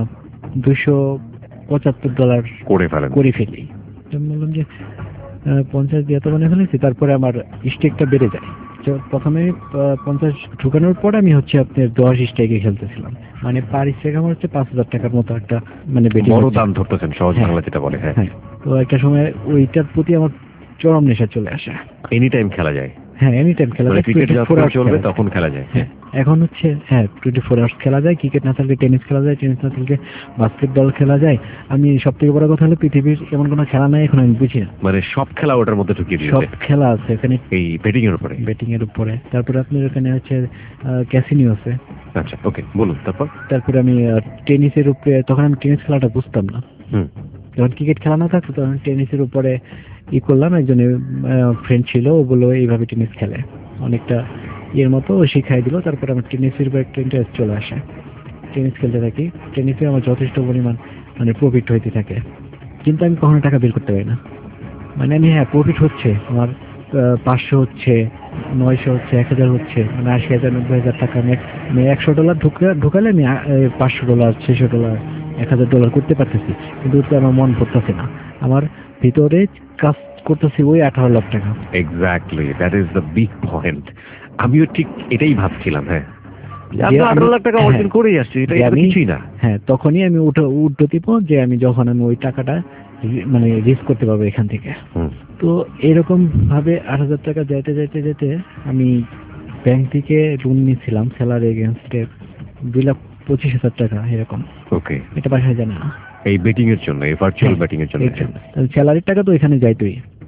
দুশো পঁচাত্তর ডলার করে ফেলেন করে ফেলি। বললাম যে পঞ্চাশ দিয়ে তো মানে ফেলেছি। তারপরে আমার স্টেকটা বেড়ে যায়। প্রথমে পঞ্চাশ ঢুকানোর পর আমি হচ্ছে আপনার দশ স্টেকে খেলতেছিলাম, মানে পার স্টেক আমার হচ্ছে পাঁচ হাজার টাকার মতো একটা মানে বড় দাম ধরতেছেন, সহজ বাংলা যেটা বলে। হ্যাঁ, তো একটা সময় ওইটার প্রতি আমার চরম নেশা চলে আসে। এনি টাইম খেলা যায়। হ্যাঁ, এনি টাইম খেলা যায়, ক্রিকেট যখন চলবে তখন খেলা যায়। হ্যাঁ, এখন হচ্ছে হ্যাঁ টোয়েন্টি ফোর আওয়ার্স খেলা যায়। ক্রিকেট না থাকলে টেনিস খেলা যায়, টেনিস না থাকলে বাস্কেটবল খেলা যায়। আমি সব থেকে বড় কথা হলো পৃথিবীর এমন কোনো খেলা নাই এখন আমি বুঝি না, মানে সব খেলা ওটার মধ্যে ঢুকিয়ে দিয়েছে। সব খেলা আছে এখানে এই ব্যাটিং এর উপরে, ব্যাটিং এর উপরে। তারপরে আপনার এখানে হচ্ছে ক্যাসিনো আছে। আচ্ছা, ওকে, বলুন। তারপর তারপরে আমি টেনিসের উপরে, তখন আমি টেনিস খেলাটা বুঝতাম না। হুম, যখন ক্রিকেট খেলা না থাকতো তখন টেনিসের উপরে ই করলাম। একজন ফ্রেন্ড ছিল, ও বললো এইভাবে টেনিস খেলে, অনেকটা এর মতো ও শিখাই দিল। তারপরে আমার টেনিসের উপর একটা ইন্টারেস্ট চলে আসে। টেনিস খেলতে থাকি। টেনিসে আমার যথেষ্ট পরিমাণ মানে প্রফিট হইতে থাকে, কিন্তু আমি কখনো টাকা বের করতে পারি না। মানে আমি হ্যাঁ প্রফিট হচ্ছে আমার, পাঁচশো হচ্ছে, নয়শো হচ্ছে, এক হাজার হচ্ছে, মানে আশি হাজার নব্বই হাজার টাকা। আমি আমি একশো ডলার ঢুকে ঢুকালে আমি পাঁচশো ডলার ছয়শো ডলার এক হাজার ডলার করতে পারতেছি, কিন্তু আমার মন ভরতেছে না। আমার ভিতরে কাজ করতেছি ওই আঠারো লাখ টাকা। Exactly, that is the big point. আমিও ঠিক এটাই ভাবছিলাম। হ্যাঁ, আঠারো লাখ টাকা অর্জন করেই আসছি, এটা কিছুই না। হ্যাঁ, তখনই আমি উঠে উঠতে দিব যে আমি যখন আমি ওই টাকাটা মানে রিস্ক করতে পারবো এখান থেকে। তো এরকম ভাবে আট হাজার টাকা যাইতে যাইতে যেতে আমি ব্যাংক থেকে লোন নিয়েছিলাম স্যালারি এগেনস্টে দুই লাখ পঁচিশ হাজার টাকা এরকম। ওকে, এটা বাসায় জানে না এই বেটিং এর জন্য, এই ভার্চুয়াল বেটিং এর জন্য। স্যালারির টাকা তো এখানে যাইতোই।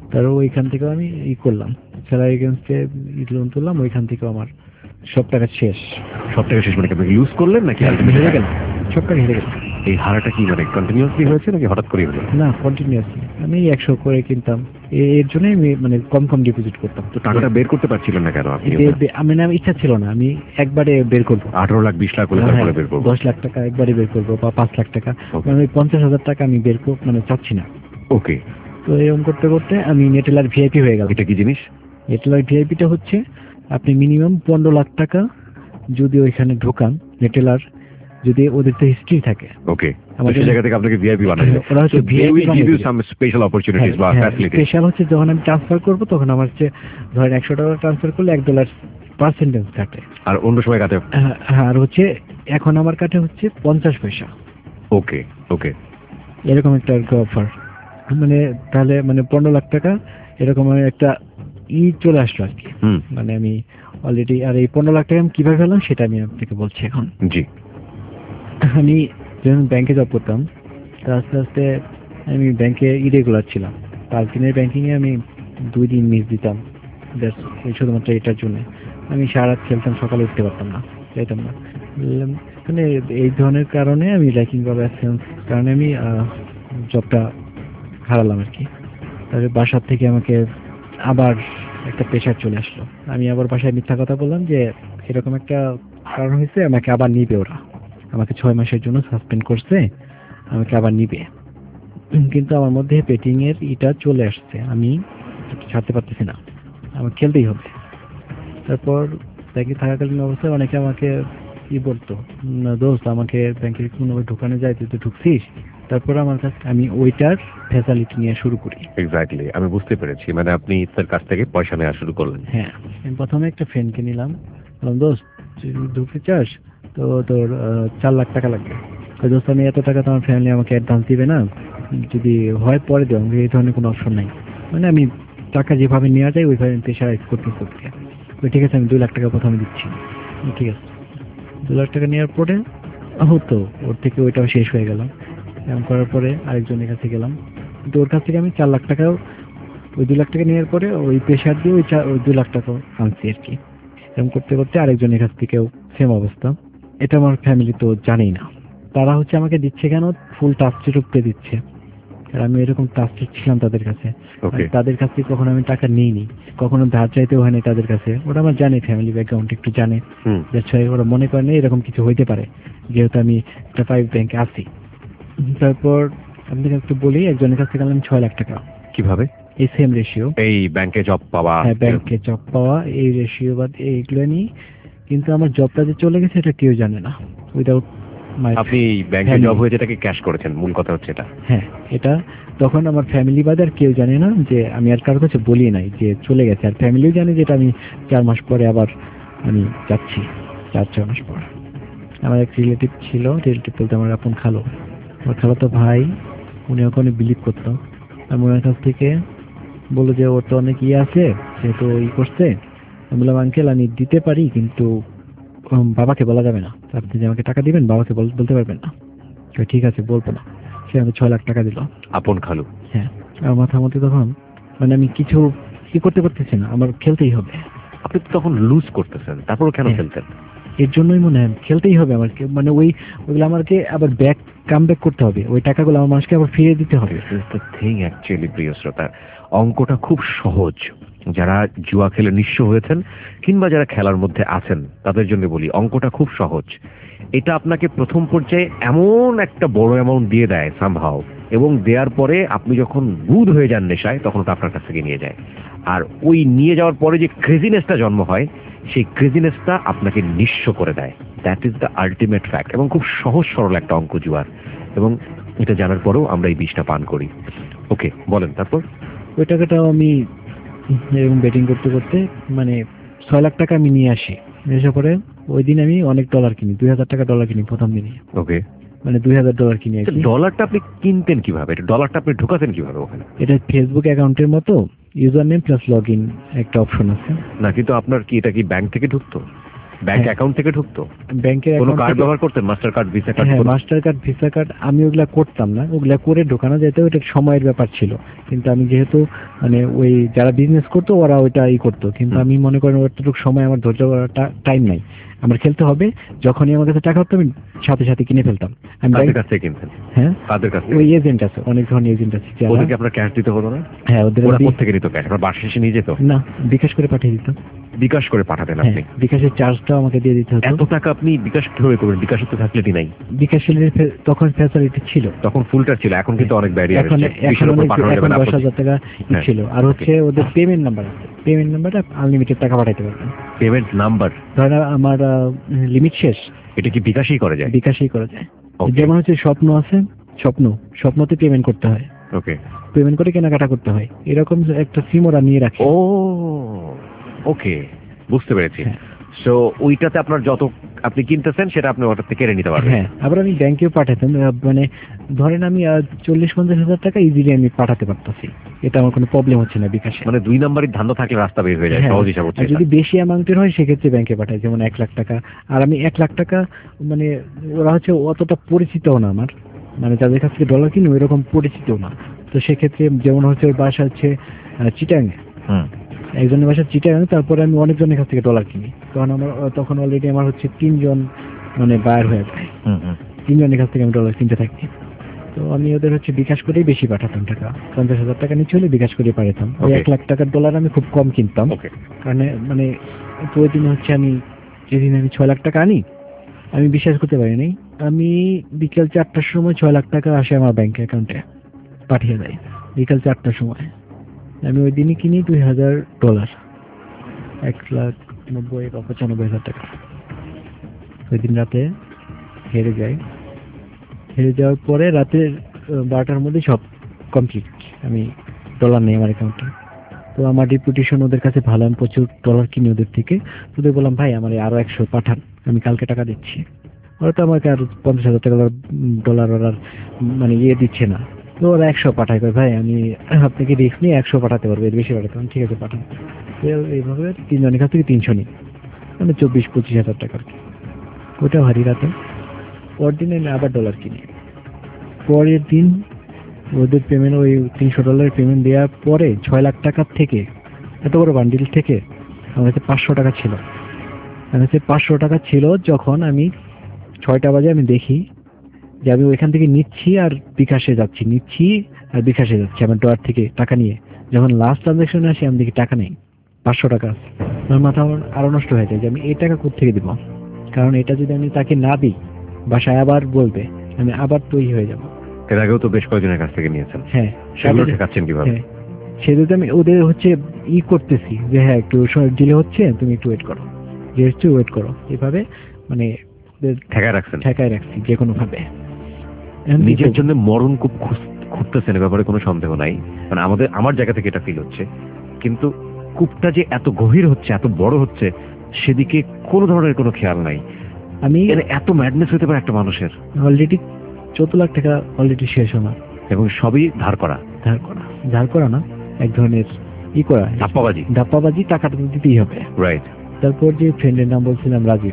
তার ওইখান থেকেও আমি ই করলাম, স্যালারি এগেন্সটে লোন তুললাম, ওইখান থেকেও আমার সব টাকা শেষ। সব টাকা শেষ মানে কি আপনি লুজ করলেন নাকি হেরে গেলাম, সব টাকা হেরে গেলাম। এই হারাটা কি মানে কন্টিনিউয়াসলি হয়েছে নাকি হঠাৎ করে হলো? না, কন্টিনিউয়াসলি। আমি একশো করে কিনতাম, এ- এর জন্যই আমি মানে কম কম ডিপোজিট করতাম। তো টাকাটা বের করতে পারছিলেন না কেন আপনি? বে- বে- আমি না, ইচ্ছা ছিল না, আমি একবারে বের করবো। আঠারো লাখ বিশ লাখ করে হ্যাঁ, তারপরে বের করবো? দশ লাখ টাকা একবারে বের করবো বা পাঁচ লাখ টাকা, Okay. মানে ওই পঞ্চাশ হাজার টাকা আমি বের করবো মানে চাচ্ছি না। ওকে, তো এরকম করতে করতে আমি নেটেলার ভিআইপি হয়ে গেলাম। এটা কি জিনিস? নেটেলার ভিআইপিটা হচ্ছে আপনি মিনিমাম পনেরো লাখ টাকা যদি ওইখানে ঢোকান, নেটেলার যদি ওদের তো হিস্ট্রি থাকে। ওকে, আমাদের- সেই জায়গা থেকে আপনাকে ভিআইপি বানায় দিল। ওরা হচ্ছে So they will VIP give you some special opportunities বা facilities. স্পেশাল হচ্ছে যখন আমি ট্রান্সফার করবো তখন আমার হচ্ছে ধরেন একশো টাকা ট্রান্সফার করলে এক ডলার পার্সেন্টেজ কাটে। আর অন্য সময় কাটে? হ্যাঁ, হ্যাঁ, আর হচ্ছে এখন আমার কাটে হচ্ছে পঞ্চাশ পয়সা। ওকে ওকে, এরকম একটা অফার, মানে তাহলে মানে পনেরো লাখ টাকা এরকম একটা ই চলে আসলো আর কি। হুম, মানে আমি অলরেডি, আর এই পনেরো লাখ টাকা আমি কিভাবে পেলাম সেটা আমি আপনাকে বলছি এখন। জি। আমি যখন ব্যাংকে জব করতাম, তা আস্তে আস্তে আমি ব্যাংকে ইরেগুলার ছিলাম। পাঁচ দিনের ব্যাংকিং এ আমি দুই দিন মিস দিতাম, That's এই শুধুমাত্র এটার জন্য। আমি সারা রাত খেলতাম, সকালে উঠতে পারতাম না, যাইতাম না। উম, মানে এই ধরনের কারণে আমি ল্যাকিং অফ অ্যাবসেন্স কারণে আমি জবটা হারালাম আর কি। তারপরে বাসার থেকে আমাকে আবার একটা প্রেশার চলে আসলো। আমি আবার বাসায় মিথ্যা কথা বললাম যে এরকম একটা কারণ হয়েছে, আমাকে আবার নিবে ওরা, আমাকে ছয় মাসের জন্য সাসপেন্ড করছে, আমাকে আবার নিবে। উম, কিন্তু আমার মধ্যে পেটিং এর ইটা চলে আসছে, আমি ছাড়তে পারতেছি না, আমার খেলতেই হবে। তারপর ব্যাংকে থাকাকালীন অবস্থায় অনেকে আমাকে কি বলতো, "না দোস্ত, আমাকে ব্যাংকের কোনোভাবে ঢোকানো যায়, তুই তো ঢুকছিস।" তারপর আমার কাছে আমি ওইটার ফ্যাসিলিটি নিয়ে শুরু করি। এক্স্যাক্টলি, আমি বুঝতে পেরেছি। মানে আপনি তার কাছ থেকে পয়সা নেওয়া শুরু করলেন। হ্যাঁ, আমি প্রথমে একটা ফ্রেন্ডকে নিলাম, বললাম, দোস্ত তুই ঢুকতে চাস তো তোর আহ, চার লাখ টাকা লাগবে। কই, দোস্ত আমি এত টাকা তো আমার ফ্যামিলি আমাকে অ্যাডভান্স দিবে না, যদি হয় পরে দেবো, আমাকে এই ধরনের কোনো অপশন নাই। মানে আমি টাকা যেভাবে নেওয়া যায় ওইভাবে আমি প্রেশারাইজ করতে করতে, ওই ঠিক আছে আমি দুই লাখ টাকা প্রথমে দিচ্ছি। আমি, ঠিক আছে। দু লাখ টাকা নেওয়ার পরে হতো ওর থেকে ওইটাও শেষ হয়ে গেল। এরকম করার পরে আরেকজনের কাছে গেলাম, কিন্তু ওর কাছ থেকে আমি চার লাখ টাকাও, ওই দু লাখ টাকা নেওয়ার পরে ওই প্রেশার দিয়ে ওই চার ওই দু লাখ টাকাও আনছি আর কি। এরকম করতে করতে আরেকজনের কাছ থেকেও সেম অবস্থা। এটা আমার ফ্যামিলি তো জানেই না, তারা হচ্ছে আমাকে দিচ্ছে কেন, ফুল টাস্টের উপরে দিচ্ছে। আর আমি এরকম টাস্টেড ছিলাম তাদের কাছে। ওকে, আর তাদের কাছ থেকে কখনো আমি টাকা নিইনি, কখনো ধার চাইতেও হয়নি তাদের কাছে। ওরা আমার জানে, ফ্যামিলি ব্যাকগ্রাউন্ড একটু জানে, হুম, যাচ্ছে ওরা মনে করে না এরকম কিছু হইতে পারে, যেহেতু আমি একটা প্রাইভেট ব্যাংকে আছি। তারপর আপনাকে একটু বলি, একজনের কাছ থেকে আনলাম ছয় লাখ টাকা, কিভাবে? এই সেম রেশিও। এই ব্যাংকে জব পাওয়া? হ্যাঁ, ব্যাংকে জব পাওয়া, এই রেশিও বা এইগুলো নিই। কিন্তু আমার জবটা যে চলে গেছে এটা কেউ জানে না, উইদাউট মাই। আপনি ব্যাংকে Family. জব হয়ে যেটাকে ক্যাশ করেছেন, মূল কথা হচ্ছে এটা। হ্যাঁ, এটা তখন আমার ফ্যামিলি বাদে আর কেউ জানে না, যে আমি আর কারোর কাছে বলি নাই যে চলে গেছে। আর ফ্যামিলিও জানে যে এটা আমি চার মাস পরে আবার আমি যাচ্ছি, চার ছয় মাস পর। আমার এক রিলেটিভ ছিল, রিলেটিভ বলতে আমার আপন খালো, আমার খালো তো ভাই, উনি ওখানে বিলিভ করতো। আমি ওনার কাছ থেকে বললো যে ওর তো অনেক ইয়ে আছে, সে তো ই করছে। আমি বললাম, আঙ্কেল আমি দিতে পারি, কিন্তু উম, বাবাকে বলা যাবে না। আপনি যে আমাকে টাকা দিবেন বাবাকে বল- বলতে পারবেন না। তো ঠিক আছে, বলবো না। সে আমাকে ছয় লাখ টাকা দিল। আপন খালু? হ্যাঁ, আমার মাথার মধ্যে তখন মানে আমি কিছু কি করতে পারতেছি না, আমার খেলতেই হবে। আপনি তো তখন লুজ করতেছেন, তারপরও কেন হ্যাঁ। খেলতেন? এর জন্যই মনে হয় খেলতেই হবে আমার, মানে ওই ওইগুলো আমাকে আবার ব্যাক কাম ব্যাক করতে হবে, ওই টাকাগুলো আমার মানুষকে আবার ফিরিয়ে দিতে হবে। This is the thing actually, প্রিয় শ্রোতা। অঙ্কটা খুব সহজ। যারা জুয়া খেলে নিঃস্ব হয়েছেন কিংবা যারা খেলার মধ্যে আছেন তাদের জন্য বলি, অঙ্কটা খুব সহজ। এটা আপনাকে প্রথম পর্যায়ে এমন একটা বড় অ্যামাউন্ট দিয়ে দেয় সামহাও, এবং দেওয়ার পরে আপনি যখন বুধ হয়ে যান নেশায়, তখন ওটা আপনার কাছ থেকে নিয়ে যায়। আর ওই নিয়ে যাওয়ার পরে যে ক্রেজিনেসটা জন্ম হয়, সেই ক্রেজিনেসটা আপনাকে নিঃস্ব করে দেয়। That is the ultimate fact. এবং খুব সহজ সরল একটা অঙ্ক জুয়ার, এবং এটা জানার পরেও আমরা এই বিষটা পান করি। ওকে, বলেন তারপর। ওই টাকাটাও আমি এরকম বেটিং করতে করতে মানে ছয় লাখ টাকা আমি নিয়ে আসি। এসে পরে ওই দিন আমি অনেক ডলার কিনি, দুই হাজার টাকা ডলার কিনি প্রথম দিনে। ওকে, মানে দুই হাজার ডলার কিনি আর কি। ডলারটা আপনি কিনতেন কিভাবে? এটা ডলারটা আপনি ঢুকাতেন কিভাবে ওখানে? এটা ফেসবুক অ্যাকাউন্টের মতো user name plus log in একটা অপশন আছে। না, কিন্তু আপনার কি এটা কি ব্যাংক থেকে ঢুকতো? ব্যাংক হ্যাঁ। অ্যাকাউন্ট থেকে ঢুকতো? ব্যাংকের কোনো account কার্ড থেকে- ব্যবহার করতেন, মাস্টার কার্ড, ভিসা কার্ড? হ্যাঁ, মাস্টার কার্ড, ভিসা কার্ড, আমি ওগুলা করতাম না, ওগুলা করে ঢোকানো যেত, ওইটা সময়ের ব্যাপার ছিল। কিন্তু আমি যেহেতু মানে ওই যারা বিজনেস করতো ওরা ওইটা ই করতো, কিন্তু হুম। আমি মনে করেন ওইটুকু সময় আমার ধৈর্য টাইম নাই, আমার খেলতে হবে, যখনই আমার কাছে টাকা হতো আমি সাথে সাথে কিনে ফেলতাম। আমি কাদের ব্যাংক- কাছ থেকে কিনতেন? হ্যাঁ, কাদের কাছ ওই থেকে? এজেন্ট আছে, অনেক ধরনের এজেন্ট আছে যারা- ওদেরকে আপনার ক্যাশ দিতে হতো না? হ্যাঁ, ওদের ওরা বি- কোথেকে নিত ক্যাশ? আপনার বাসা শেষে নিয়ে যেত? না, বিকাশ করে পাঠিয়ে দিত। বিকাশ করে পাঠাতেন হ্যাঁ, আপনি? বিকাশের চার্জটাও আমাকে দিয়ে দিতে হতো। এত টাকা আপনি বিকাশ কিভাবে করবেন? বিকাশের তো ফ্যাসিলিটি নাই। বিকাশের ফে- তখন ফ্যাসিলিটি ছিল, তখন ফুলটার ছিল, এখন কিন্তু অনেক ব্যারিয়ার এখন আছে। এখন বিশের উপর অনেক- পাঠানো যাবে এখন না। দশ হাজার টাকা ই হ্যাঁ। ছিল। আর হচ্ছে ওদের পেমেন্ট নাম্বার আছে, পেমেন্ট নাম্বারটা আনলিমিটেড টাকা পাঠাইতে পারবেন। Payment number? ধরেন আমার লিমিট শেষ, এটা কি বিকাশই করে যায়? বিকাশই করা যায়। Okay. যেমন হচ্ছে স্বপ্ন আছে, স্বপ্ন স্বপ্নতে পেমেন্ট করতে হয়, ওকে। পেমেন্ট করে কেনাকাটা করতে হয়, এরকম একটা সিম ওরা নিয়ে রাখে। ও ওকে, বুঝতে পেরেছি। হ্যাঁ। সো ওইটাতে আপনার যত আপনি কিনতেছেন সেটা আপনি ওটার থেকে কেড়ে নিতে পারবেন। হ্যাঁ, আবার আমি ব্যাংকেও পাঠাতাম, আহ, মানে ধরেন আমি আহ, চল্লিশ পঞ্চাশ হাজার টাকা ইজিলি আমি পাঠাতে পারতাছি, এটা আমার কোনো প্রবলেম হচ্ছে না বিকাশে। মানে দুই নাম্বারের ধান্দা থাকলে রাস্তা বের হয়ে যায়, হ্যাঁ, সহজ হিসাব হচ্ছে আর এটা। যদি বেশি অ্যামাউন্টের হয় সেক্ষেত্রে ব্যাংকে পাঠায়, যেমন এক লাখ টাকা। আর আমি এক লাখ টাকা মানে ওরা হচ্ছে অতটা পরিচিতও না আমার, মানে যাদের কাছ থেকে ডলার কিনি ওই রকম পরিচিতও না। তো সেক্ষেত্রে যেমন হচ্ছে ওর বাসা হচ্ছে চিটাং, হুম। একজনের বাসা চিটাং, তারপরে আমি অনেকজনের কাছ থেকে ডলার কিনি, তখন আমার তখন অলরেডি আমার হচ্ছে তিনজন মানে বায়ার হয়ে যায়, হুম হুম। তিনজনের কাছ থেকে আমি ডলার কিনতে থাকি। তো আমি ওদের হচ্ছে বিকাশ করেই বেশি পাঠাতাম টাকা, পঞ্চাশ হাজার টাকা নিচে হলে বিকাশ করে পাঠাতাম। ওই Okay. এক লাখ টাকার ডলার আমি খুব কম কিনতাম, ওকে। কারণ মানে প্রতিদিন হচ্ছে আমি যেদিন আমি ছয় লাখ টাকা আনি, আমি বিশ্বাস করতে পারি নাই, আমি বিকেল চারটার সময় ছয় লাখ টাকা আসে আমার ব্যাংক অ্যাকাউন্টে পাঠিয়ে দেয়, বিকেল চারটার সময়। আমি ওই দিনই কিনি দুই হাজার ডলার, এক লাখ নব্বই বা পঁচানব্বই হাজার টাকা। ওই দিন রাতে হেরে যাই, হেরে যাওয়ার পরে রাতের আহ, বারোটার মধ্যে সব কমপ্লিট, আমি ডলার নেই আমার অ্যাকাউন্টে। তো আমার রিপুটেশন ওদের কাছে ভালো, আমি প্রচুর ডলার কিনি ওদের থেকে। তো ওদের বললাম ভাই আমার আরো একশো পাঠান, আমি কালকে টাকা দিচ্ছি। ওরা তো আমাকে আর পঞ্চাশ হাজার টাকা ডলার ওরা মানে ইয়ে দিচ্ছে না, তো ওরা একশো পাঠায়, কয় ভাই আমি আপনাকে রিস্ক নিয়ে একশো পাঠাতে পারবো, এর বেশি পাঠাতে পারবো, ঠিক আছে পাঠান। তো এইভাবে তিনজনের কাছ থেকে তিনশো নিই, মানে চব্বিশ পঁচিশ হাজার টাকা আর কি। ওটাও হারি রাতে। পরের দিন আমি আবার ডলার কিনি, পরের দিন ওদের পেমেন্ট ওই তিনশো ডলারের পেমেন্ট দেওয়ার পরে ছয় লাখ টাকার থেকে, এত বড় বান্ডিল থেকে আমার কাছে পাঁচশো টাকা ছিল। আমার কাছে পাঁচশো টাকা ছিল যখন আমি ছয়টা বাজে আমি দেখি যে আমি ওইখান থেকে নিচ্ছি আর বিকাশে যাচ্ছি, নিচ্ছি আর বিকাশে যাচ্ছি আমার ডলার থেকে টাকা নিয়ে। যখন লাস্ট ট্রানজাকশনে আসি আমি দেখি টাকা নেই, পাঁচশো টাকা আছে। আমার মাথা আমার আরো নষ্ট হয়ে যায় যে আমি এই টাকা কোত্থেকে দিব, কারণ এটা যদি আমি তাকে না দিই বাসায় আবার বলবে, আমি আবার তৈরি হয়ে যাব। এর আগেও তো বেশ কয়েকজনের কাছ থেকে নিয়েছেন, হ্যাঁ, সেগুলো তাদের- ঠেকাচ্ছেন কিভাবে? হ্যাঁ, সেটাতে আমি ওদের হচ্ছে ই করতেছি যে হ্যাঁ একটু ডিলে হচ্ছে, তুমি একটু ওয়েট করো, যে হচ্ছে ওয়েট করো, এভাবে মানে ওদের ঠেকায় রাখছেন? ঠেকায় রাখছি যে কোনো ভাবে। এখন কি নিজের করব? জন্য মরণ খুব খুঁজ- খুঁজতেছেন, এ ব্যাপারে কোনো সন্দেহ নাই। মানে আমাদের আমার জায়গা থেকে এটা ফিল হচ্ছে, কিন্তু কূপটা যে এত গভীর হচ্ছে, এত বড় হচ্ছে, সেদিকে কোনো ধরনের কোনো খেয়াল নাই। আমি এর এত ম্যাডনেস হতে পারে একটা মানুষের, অলরেডি চোদ্দ লাখ টাকা অলরেডি শেষ আমার এবং সবই ধার করা, ধার করা, ধার করা না এক ধরনের ই করা, ধাপ্পাবাজি। ধাপ্পাবাজি, টাকাটা তো দিতেই হবে। রাইট। তারপর যে ফ্রেন্ডের নাম বলছিলাম রাজীব,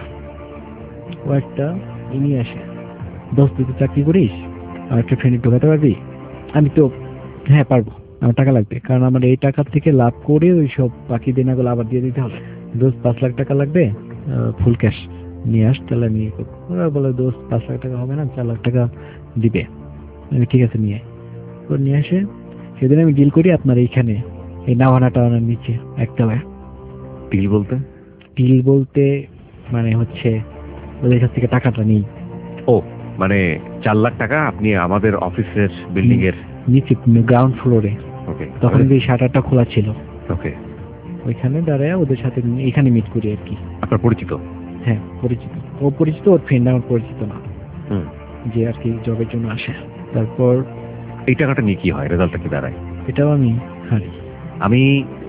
ও একটা ইনি আসে, দশ তুই তো চাকরি করিস, আর একটা ফ্রেন্ডে ঢোকাতে পারবি? আমি তো হ্যাঁ পারবো, আমার টাকা লাগবে, কারণ আমার এই টাকার থেকে লাভ করে ওই সব বাকি দেনাগুলো আবার দিয়ে দিতে হবে। দোস্ত পাঁচ লাখ টাকা লাগবে ফুল ক্যাশ নিয়ে আস, তাহলে আমি ইয়ে করবো। ওরা বলে দোস্ত পাঁচ লাখ টাকা হবে না, চার লাখ টাকা দিবে। আমি ঠিক আছে নিয়ে তো নিয়ে আসে, সেদিন আমি ডিল করি আপনার এইখানে এই নাওয়ানা টাওয়ানার নিচে একতলায়। ডিল বলতে? ডিল বলতে মানে হচ্ছে ওদের কাছ থেকে টাকাটা নেই, ও মানে চার লাখ টাকা আপনি আমাদের অফিসের বিল্ডিং এর নিচে গ্রাউন্ড ফ্লোরে, ওকে তখন যে শাটারটা খোলা ছিল, ওকে। ওইখানে দাঁড়ায় ওদের সাথে এখানে মিট করি আর কি। আপনার পরিচিত? হ্যাঁ পরিচিত, ও পরিচিত, ওর ফ্রেন্ড আমার পরিচিত না, হুম। যে আর কি জবের জন্য আসে। তারপর এই টাকাটা নিয়ে কি হয়, রেজাল্টটা কি দাঁড়ায়? এটাও আমি হারি। আমি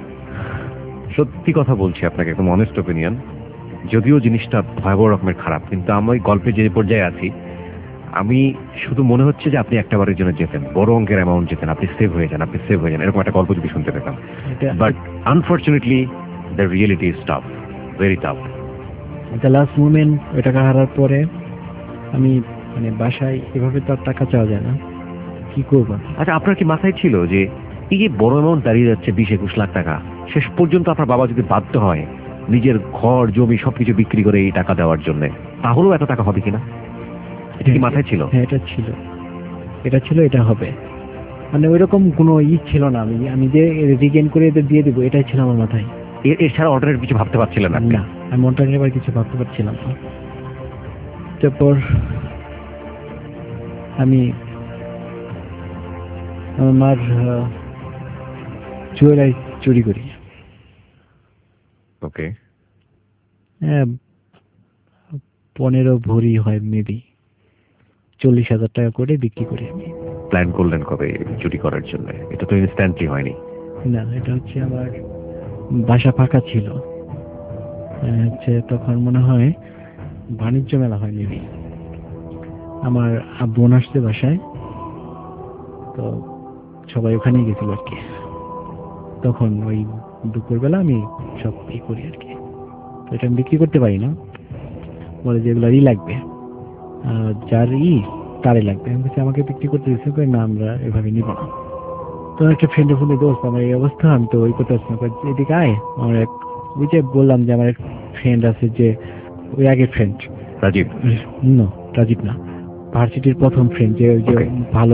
সত্যি কথা বলছি আপনাকে, একদম অনেস্ট ওপিনিয়ন, যদিও জিনিসটা ভয়াবহ রকমের খারাপ, কিন্তু আমি গল্পে যে পর্যায়ে আছি, আমি শুধু মনে হচ্ছে যে আপনি একটা বারের জন্য যেতেন, বড় অঙ্কের অ্যামাউন্ট যেতেন, আপনি সেভ হয়ে যান, আপনি সেভ হয়ে যান, এরকম একটা গল্প যদি শুনতে পেতাম। এটা but unfortunately the reality is tough, very tough. The last moment ওই টাকা হারার পরে আমি মানে বাসায় এভাবে তো আর টাকা চাওয়া যায় না, কি করবো। আচ্ছা, আপনার কি মাথায় ছিল যে এই যে বড় অ্যামাউন্ট দাঁড়িয়ে যাচ্ছে বিশ একুশ লাখ টাকা, শেষ পর্যন্ত আপনার বাবা যদি বাধ্য হয় নিজের ঘর জমি সবকিছু বিক্রি করে এই টাকা দেওয়ার জন্য, তাহলেও এত টাকা হবে কিনা, এটা কি মাথায় ছিল? হ্যাঁ, এটা ছিল, এটা ছিল, এটা হবে, মানে ওইরকম কোনো ই ছিল না। আমি আমি যে রিগেন করে এদের দিয়ে দেবো এটাই ছিল আমার মাথায়। এর এর ছাড়া অর্ডারের কিছু ভাবতে পারছিলেন আপনি? না, আমি অন্টার এবার কিছু ভাবতে পারছিলাম না। তারপর আমি আমার মার জুয়েলারি চুরি করি। ওকে। হ্যাঁ, পনেরো ভরি হয় মেবি, চল্লিশ হাজার টাকা করে বিক্রি করি আমি। প্ল্যান করলেন কবে চুরি করার জন্য? এটা তো ইনস্ট্যান্টলি হয়নি। না, এটা হচ্ছে আমার বাসা ফাঁকা ছিল, হচ্ছে তখন মনে হয় বাণিজ্য মেলা হয় মেবি, আমার বোন আসছে বাসায়, তো সবাই ওখানেই গেছিল আর কি। তখন ওই দুপুরবেলা আমি সব ই করি আর কি। তো এটা আমি বিক্রি করতে পারি না, বলে যেগুলারই লাগবে যার ই তারই লাগবে। আমি বলছি আমাকে বিক্রি করতে দিচ্ছে, না আমরা এভাবে নিব না। তো একটা ফ্রেন্ডের ফোনে, দোস্ত আমার এই অবস্থা, আমি তো ওই করতে পারছি না, এদিকে আয়। আমার এক ওই যে বললাম যে আমার এক ফ্রেন্ড আছে, যে ওই আগের ফ্রেন্ড রাজীব, না রাজীব না, ভার্সিটির প্রথম ফ্রেন্ড, যে ওই যে ভালো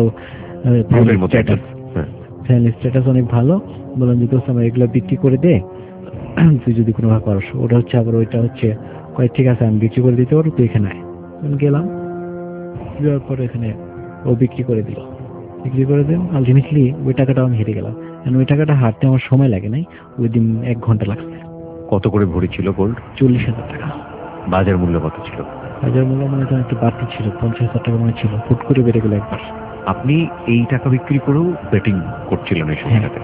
স্ট্যাটাস অনেক ভালো। বললাম যে দোস্ত আমার এগুলো বিক্রি করে দে, তুই যদি কোনো ভাবে পারস। ওটা হচ্ছে আবার ওইটা হচ্ছে কয়েক, ঠিক আছে আমি বিক্রি করে দিতে পারবো, তুই এখানে আয়। গেলাম, যাওয়ার পরে এখানে ও বিক্রি করে দিল, বিক্রি করে দেন। আলটিমেটলি ওই টাকাটা আমি হেরে গেলাম, ওই টাকাটা হারতে আমার সময় লাগে নাই, ওই দিন এক ঘন্টা লাগছে। কত করে ভরি ছিল গোল্ড? চল্লিশ হাজার টাকা। বাজার মূল্য কত ছিল? বাজার মূল্য মনে হয় একটু বাড়তি ছিল, পঞ্চাশ হাজার টাকা মনে ছিল, ফুট করে বেড়ে গেল একবার। আপনি এই টাকা বিক্রি করেও বেটিং করছিলেন এই সময়টাতে?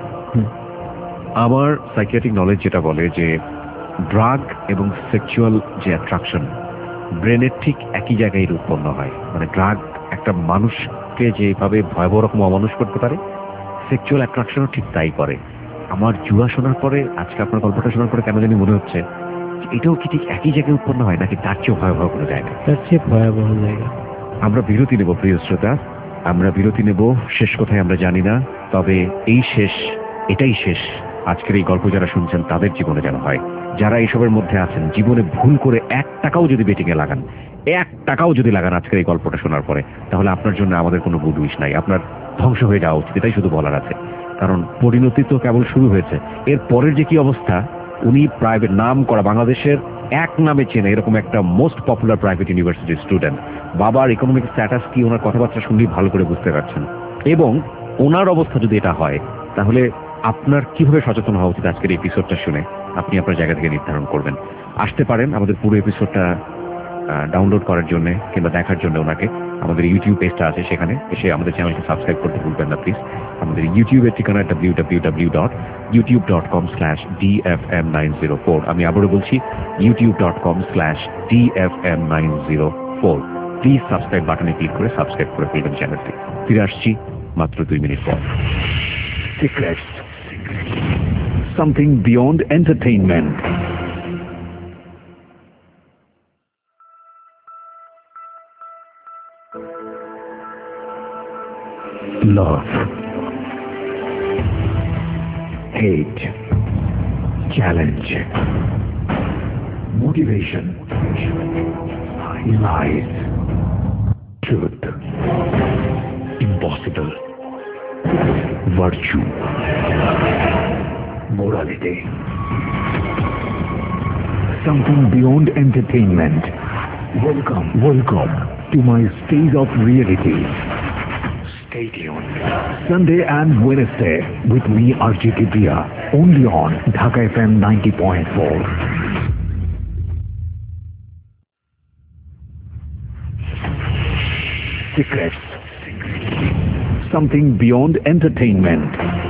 আমার সাইকিয়াট্রিক নলেজ যেটা বলে যে ড্রাগ এবং সেক্সুয়াল যে অ্যাট্রাকশন ব্রেনের ঠিক একই জায়গায় উৎপন্ন হয়। মানে ড্রাগ একটা মানুষকে যেভাবে ভয়াবহ রকম অমানুষ করতে পারে, সেক্সুয়াল অ্যাট্রাকশনও ঠিক তাই করে। আমার জুয়া শোনার পরে, আজকে আপনার গল্পটা শোনার পরে কেন জানি মনে হচ্ছে এটাও কি ঠিক একই জায়গায় উৎপন্ন হয়, নাকি তার চেয়েও ভয়াবহ কোনো জায়গা? তার চেয়ে ভয়াবহ জায়গা। আমরা বিরতি নেব প্রিয় শ্রোতা, আমরা বিরতি নেব। শেষ কোথায় আমরা জানি না, তবে এই শেষ, এটাই শেষ। আজকের এই গল্প যারা শুনছেন তাদের জীবনে যেন হয়। যারা এইসবের মধ্যে আছেন, জীবনে ভুল করে এক টাকাও যদি বেটিংয়ে লাগান, এক টাকাও যদি লাগান আজকের এই গল্পটা শোনার পরে, তাহলে আপনার জন্য আমাদের কোনো গুড উইশ নাই, আপনার ধ্বংস হয়ে যাওয়া উচিত, এটাই শুধু বলার আছে। কারণ পরিণতি তো কেবল শুরু হয়েছে, এর পরের যে কি অবস্থা। উনি প্রাইভেট নাম করা, বাংলাদেশের এক নামে চেনে এরকম একটা মোস্ট পপুলার প্রাইভেট ইউনিভার্সিটির স্টুডেন্ট। বাবার ইকোনমিক স্ট্যাটাস কি ওনার কথাবার্তা শুনলেই ভালো করে বুঝতে পারছেন। এবং ওনার অবস্থা যদি এটা হয়, তাহলে আপনার কিভাবে সচেতন হওয়া উচিত আজকের এপিসোডটা শুনে আপনি আপনার জায়গা থেকে নির্ধারণ করবেন। আসতে পারেন আমাদের পুরো এপিসোডটা ডাউনলোড করার জন্য কিংবা দেখার জন্য ওনাকে আমাদের ইউটিউব পেজটা আছে, সেখানে এসে আমাদের চ্যানেলকে সাবস্ক্রাইব করতে ভুলবেন না প্লিজ। আমাদের ইউটিউবের ঠিকানা W W W dot YouTube dot com slash D F M nine zero four. আমি আবারও বলছি YouTube dot com slash D F M nine zero four. Please subscribe বাটনে ক্লিক করে সাবস্ক্রাইব করে ফেলবেন চ্যানেলটি। ফিরে আসছি মাত্র দুই মিনিট পর। Secrets. Something beyond entertainment. Love. Hate. Challenge. Motivation. Lies. Truth. Impossible. Virtue. Morality. Something beyond entertainment. Welcome, welcome to my stage of reality. Stay tuned. Sunday and Wednesday with me, R J Kibria, only on Dhaka F M ninety point four. Secrets. Something beyond entertainment.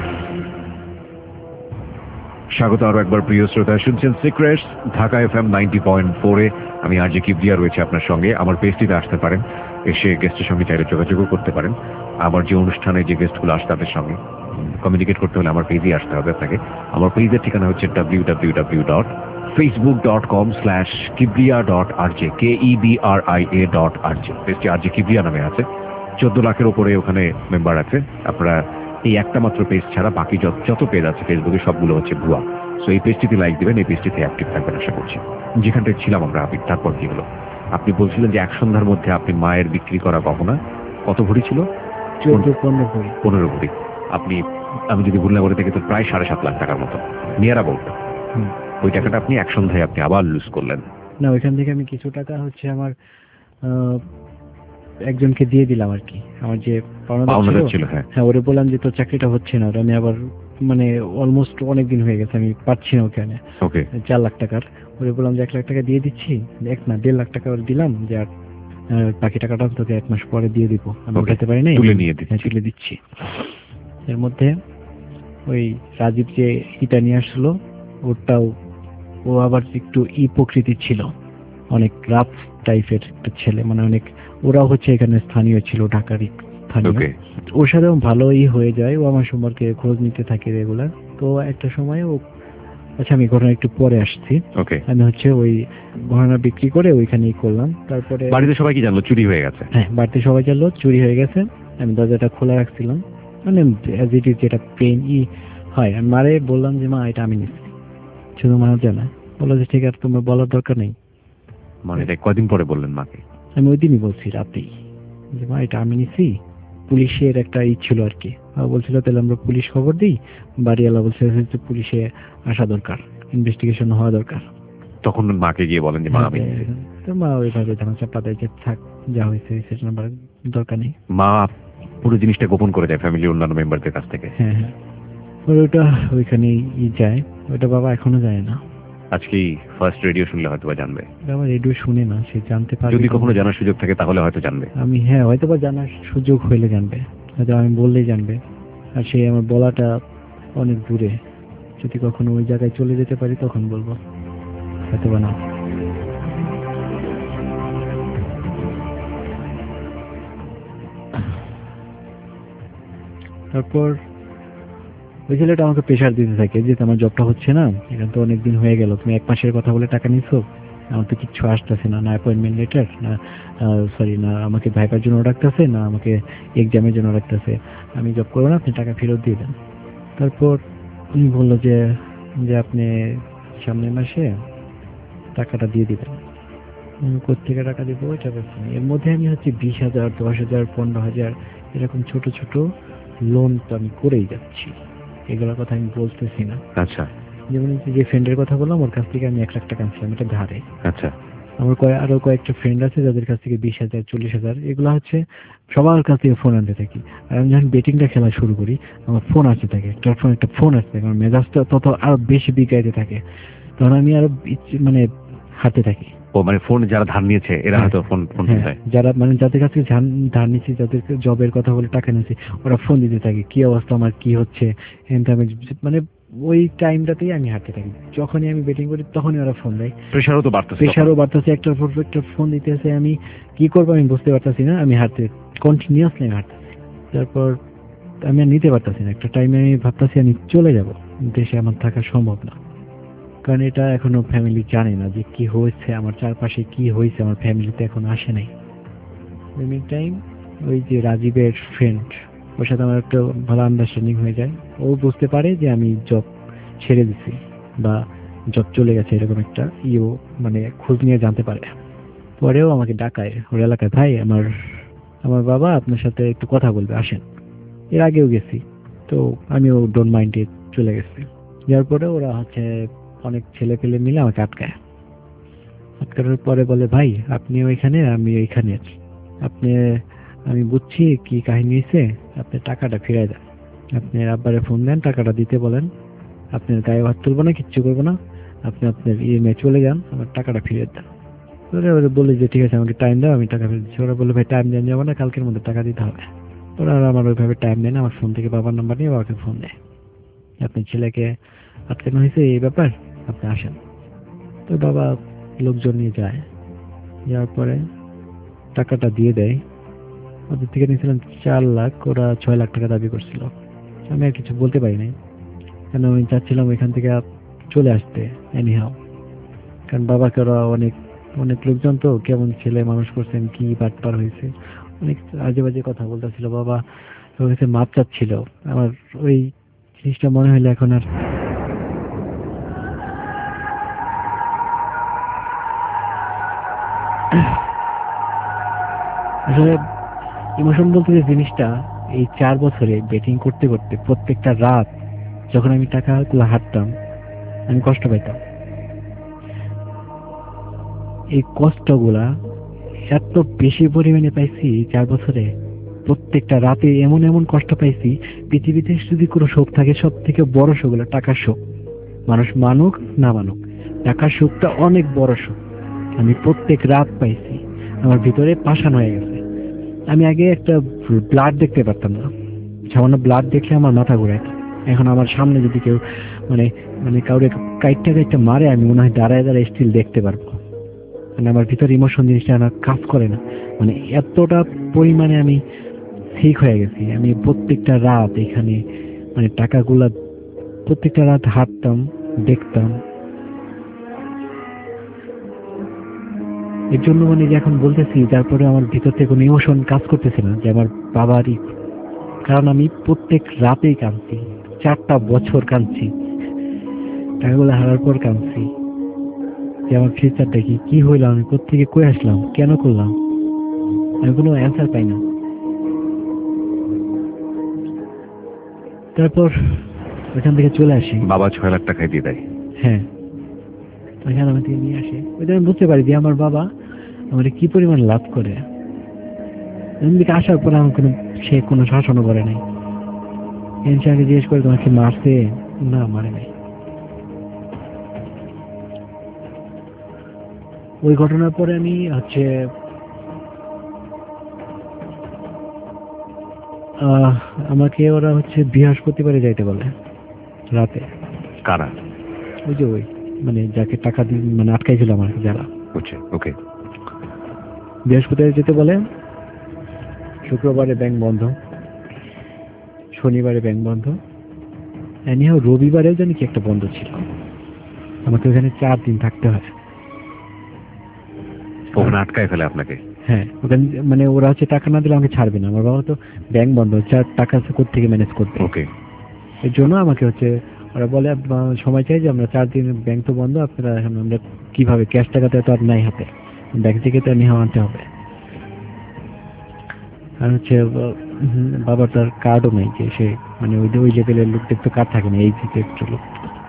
স্বাগত আরো একবার প্রিয় শ্রোতা, শুনছেন Secrets Dhaka F M ninety point ফোরে। আমি আর J Kibria রয়েছে আপনার সঙ্গে। আমার পেজটিতে আসতে পারেন, এসে গেস্টের সঙ্গে চাইলে যোগাযোগও করতে পারেন। আমার যে অনুষ্ঠানে যে গেস্টগুলো আসে তাদের সঙ্গে কমিউনিকেট করতে হলে আমার পেজেই আসতে হবে আপনাকে। আমার পেজের ঠিকানা হচ্ছে W W W dot Facebook dot com slash Kibria dot R J K E B R I A dot R J পেজটি আর জে কিবরিয়া নামে আছে। চোদ্দ লাখের উপরে ওখানে মেম্বার আছে। আপনারা এই একটা মাত্র পেজ ছাড়া বাকি যত যত পেজ আছে ফেসবুকে সবগুলো হচ্ছে ভুয়া। সো এই পেজটিতে লাইক দিবেন, এই পেজটিতে অ্যাক্টিভ থাকবেন আশা করছি। যেখানটায় ছিলাম আমরা আপনি, তারপর কি হলো? আপনি বলছিলেন যে এক সন্ধ্যার মধ্যে আপনি মায়ের বিক্রি করা গহনা কত ভরি ছিল? চোদ্দ পনেরো ভরি পনেরো ভরি। আপনি, আমি যদি ভুল না করে থাকি তো প্রায় সাড়ে সাত লাখ টাকার মতো নিয়ার অ্যাবাউট। ওই টাকাটা আপনি এক সন্ধ্যায় আপনি আবার লুজ করলেন। না, ওইখান থেকে আমি কিছু টাকা হচ্ছে আমার একজনকে দিয়ে দিলাম আর কি, আমার যে পাওনাদার ছিল। হ্যাঁ হ্যাঁ ওরে বললাম যে তোর চাকরিটা হচ্ছে না, আমি আবার মানে অলমোস্ট অনেক দিন হয়ে গেছে আমি পাচ্ছি না ওখানে, ওকে চার লাখ টাকার। ওরে বললাম যে এক লাখ টাকা দিয়ে দিচ্ছি, এক না দেড় লাখ টাকা ওরে দিলাম, যে আর বাকি টাকাটা তোকে এক মাস পরে দিয়ে দিব, আমি উঠাতে পারি না, তুলে নিয়ে তুলে দিচ্ছি। এর মধ্যে ওই রাজীব যে ইটা নিয়ে আসলো ওটাও, ও আবার একটু ই প্রকৃতির ছিল, অনেক রাফ টাইপের একটা ছেলে, মানে অনেক, ওরাও হচ্ছে এখানে স্থানীয় ছিল, ঢাকারই স্থানীয়। ওর সাথে ভালোই হয়ে যায়, ও আমার সম্পর্কে খোঁজ নিতে থাকে রেগুলার। তো একটা সময় ও, আচ্ছা আমি ঘটনা একটু পরে আসছি, আমি হচ্ছে ওই গহনা বিক্রি করে ওইখানেই করলাম। তারপরে বাড়িতে সবাই কি জানলো চুরি হয়ে গেছে? হ্যাঁ বাড়িতে সবাই জানলো চুরি হয়ে গেছে। আমি দরজাটা খোলা রাখছিলাম, মানে অ্যাজ ইট ইজ যেটা পেন ই হয়। আমি মারে বললাম যে মা এটা আমি নিচ্ছি, শুধু মা জানা। বললো যে ঠিক আছে তোমার বলার দরকার নেই। মানে কদিন পরে বললেন মাকে? আমি ওই দিনই বলছি রাতেই যে মা এটা আমি নিছি। পুলিশের একটা ই ছিল আর কি, বলছিল তাহলে আমরা পুলিশ খবর দিই। বাড়িওয়ালা বলছে পুলিশে আসা দরকার, ইনভেস্টিগেশন হওয়া দরকার। তখন মাকে গিয়ে বলেন যে মা আমি, তো মা ওইভাবে ধান চাপা দেয় যে থাক যা হয়েছে সেটা আমার দরকার নেই। মা পুরো জিনিসটা গোপন করে দেয় ফ্যামিলির অন্যান্য মেম্বারদের কাছ থেকে। হ্যাঁ হ্যাঁ ওটা ওইখানেই যায়, ওটা বাবা এখনো যায় না। আজকে ফার্স্ট রেডিও শুনলে হয়তো বা জানবে। বাবা রেডিও শুনে না, সে জানতে পারবে যদি কখনো জানার সুযোগ থাকে তাহলে হয়তো জানবে। আমি হ্যাঁ হয়তো বা জানার সুযোগ হইলে জানবে, হয়তো আমি বললেই জানবে। আর সে আমার বলাটা অনেক দূরে, যদি কখনো ওই জায়গায় চলে যেতে পারি তখন বলবো, হয়তো বা না। তারপর ওই ছেলেটা আমাকে প্রেশার দিতে থাকে যে আমার জবটা হচ্ছে না, এখানে তো অনেকদিন হয়ে গেল, তুমি এক মাসের কথা বলে টাকা নিছো, আমার তো কিচ্ছু আসতেছে না, না অ্যাপয়েন্টমেন্ট লেটার, না সরি না আমাকে ভাইবার জন্য রাখতেছে, না আমাকে এক্সামের জন্য রাখতেছে, আমি জব করবো না, আপনি টাকা ফেরত দিয়ে দেন। তারপর উনি বললো যে যে আপনি সামনের মাসে টাকাটা দিয়ে দিবেন। কোথেকে টাকা দিব ওইটা বলছি। এর মধ্যে আমি হচ্ছে বিশ হাজার দশ হাজার পনেরো হাজার এরকম ছোট ছোট লোন তো আমি করেই যাচ্ছি, এগুলোর কথা আমি বলতেছি না। আচ্ছা, যেমন যে ফ্রেন্ডের কথা বললাম ওর কাছ থেকে আমি এক লাখ টাকা আনছিলাম, এটা ধারে। আচ্ছা, আমার কয়েক আরো কয়েকটা ফ্রেন্ড আছে যাদের কাছ থেকে বিশ হাজার চল্লিশ হাজার এগুলো হচ্ছে সবার কাছ থেকে ফোন আনতে থাকি। আর আমি যখন বেটিংটা খেলা শুরু করি আমার ফোন আসতে থাকে, একটা ফোন একটা ফোন আসতে থাকে, আমার মেজাজটা তত আরো বেশি বিগাইতে থাকে, তখন আমি আরো মানে হাঁটতে থাকি। ও মানে ফোন যারা ধার নিয়েছে এরা হয়তো ফোন ফোন দেয়, যারা মানে যাদের কাছ থেকে ধার নিয়েছি, যাদের জবের কথা বলে টাকা নিয়েছি, ওরা ফোন দিতে থাকে কি অবস্থা আমার কি হচ্ছে, মানে ওই টাইমটাতেই আমি হাঁটতে থাকি। যখনই আমি বেটিং করি তখনই ওরা ফোন দেয়, প্রেশারও তো বাড়তেছে প্রেশারও বাড়তেছে একটার পর একটা ফোন দিতেছে, আমি কি করবো আমি বুঝতে পারতেছি না, আমি হাঁটতে কন্টিনিউয়াসলি আমি হাঁটতেছি। তারপর আমি আর নিতে পারতেছি না, একটা টাইমে আমি ভাবতেছি আমি চলে যাব, দেশে আমার থাকা সম্ভব না, কারণ এটা এখনো ফ্যামিলি জানে না যে কি হয়েছে আমার চারপাশে, কি হয়েছে আমার ফ্যামিলিতে এখন আসে নাই। মিড টাইম ওই যে রাজীবের ফ্রেন্ড, ওর সাথে আমার একটা ভালো আন্ডারস্ট্যান্ডিং হয়ে যায়, ও বুঝতে পারে যে আমি জব ছেড়ে দিছি বা জব চলে গেছে এরকম একটা ইও মানে খোঁজ নিয়ে জানতে পারে। পরেও আমাকে ডাকায় ওর এলাকায়, ভাই আমার আমার বাবা আপনার সাথে একটু কথা বলবে আসেন। এর আগেও গেছি, তো আমিও ডোন্ট মাইন্ডে চলে গেছি। যার পরে ওরা হচ্ছে অনেক ছেলে পেলে মিলে আমাকে আটকায়। আটকানোর পরে বলে ভাই আপনি ওইখানে আমি ওইখানে আছি, আপনি আমি বুঝছি কি কাহিনী হয়েছে, আপনি টাকাটা ফিরাই দেন, আপনি আব্বারে ফোন দেন, টাকাটা দিতে বলেন, আপনার গায়ে হাত তুলবো না, কিচ্ছু করবো না, আপনি আপনার ইএমআই চলে যান, আমার টাকাটা ফিরিয়ে দেন। ওরা বলে যে ঠিক আছে আমাকে টাইম দাও, আমি টাকা ফিরে দিচ্ছি। ওরা বলে ভাই টাইম দেন যাবো না, কালকের মধ্যে টাকা দিতে হবে। ওরা আমার ওইভাবে টাইম দেয় না, আমার ফোন থেকে বাবার নাম্বার নিয়ে বাবাকে ফোন দেয়, আপনার ছেলেকে আটকানো হয়েছে এই ব্যাপার, আপনি আসেন। তো বাবা লোকজন নিয়ে যায়, যাওয়ার পরে টাকাটা দিয়ে দেয়। ওদের থেকে নিয়েছিলাম চার লাখ, ওরা ছয় লাখ টাকা দাবি করছিল। আমি আর কিছু বলতে পারি নাই, কেন আমি চাচ্ছিলাম এখান থেকে চলে আসতে এনি হাও, কারণ বাবাকে ওরা অনেক অনেক লোকজন তো কেমন ছেলে মানুষ করছেন, কি বাটপার হয়েছে, অনেক আজে বাজে কথা বলতেছিল। বাবা ওর কাছে মাপ চাচ্ছিল। আমার ওই জিনিসটা মনে হইলে এখন আর আসলে ইমোশন বলতে যে জিনিসটা, এই চার বছরে বেটিং করতে করতে প্রত্যেকটা রাত যখন আমি টাকাগুলো হারতাম আমি কষ্ট পাইতাম। এই কষ্টগুলা এত বেশি পরিমাণে পাইছি চার বছরে, প্রত্যেকটা রাতে এমন এমন কষ্ট পাইছি। পৃথিবীতে যদি কোনো শোক থাকে সব থেকে বড় শোক হলো টাকার শোক। মানুষ মানুক না মানুক, টাকার শোকটা অনেক বড় শোক। আমি প্রত্যেক রাত পাইছি, আমার ভিতরে পাষাণ হয়ে গেছে। আমি আগে একটা ব্লাড দেখতে পারতাম না, সামান্য ব্লাড দেখলে আমার মাথা ঘুরাইত। এখন আমার সামনে যদি কেউ মানে মানে কাউরে কাইটটা কাইটটা মারে, আমি মনে হয় দাঁড়ায় দাঁড়ায় স্টিল দেখতে পারবো। মানে আমার ভিতরে ইমোশন জিনিসটা আমার কাজ করে না, মানে এতটা পরিমাণে আমি ঠিক হয়ে গেছি। আমি প্রত্যেকটা রাত এখানে মানে টাকাগুলা প্রত্যেকটা রাত হাঁটতাম, দেখতাম। এর জন্য মানে যে এখন বলতেছি, তারপরে আমার ভিতর থেকে কোনো ইমোশন কাজ করতেছে না যে আমার বাবারই, কারণ আমি প্রত্যেক রাতেই কাঁদছি, চারটা বছর কাঁদছি, টাকাগুলো হারার পর কাঁদছি যে আমার ফিউচারটা কি, কি হইলাম আমি, কোত্থেকে কই আসলাম, কেন করলাম, আমি কোনো অ্যান্সার পাই না। তারপর ওইখান থেকে চলে আসি। বাবা ছয় লাখ টাকায় দিয়ে দেয়? হ্যাঁ, ওইখানে আমাকে নিয়ে আসে। ওইটা আমি বুঝতে পারি যে আমার বাবা আমার কি পরিমাণ লাভ করে। এদিকে আসার পরে আমার কোনো সে কোনো শাসনও করে নাই। এনসাকে জিজ্ঞেস করে তোমাকে মারছে, না মারে নাই। ওই ঘটনার পরে আমি হচ্ছে আহ আমাকে ওরা হচ্ছে বৃহস্পতিবারে যাইতে বলে রাতে। কারা? ওই যে ওই মানে যাকে টাকা দিয়ে মানে আটকাইছিল আমার যারা। ওকে ওকে। বৃহস্পতিবারে যেতে বলে, শুক্রবারে ব্যাংক বন্ধ, শনিবারে ব্যাংক বন্ধ, এনিহাও রবিবারেও জানি কি একটা বন্ধ ছিল। আমাকে ওখানে চার দিন থাকতে হয়। ওখানে আটকায় ফেলে আপনাকে? হ্যাঁ, ওখানে মানে ওরা হচ্ছে টাকা না দিলে আমাকে ছাড়বে না। আমার বাবা তো ব্যাংক বন্ধ, চার টাকা কোথেকে ম্যানেজ করবে। ওকে। এর জন্য আমাকে হচ্ছে ওরা বলে সময় চাই যে আমরা চার দিন ব্যাংক তো বন্ধ, আপনারা এখন আমরা কিভাবে, ক্যাশ টাকাতে তো আর নাই হাতে, ব্যাংক থেকে তো নিয়ে আনতে হবে। আর হচ্ছে বাবার তার কার্ডও নেই, যে সে মানে ওই ওই লেভেলের লোকদের তো কার্ড থাকে না, এই যে একটু লোক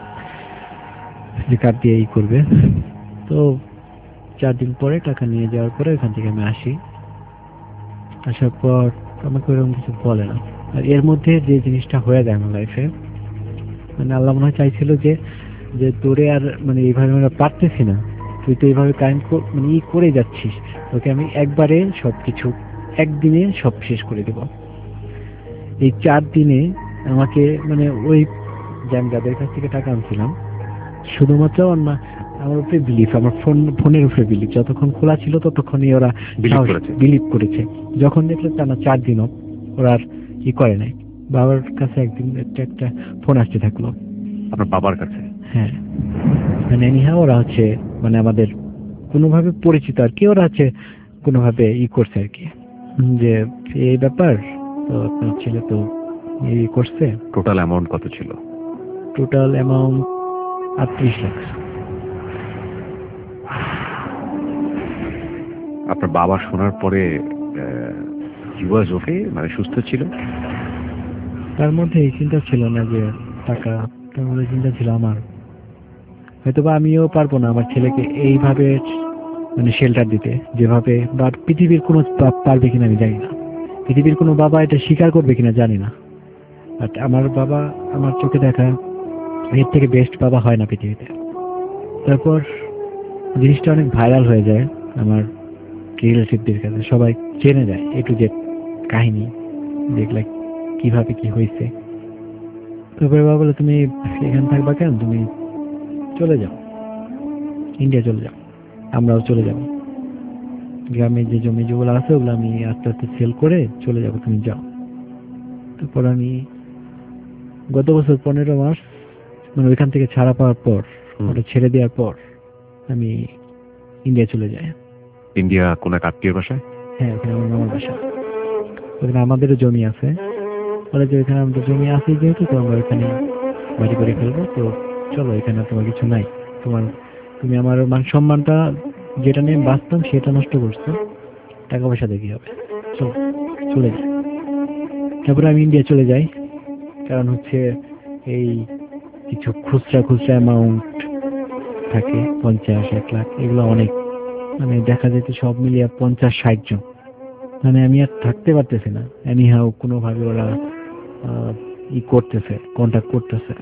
যে কার্ড দিয়ে এই করবে। তো চার দিন পরে টাকা নিয়ে যাওয়ার পরে ওখান থেকে আমি আসি। আসার পর আমাকে ওরকম কিছু বলে না। আর এর মধ্যে যে জিনিসটা হয়ে যায় আমার লাইফে, মানে আল্লাহ মনে হয় চাইছিল যে যে তোরে আর মানে এইভাবে আমরা পারতেছি না, তুই তো এইভাবে কায়েম মানে ই করে যাচ্ছিস, তোকে আমি একবারে সবকিছু একদিনে সব শেষ করে দেব। এই চার দিনে আমাকে মানে ওই যে আমি যাদের কাছ থেকে টাকা আনছিলাম, শুধুমাত্র আমার আমার উপরে বিলিফ, আমার ফোন ফোনের উপরে বিলিফ, যতক্ষণ খোলা ছিল ততক্ষণই ওরা বিলিভ করেছে। যখন দেখলো টানা চার দিনও ওরা আর কি করে নাই, বাবার কাছে একদিন একটা একটা ফোন আসতে থাকলো। আপনার বাবার কাছে? হ্যাঁ, মানে এনিহাও ওরা হচ্ছে মানে আমাদের কোনোভাবে পরিচিত আর কি, ওরা হচ্ছে কোনোভাবে ই করছে আর কি, যে এই ব্যাপার তো আপনার ছেলে তো ই করছে। টোটাল অ্যামাউন্ট কত ছিল? টোটাল অ্যামাউন্ট আটত্রিশ লাখ। আপনার বাবা শোনার পরে হি ওয়াজ ওকে, মানে সুস্থ ছিল? তার মধ্যে এই চিন্তা ছিল না যে টাকা, তার মধ্যে চিন্তা ছিল আমার হয়তোবা আমিও পারবো না আমার ছেলেকে এইভাবে মানে শেল্টার দিতে, যেভাবে বা পৃথিবীর কোনো পারবে কিনা আমি জানি না, পৃথিবীর কোনো বাবা এটা স্বীকার করবে কিনা জানি না। বাট আমার বাবা আমার চোখে দেখা এর থেকে বেস্ট বাবা হয় না পৃথিবীতে। তারপর জিনিসটা অনেক ভাইরাল হয়ে যায় আমার রিলেটিভদের কাছে, সবাই জেনে যায় এ টু জেড কাহিনী, দেখলে কিভাবে কি হয়েছে। তারপরে বাবা বলে তুমি এখানে থাকবা কেন, তুমি চলে যাও, ইন্ডিয়া চলে যাও, আমরাও চলে যাব, গ্রামে যে জমি যেগুলো আছে ওগুলো আমি আস্তে আস্তে সেল করে চলে যাব, তুমি যাও। তারপর আমি গত বছর পনেরো মাস মানে ওইখান থেকে ছাড়া পাওয়ার পর, ওটা ছেড়ে দেওয়ার পর আমি ইন্ডিয়া চলে যাই। ইন্ডিয়া কোন এক আত্মীয়ের বাসায়? হ্যাঁ, ওখানে আমার মামার বাসা। ওখানে আমাদেরও জমি আছে, বলে যে ওইখানে আমাদের জমি আছে যেহেতু, তো আমরা ওইখানে বাড়ি করে ফেলবো, তো চলো, এখানে তোমার কিছু নাই, তোমার তুমি আমার মান সম্মানটা যেটা নিয়ে বাঁচতাম সেটা নষ্ট করছো, টাকা পয়সা দেখি হবে, চলো চলে যাই। তারপরে আমি ইন্ডিয়া চলে যাই, কারণ হচ্ছে এই কিছু খুচরা খুচরা অ্যামাউন্ট থাকে, পঞ্চাশ এক লাখ এগুলো অনেক, মানে দেখা যেত সব মিলিয়ে পঞ্চাশ ষাট জন, মানে আমি আর থাকতে পারতেছি না। এনি হাউ কোনোভাবে ওরা আহ, ই করতেছে, কন্ট্যাক্ট করতেছে,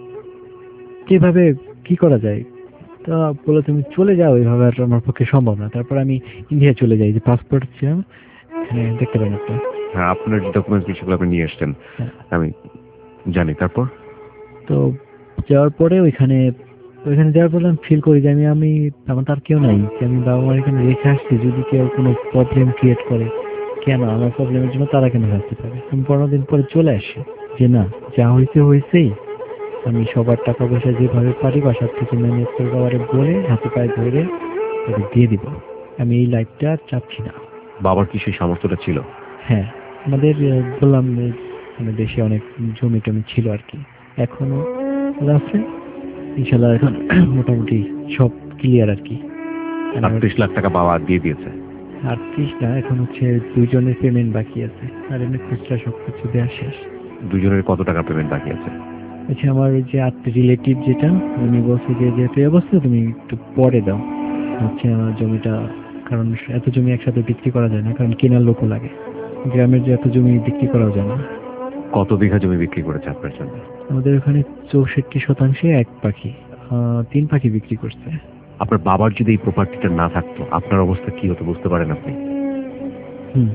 কিভাবে কি করা যায়। তা বলে তুমি চলে যাও, এইভাবে আর আমার পক্ষে সম্ভব না। তারপর আমি ইন্ডিয়া চলে যাই, যে পাসপোর্ট ছিলাম এখানে দেখতে পারেন একটা। হ্যাঁ, আপনার যে ডকুমেন্টস সেগুলো আপনি নিয়ে এসছেন, হ্যাঁ। আমি জানি। তারপর তো যাওয়ার পরে ওইখানে ওইখানে যাওয়ার পরে আমি ফিল করি যে আমি আমি আমার তার কেউ নাই, যে আমি বাবা মার এখানে রেখে আসছি, যদি কেউ কোনো প্রবলেম ক্রিয়েট করে, কেন আমার প্রবলেমের জন্য তারা কেন আসতে পারে। আমি পনেরো দিন পরে চলে আসি, যে না, যা হয়েছে হয়েছেই, আমি সবার টাকা পয়সা যেভাবে পারি বাসার থেকে ম্যানেজ করে বাবারে বলে হাতে পায়ে ধরে ওদের দিয়ে দিব, আমি এই লাইফটা আর চাচ্ছি না। বাবার কি সেই সামর্থ্যটা ছিল? হ্যাঁ, আমাদের আহ, বললাম যে, মানে দেশে অনেক জমি টমি ছিল আর কি, এখনো আছে ইনশাল্লাহ, এখন মোটামুটি সব ক্লিয়ার আর কি। আটত্রিশ লাখ টাকা বাবা দিয়ে দিয়েছে? আটত্রিশ না, এখন হচ্ছে দুইজনের পেমেন্ট বাকি আছে, আর এমনি খুচরা সব কিছু দেওয়া শেষ। দুজনের কত টাকা পেমেন্ট বাকি আছে? আচ্ছা, আমার ওই যে আত্মীয় রিলেটিভ যেটা, উনি বলছে যে যেহেতু এই অবস্থা তুমি একটু পরে দাও, হচ্ছে আমার জমিটা, কারণ এত জমি একসাথে বিক্রি করা যায় না, কারণ কেনার লোকও লাগে, গ্রামের যে এত জমি বিক্রি করাও যায় না। কত বিঘা জমি বিক্রি করেছে আপনার জন্য? আমাদের ওখানে চৌষট্টি শতাংশে এক পাখি, আহ, তিন পাখি বিক্রি করছে। আপনার বাবার যদি এই প্রপার্টিটা না থাকতো আপনার অবস্থা কি হতো বুঝতে পারেন আপনি? Hmm,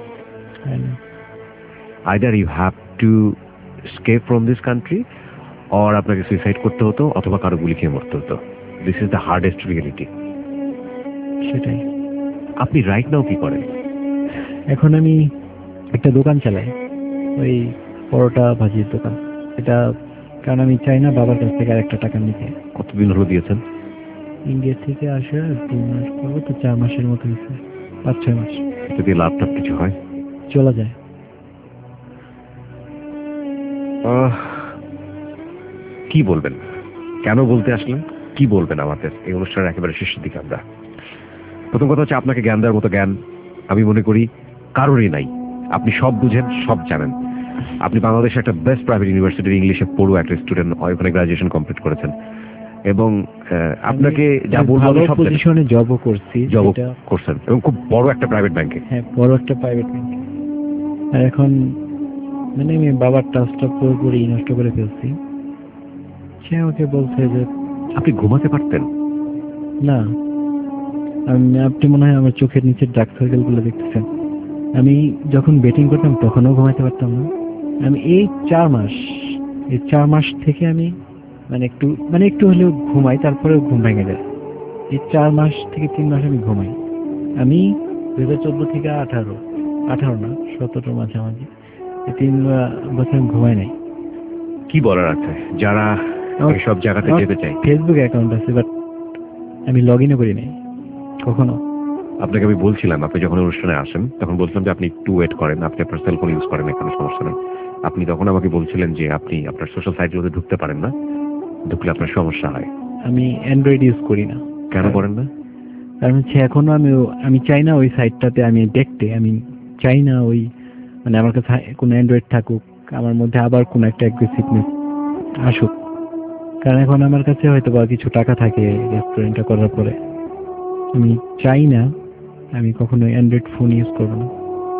either you have to escape from this country, or আপনাকে সুইসাইড করতে হতো, অথবা কারো গুলি খেয়ে মরতে হতো। This is the hardest reality. সেটাই। আপনি রাইট নাও কি করেন? এখন আমি একটা দোকান চালাই, ওই পরোটা ভাজির দোকান। এটা কারণ আমি চাই না বাবার কাছ থেকে আর একটা টাকা নিতে। কতদিন হলো দিয়েছেন? ইন্ডিয়া থেকে আসে দুই মাস পর, তো চার মাসের মতো হয়েছে, পাঁচ ছয় মাস। যদি লাভ টাভ কিছু হয় চলা যায়। আহ, কি বলবেন? কেন বলতে আসলেন? কি বলবেন আমাদের এই অনুষ্ঠানের একেবারে শেষের দিকে? আমরা প্রথম কথা হচ্ছে, আপনাকে জ্ঞান দেওয়ার মতো জ্ঞান আমি মনে করি কারোরই নাই। আপনি সব বুঝেন, সব জানেন। আপনি বাংলাদেশের একটা বেস্ট প্রাইভেট ইউনিভার্সিটির ইংলিশে পড়ুয়া একটা স্টুডেন্ট, ওখানে গ্রাজুয়েশন কমপ্লিট করেছেন, এবং আপনাকে যা বলবো আমি সব পজিশনে জবও করছি, জব করছেন, এবং খুব বড় একটা প্রাইভেট ব্যাংকে। হ্যাঁ, বড় একটা প্রাইভেট ব্যাংকে। আর এখন মানে আমি বাবার ট্রাস্টটা পুরোপুরি নষ্ট করে ফেলছি। সে আমাকে বলছে যে আপনি ঘুমাতে পারতেন না। আমি, আপনি মনে হয় আমার চোখের নিচের ডার্ক সার্কেল গুলো দেখতেছেন। আমি যখন বেটিং করতাম তখনও ঘুমাতে পারতাম না। আমি এই চার মাস এই চার মাস থেকে আমি মানে একটু মানে একটু হলেও ঘুমাই, তারপরেও ঘুম ভেঙে যায়। এই চার মাস থেকে তিন মাস আমি ঘুমাই। আমি দুই হাজার চোদ্দ থেকে আঠারো আঠারো না সতেরো মাঝামাঝি এই তিন বছর আমি ঘুমাই নাই। কি বলার আছে? যারা সব জায়গাতে যেতে চাই, ফেসবুক অ্যাকাউন্ট আছে, বাট আমি লগ ইনও করি নাই কখনো। আপনাকে আমি বলছিলাম, আপনি যখন অনুষ্ঠানে আসেন তখন বলছিলাম যে আপনি একটু ওয়েট করেন, আপনি আপনার সেল ফোন ইউজ করেন, এখানে সমস্যা নেই। আপনি তখন আমাকে বলছিলেন যে আপনি আপনার সোশ্যাল সাইটগুলোতে ঢুকতে পারেন না, ঢুকলে আপনার সমস্যা হয়। আমি অ্যান্ড্রয়েড ইউজ করি না। কেন করেন না? কারণ হচ্ছে এখনো আমি আমি চাই না ওই সাইটটাতে আমি দেখতে, আমি চাই না ওই মানে আমার কাছে কোনো অ্যান্ড্রয়েড থাকুক, আমার মধ্যে আবার কোনো একটা অ্যাগ্রেসিভনেস আসুক। কারণ এখন আমার কাছে হয়তো বা কিছু টাকা থাকে রেস্টুরেন্টটা করার পরে, আমি চাই না আমি কখনো অ্যান্ড্রয়েড ফোন ইউজ করবো না।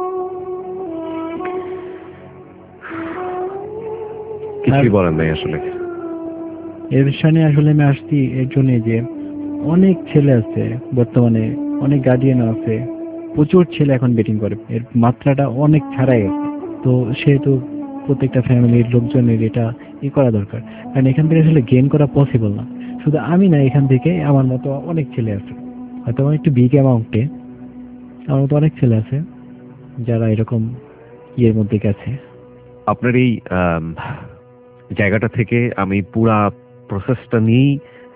কিছুই বলেন নাই আসলে। এর সামনে আসলে আমি আসছি এর জন্য যে অনেক ছেলে আছে বর্তমানে, অনেক গার্ডিয়ান আছে, প্রচুর ছেলে এখন বেটিং করে, এর মাত্রাটা অনেক ছাড়াই গেছে। তো সেহেতু প্রত্যেকটা ফ্যামিলির লোকজনের এটা ই করা দরকার, কারণ এখান থেকে আসলে গেইন করা পসিবল না। শুধু আমি না, এখান থেকে আমার মতো অনেক ছেলে আছে, হয়তো আমার একটু বিগ অ্যামাউন্টে, আমার মতো অনেক ছেলে আছে যারা এরকম ইয়ের মধ্যে গেছে। আপনার এই জায়গাটা থেকে আমি পুরা প্রসেসটা নিয়েই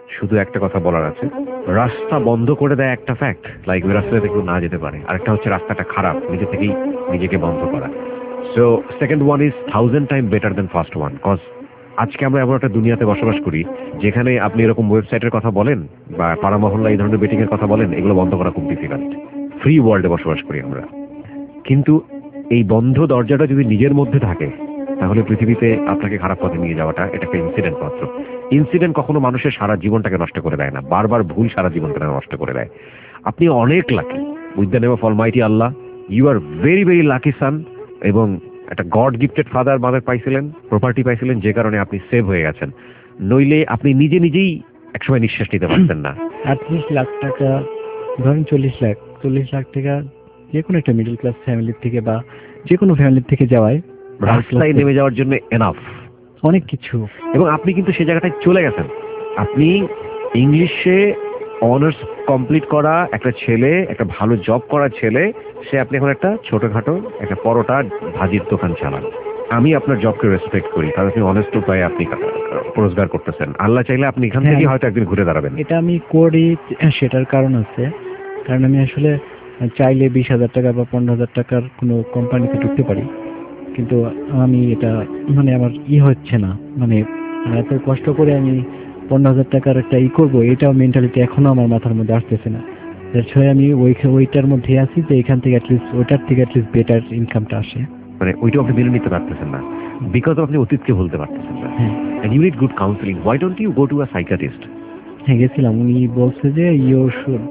শুধু একটা কথা বলার আছে, রাস্তা বন্ধ করে দেয় একটা ফ্যাক্ট, লাইক ওই রাস্তাতে কেউ না যেতে পারে। আরেকটা হচ্ছে রাস্তাটা খারাপ, নিজে থেকেই নিজেকে বন্ধ করা। So second one is thousand time better than first one. Cause আজকে আমরা এমন একটা দুনিয়াতে বসবাস করি যেখানে আপনি এরকম ওয়েবসাইটের কথা বলেন বা পাড়া মহল্লা এই ধরনের বেটিং এর কথা বলেন, এগুলো বন্ধ করা খুব ডিফিকাল্ট। ফ্রি ওয়ার্ল্ডে বসবাস করি আমরা, কিন্তু এই বন্ধ দরজাটা যদি নিজের মধ্যে থাকে তাহলে পৃথিবীতে আপনাকে খারাপ পথে নিয়ে যাওয়াটা এটা একটা ইনসিডেন্ট মাত্র। ইনসিডেন্ট কখনো মানুষের সারা জীবনটাকে নষ্ট করে দেয় না, বারবার ভুল সারা জীবনটাকে নষ্ট করে দেয়। আপনি অনেক lucky with the name of almighty Allah, you are very very lucky son, এবং একটা গড গিফটেড ফাদার মাদার পাইছিলেন, প্রপার্টি পাইছিলেন, যে কারণে আপনি সেভ হয়ে গেছেন। নইলে আপনি নিজে নিজেই একসময় নিঃশ্বাস নিতে পারতেন না। আটত্রিশ লাখ টাকা ধরেন, চল্লিশ লাখ চল্লিশ লাখ টাকা যে কোনো একটা মিডল ক্লাস ফ্যামিলির থেকে বা যে কোনো ফ্যামিলির থেকে যাওয়ায় রাস্তায় নেমে যাওয়ার জন্য এনাফ অনেক কিছু। এবং আপনি কিন্তু সেই জায়গাটায় চলে গেছেন। আপনি ইংলিশে অনার্স কমপ্লিট করা একটা ছেলে, একটা ভালো জব করা ছেলে, সে আপনি এখন একটা ছোটখাটো একটা পরোটা ভাজির দোকান চালান। আমি আপনার জবকে রেসপেক্ট করি, কারণ আপনি অনেস্ট উপায়ে আপনি রোজগার করতেছেন। আল্লাহ চাইলে আপনি এখান থেকে হয়তো একদিন ঘুরে দাঁড়াবেন। এটা আমি করি, সেটার কারণ আছে, কারণ আমি আসলে চাইলে বিশ হাজার টাকা বা পনেরো হাজার টাকার কোনো কোম্পানিতে ঢুকতে পারি, কিন্তু আমি এটা মানে আমার ই হচ্ছে না, মানে এত কষ্ট করে আমি পনেরো হাজার টাকার একটা ই করবো, এটাও মেন্টালিটি এখনো আমার মাথার মধ্যে আসতেছে না। আমি ওই ওইটার মধ্যে আছি যে এখান থেকে অ্যাটলিস্ট ওইটার থেকে অ্যাটলিস্ট বেটার ইনকামটা আসে, মানে ওইটাও আপনি মেনে নিতে পারতেছেন না, বিকজ আপনি অতীতকে ভুলতে পারতেছেন না। And you need good counseling. Why don't you go to a psychiatrist? হ্যাঁ, গেছিলাম। উনি বলছে যে you should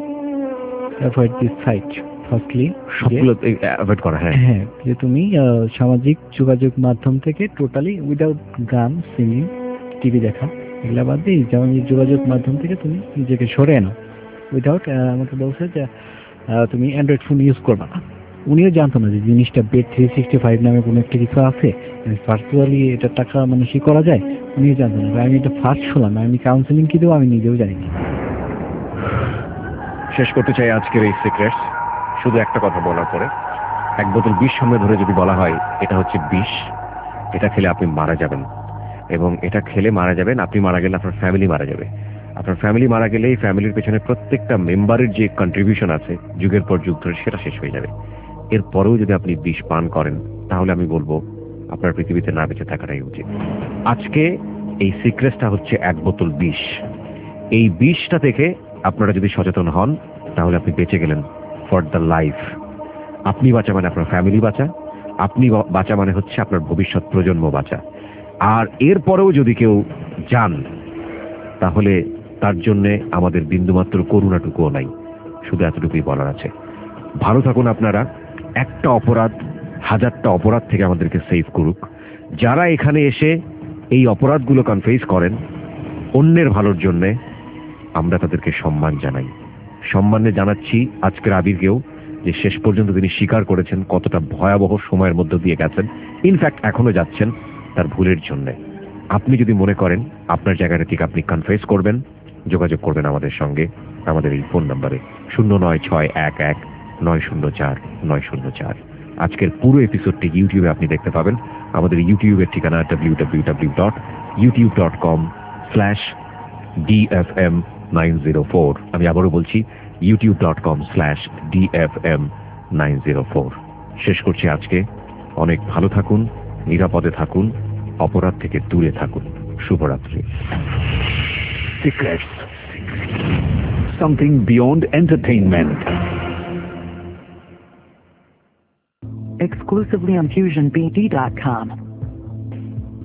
avoid this site firstly, সবগুলো অ্যাভয়েড করা। হ্যাঁ হ্যাঁ, যে তুমি সামাজিক যোগাযোগ মাধ্যম থেকে টোটালি উইদাউট গান, সিঙ্গিং, টিভি দেখা, এগুলা বাদ দিয়ে যেমন যোগাযোগ মাধ্যম থেকে তুমি নিজেকে সরে আনো। উইদাউট আমাকে বলছে যে তুমি অ্যান্ড্রয়েড ফোন ইউজ করবা না। উনিও জানতো না যে জিনিসটা বেড থ্রি সিক্সটি ফাইভ নামে কোনো একটা কিছু আছে, ভার্চুয়ালি এটা টাকা মানে কি করা যায়, উনিও জানতো না। আমি এটা ফার্স্ট শুনলাম, আমি কাউন্সিলিং কি দেবো আমি নিজেও জানি না। শেষ করতে চাই আজকের এই সিক্রেটস শুধু একটা কথা বলার পরে, এক বোতল বিষ সামনে ধরে যদি বলা হয় এটা হচ্ছে বিষ, এটা খেলে আপনি মারা যাবেন, এবং এটা খেলে মারা যাবেন, আপনি মারা গেলে আপনার ফ্যামিলি মারা যাবে। আপনার ফ্যামিলি মারা গেলে এই ফ্যামিলির পেছনে প্রত্যেকটা মেম্বারের যে কন্ট্রিবিউশন আছে যুগের পর যুগ ধরে, সেটা শেষ হয়ে যাবে। এরপরেও যদি আপনি বিষ পান করেন তাহলে আমি বলবো আপনার পৃথিবীতে না বেঁচে থাকাটাই উচিত। আজকে এই সিক্রেটসটা হচ্ছে এক বোতল বিষ। এই বিষটা থেকে আপনারা যদি সচেতন হন তাহলে আপনি বেঁচে গেলেন ফর দ্য লাইফ। আপনি বাঁচা মানে আপনার ফ্যামিলি বাঁচা, আপনি বাঁচা মানে হচ্ছে আপনার ভবিষ্যৎ প্রজন্ম বাঁচা। আর এরপরেও যদি কেউ যান তাহলে তার জন্যে আমাদের বিন্দুমাত্র করুণাটুকুও নাই। শুধু এতটুকুই বলার আছে, ভালো থাকুন আপনারা। একটা অপরাধ হাজারটা অপরাধ থেকে আমাদেরকে সেভ করুক। যারা এখানে এসে এই অপরাধগুলো কনফেস করেন অন্যের ভালোর জন্যে, আমরা তাদেরকে সম্মান জানাই। সম্মানে জানাচ্ছি আজকের আবিরকেও, যে শেষ পর্যন্ত তিনি স্বীকার করেছেন কতটা ভয়াবহ সময়ের মধ্য দিয়ে গেছেন, ইনফ্যাক্ট এখনো যাচ্ছেন তার ভুলের জন্যে। আপনি যদি মনে করেন আপনার জায়গাটা থেকে আপনি কনফেস করবেন, যোগাযোগ করবেন আমাদের সঙ্গে আমাদের এই ফোন নাম্বারে শূন্য নয় ছয় এক এক নয় শূন্য চার নয় শূন্য চার। আজকের পুরো এপিসোডটি ইউটিউবে আপনি দেখতে পাবেন। আমাদের ইউটিউবের ঠিকানা W W W dot YouTube dot com slash D F M nine zero four. আমি আবারও বলছি YouTube dot com slash D F M nine zero four. শেষ করছি আজকে। অনেক ভালো থাকুন, নিরাপদে থাকুন, অপরাধ থেকে দূরে থাকুন। শুভরাত্রি। Secrets. Something beyond entertainment. Exclusively on fusion b d dot com.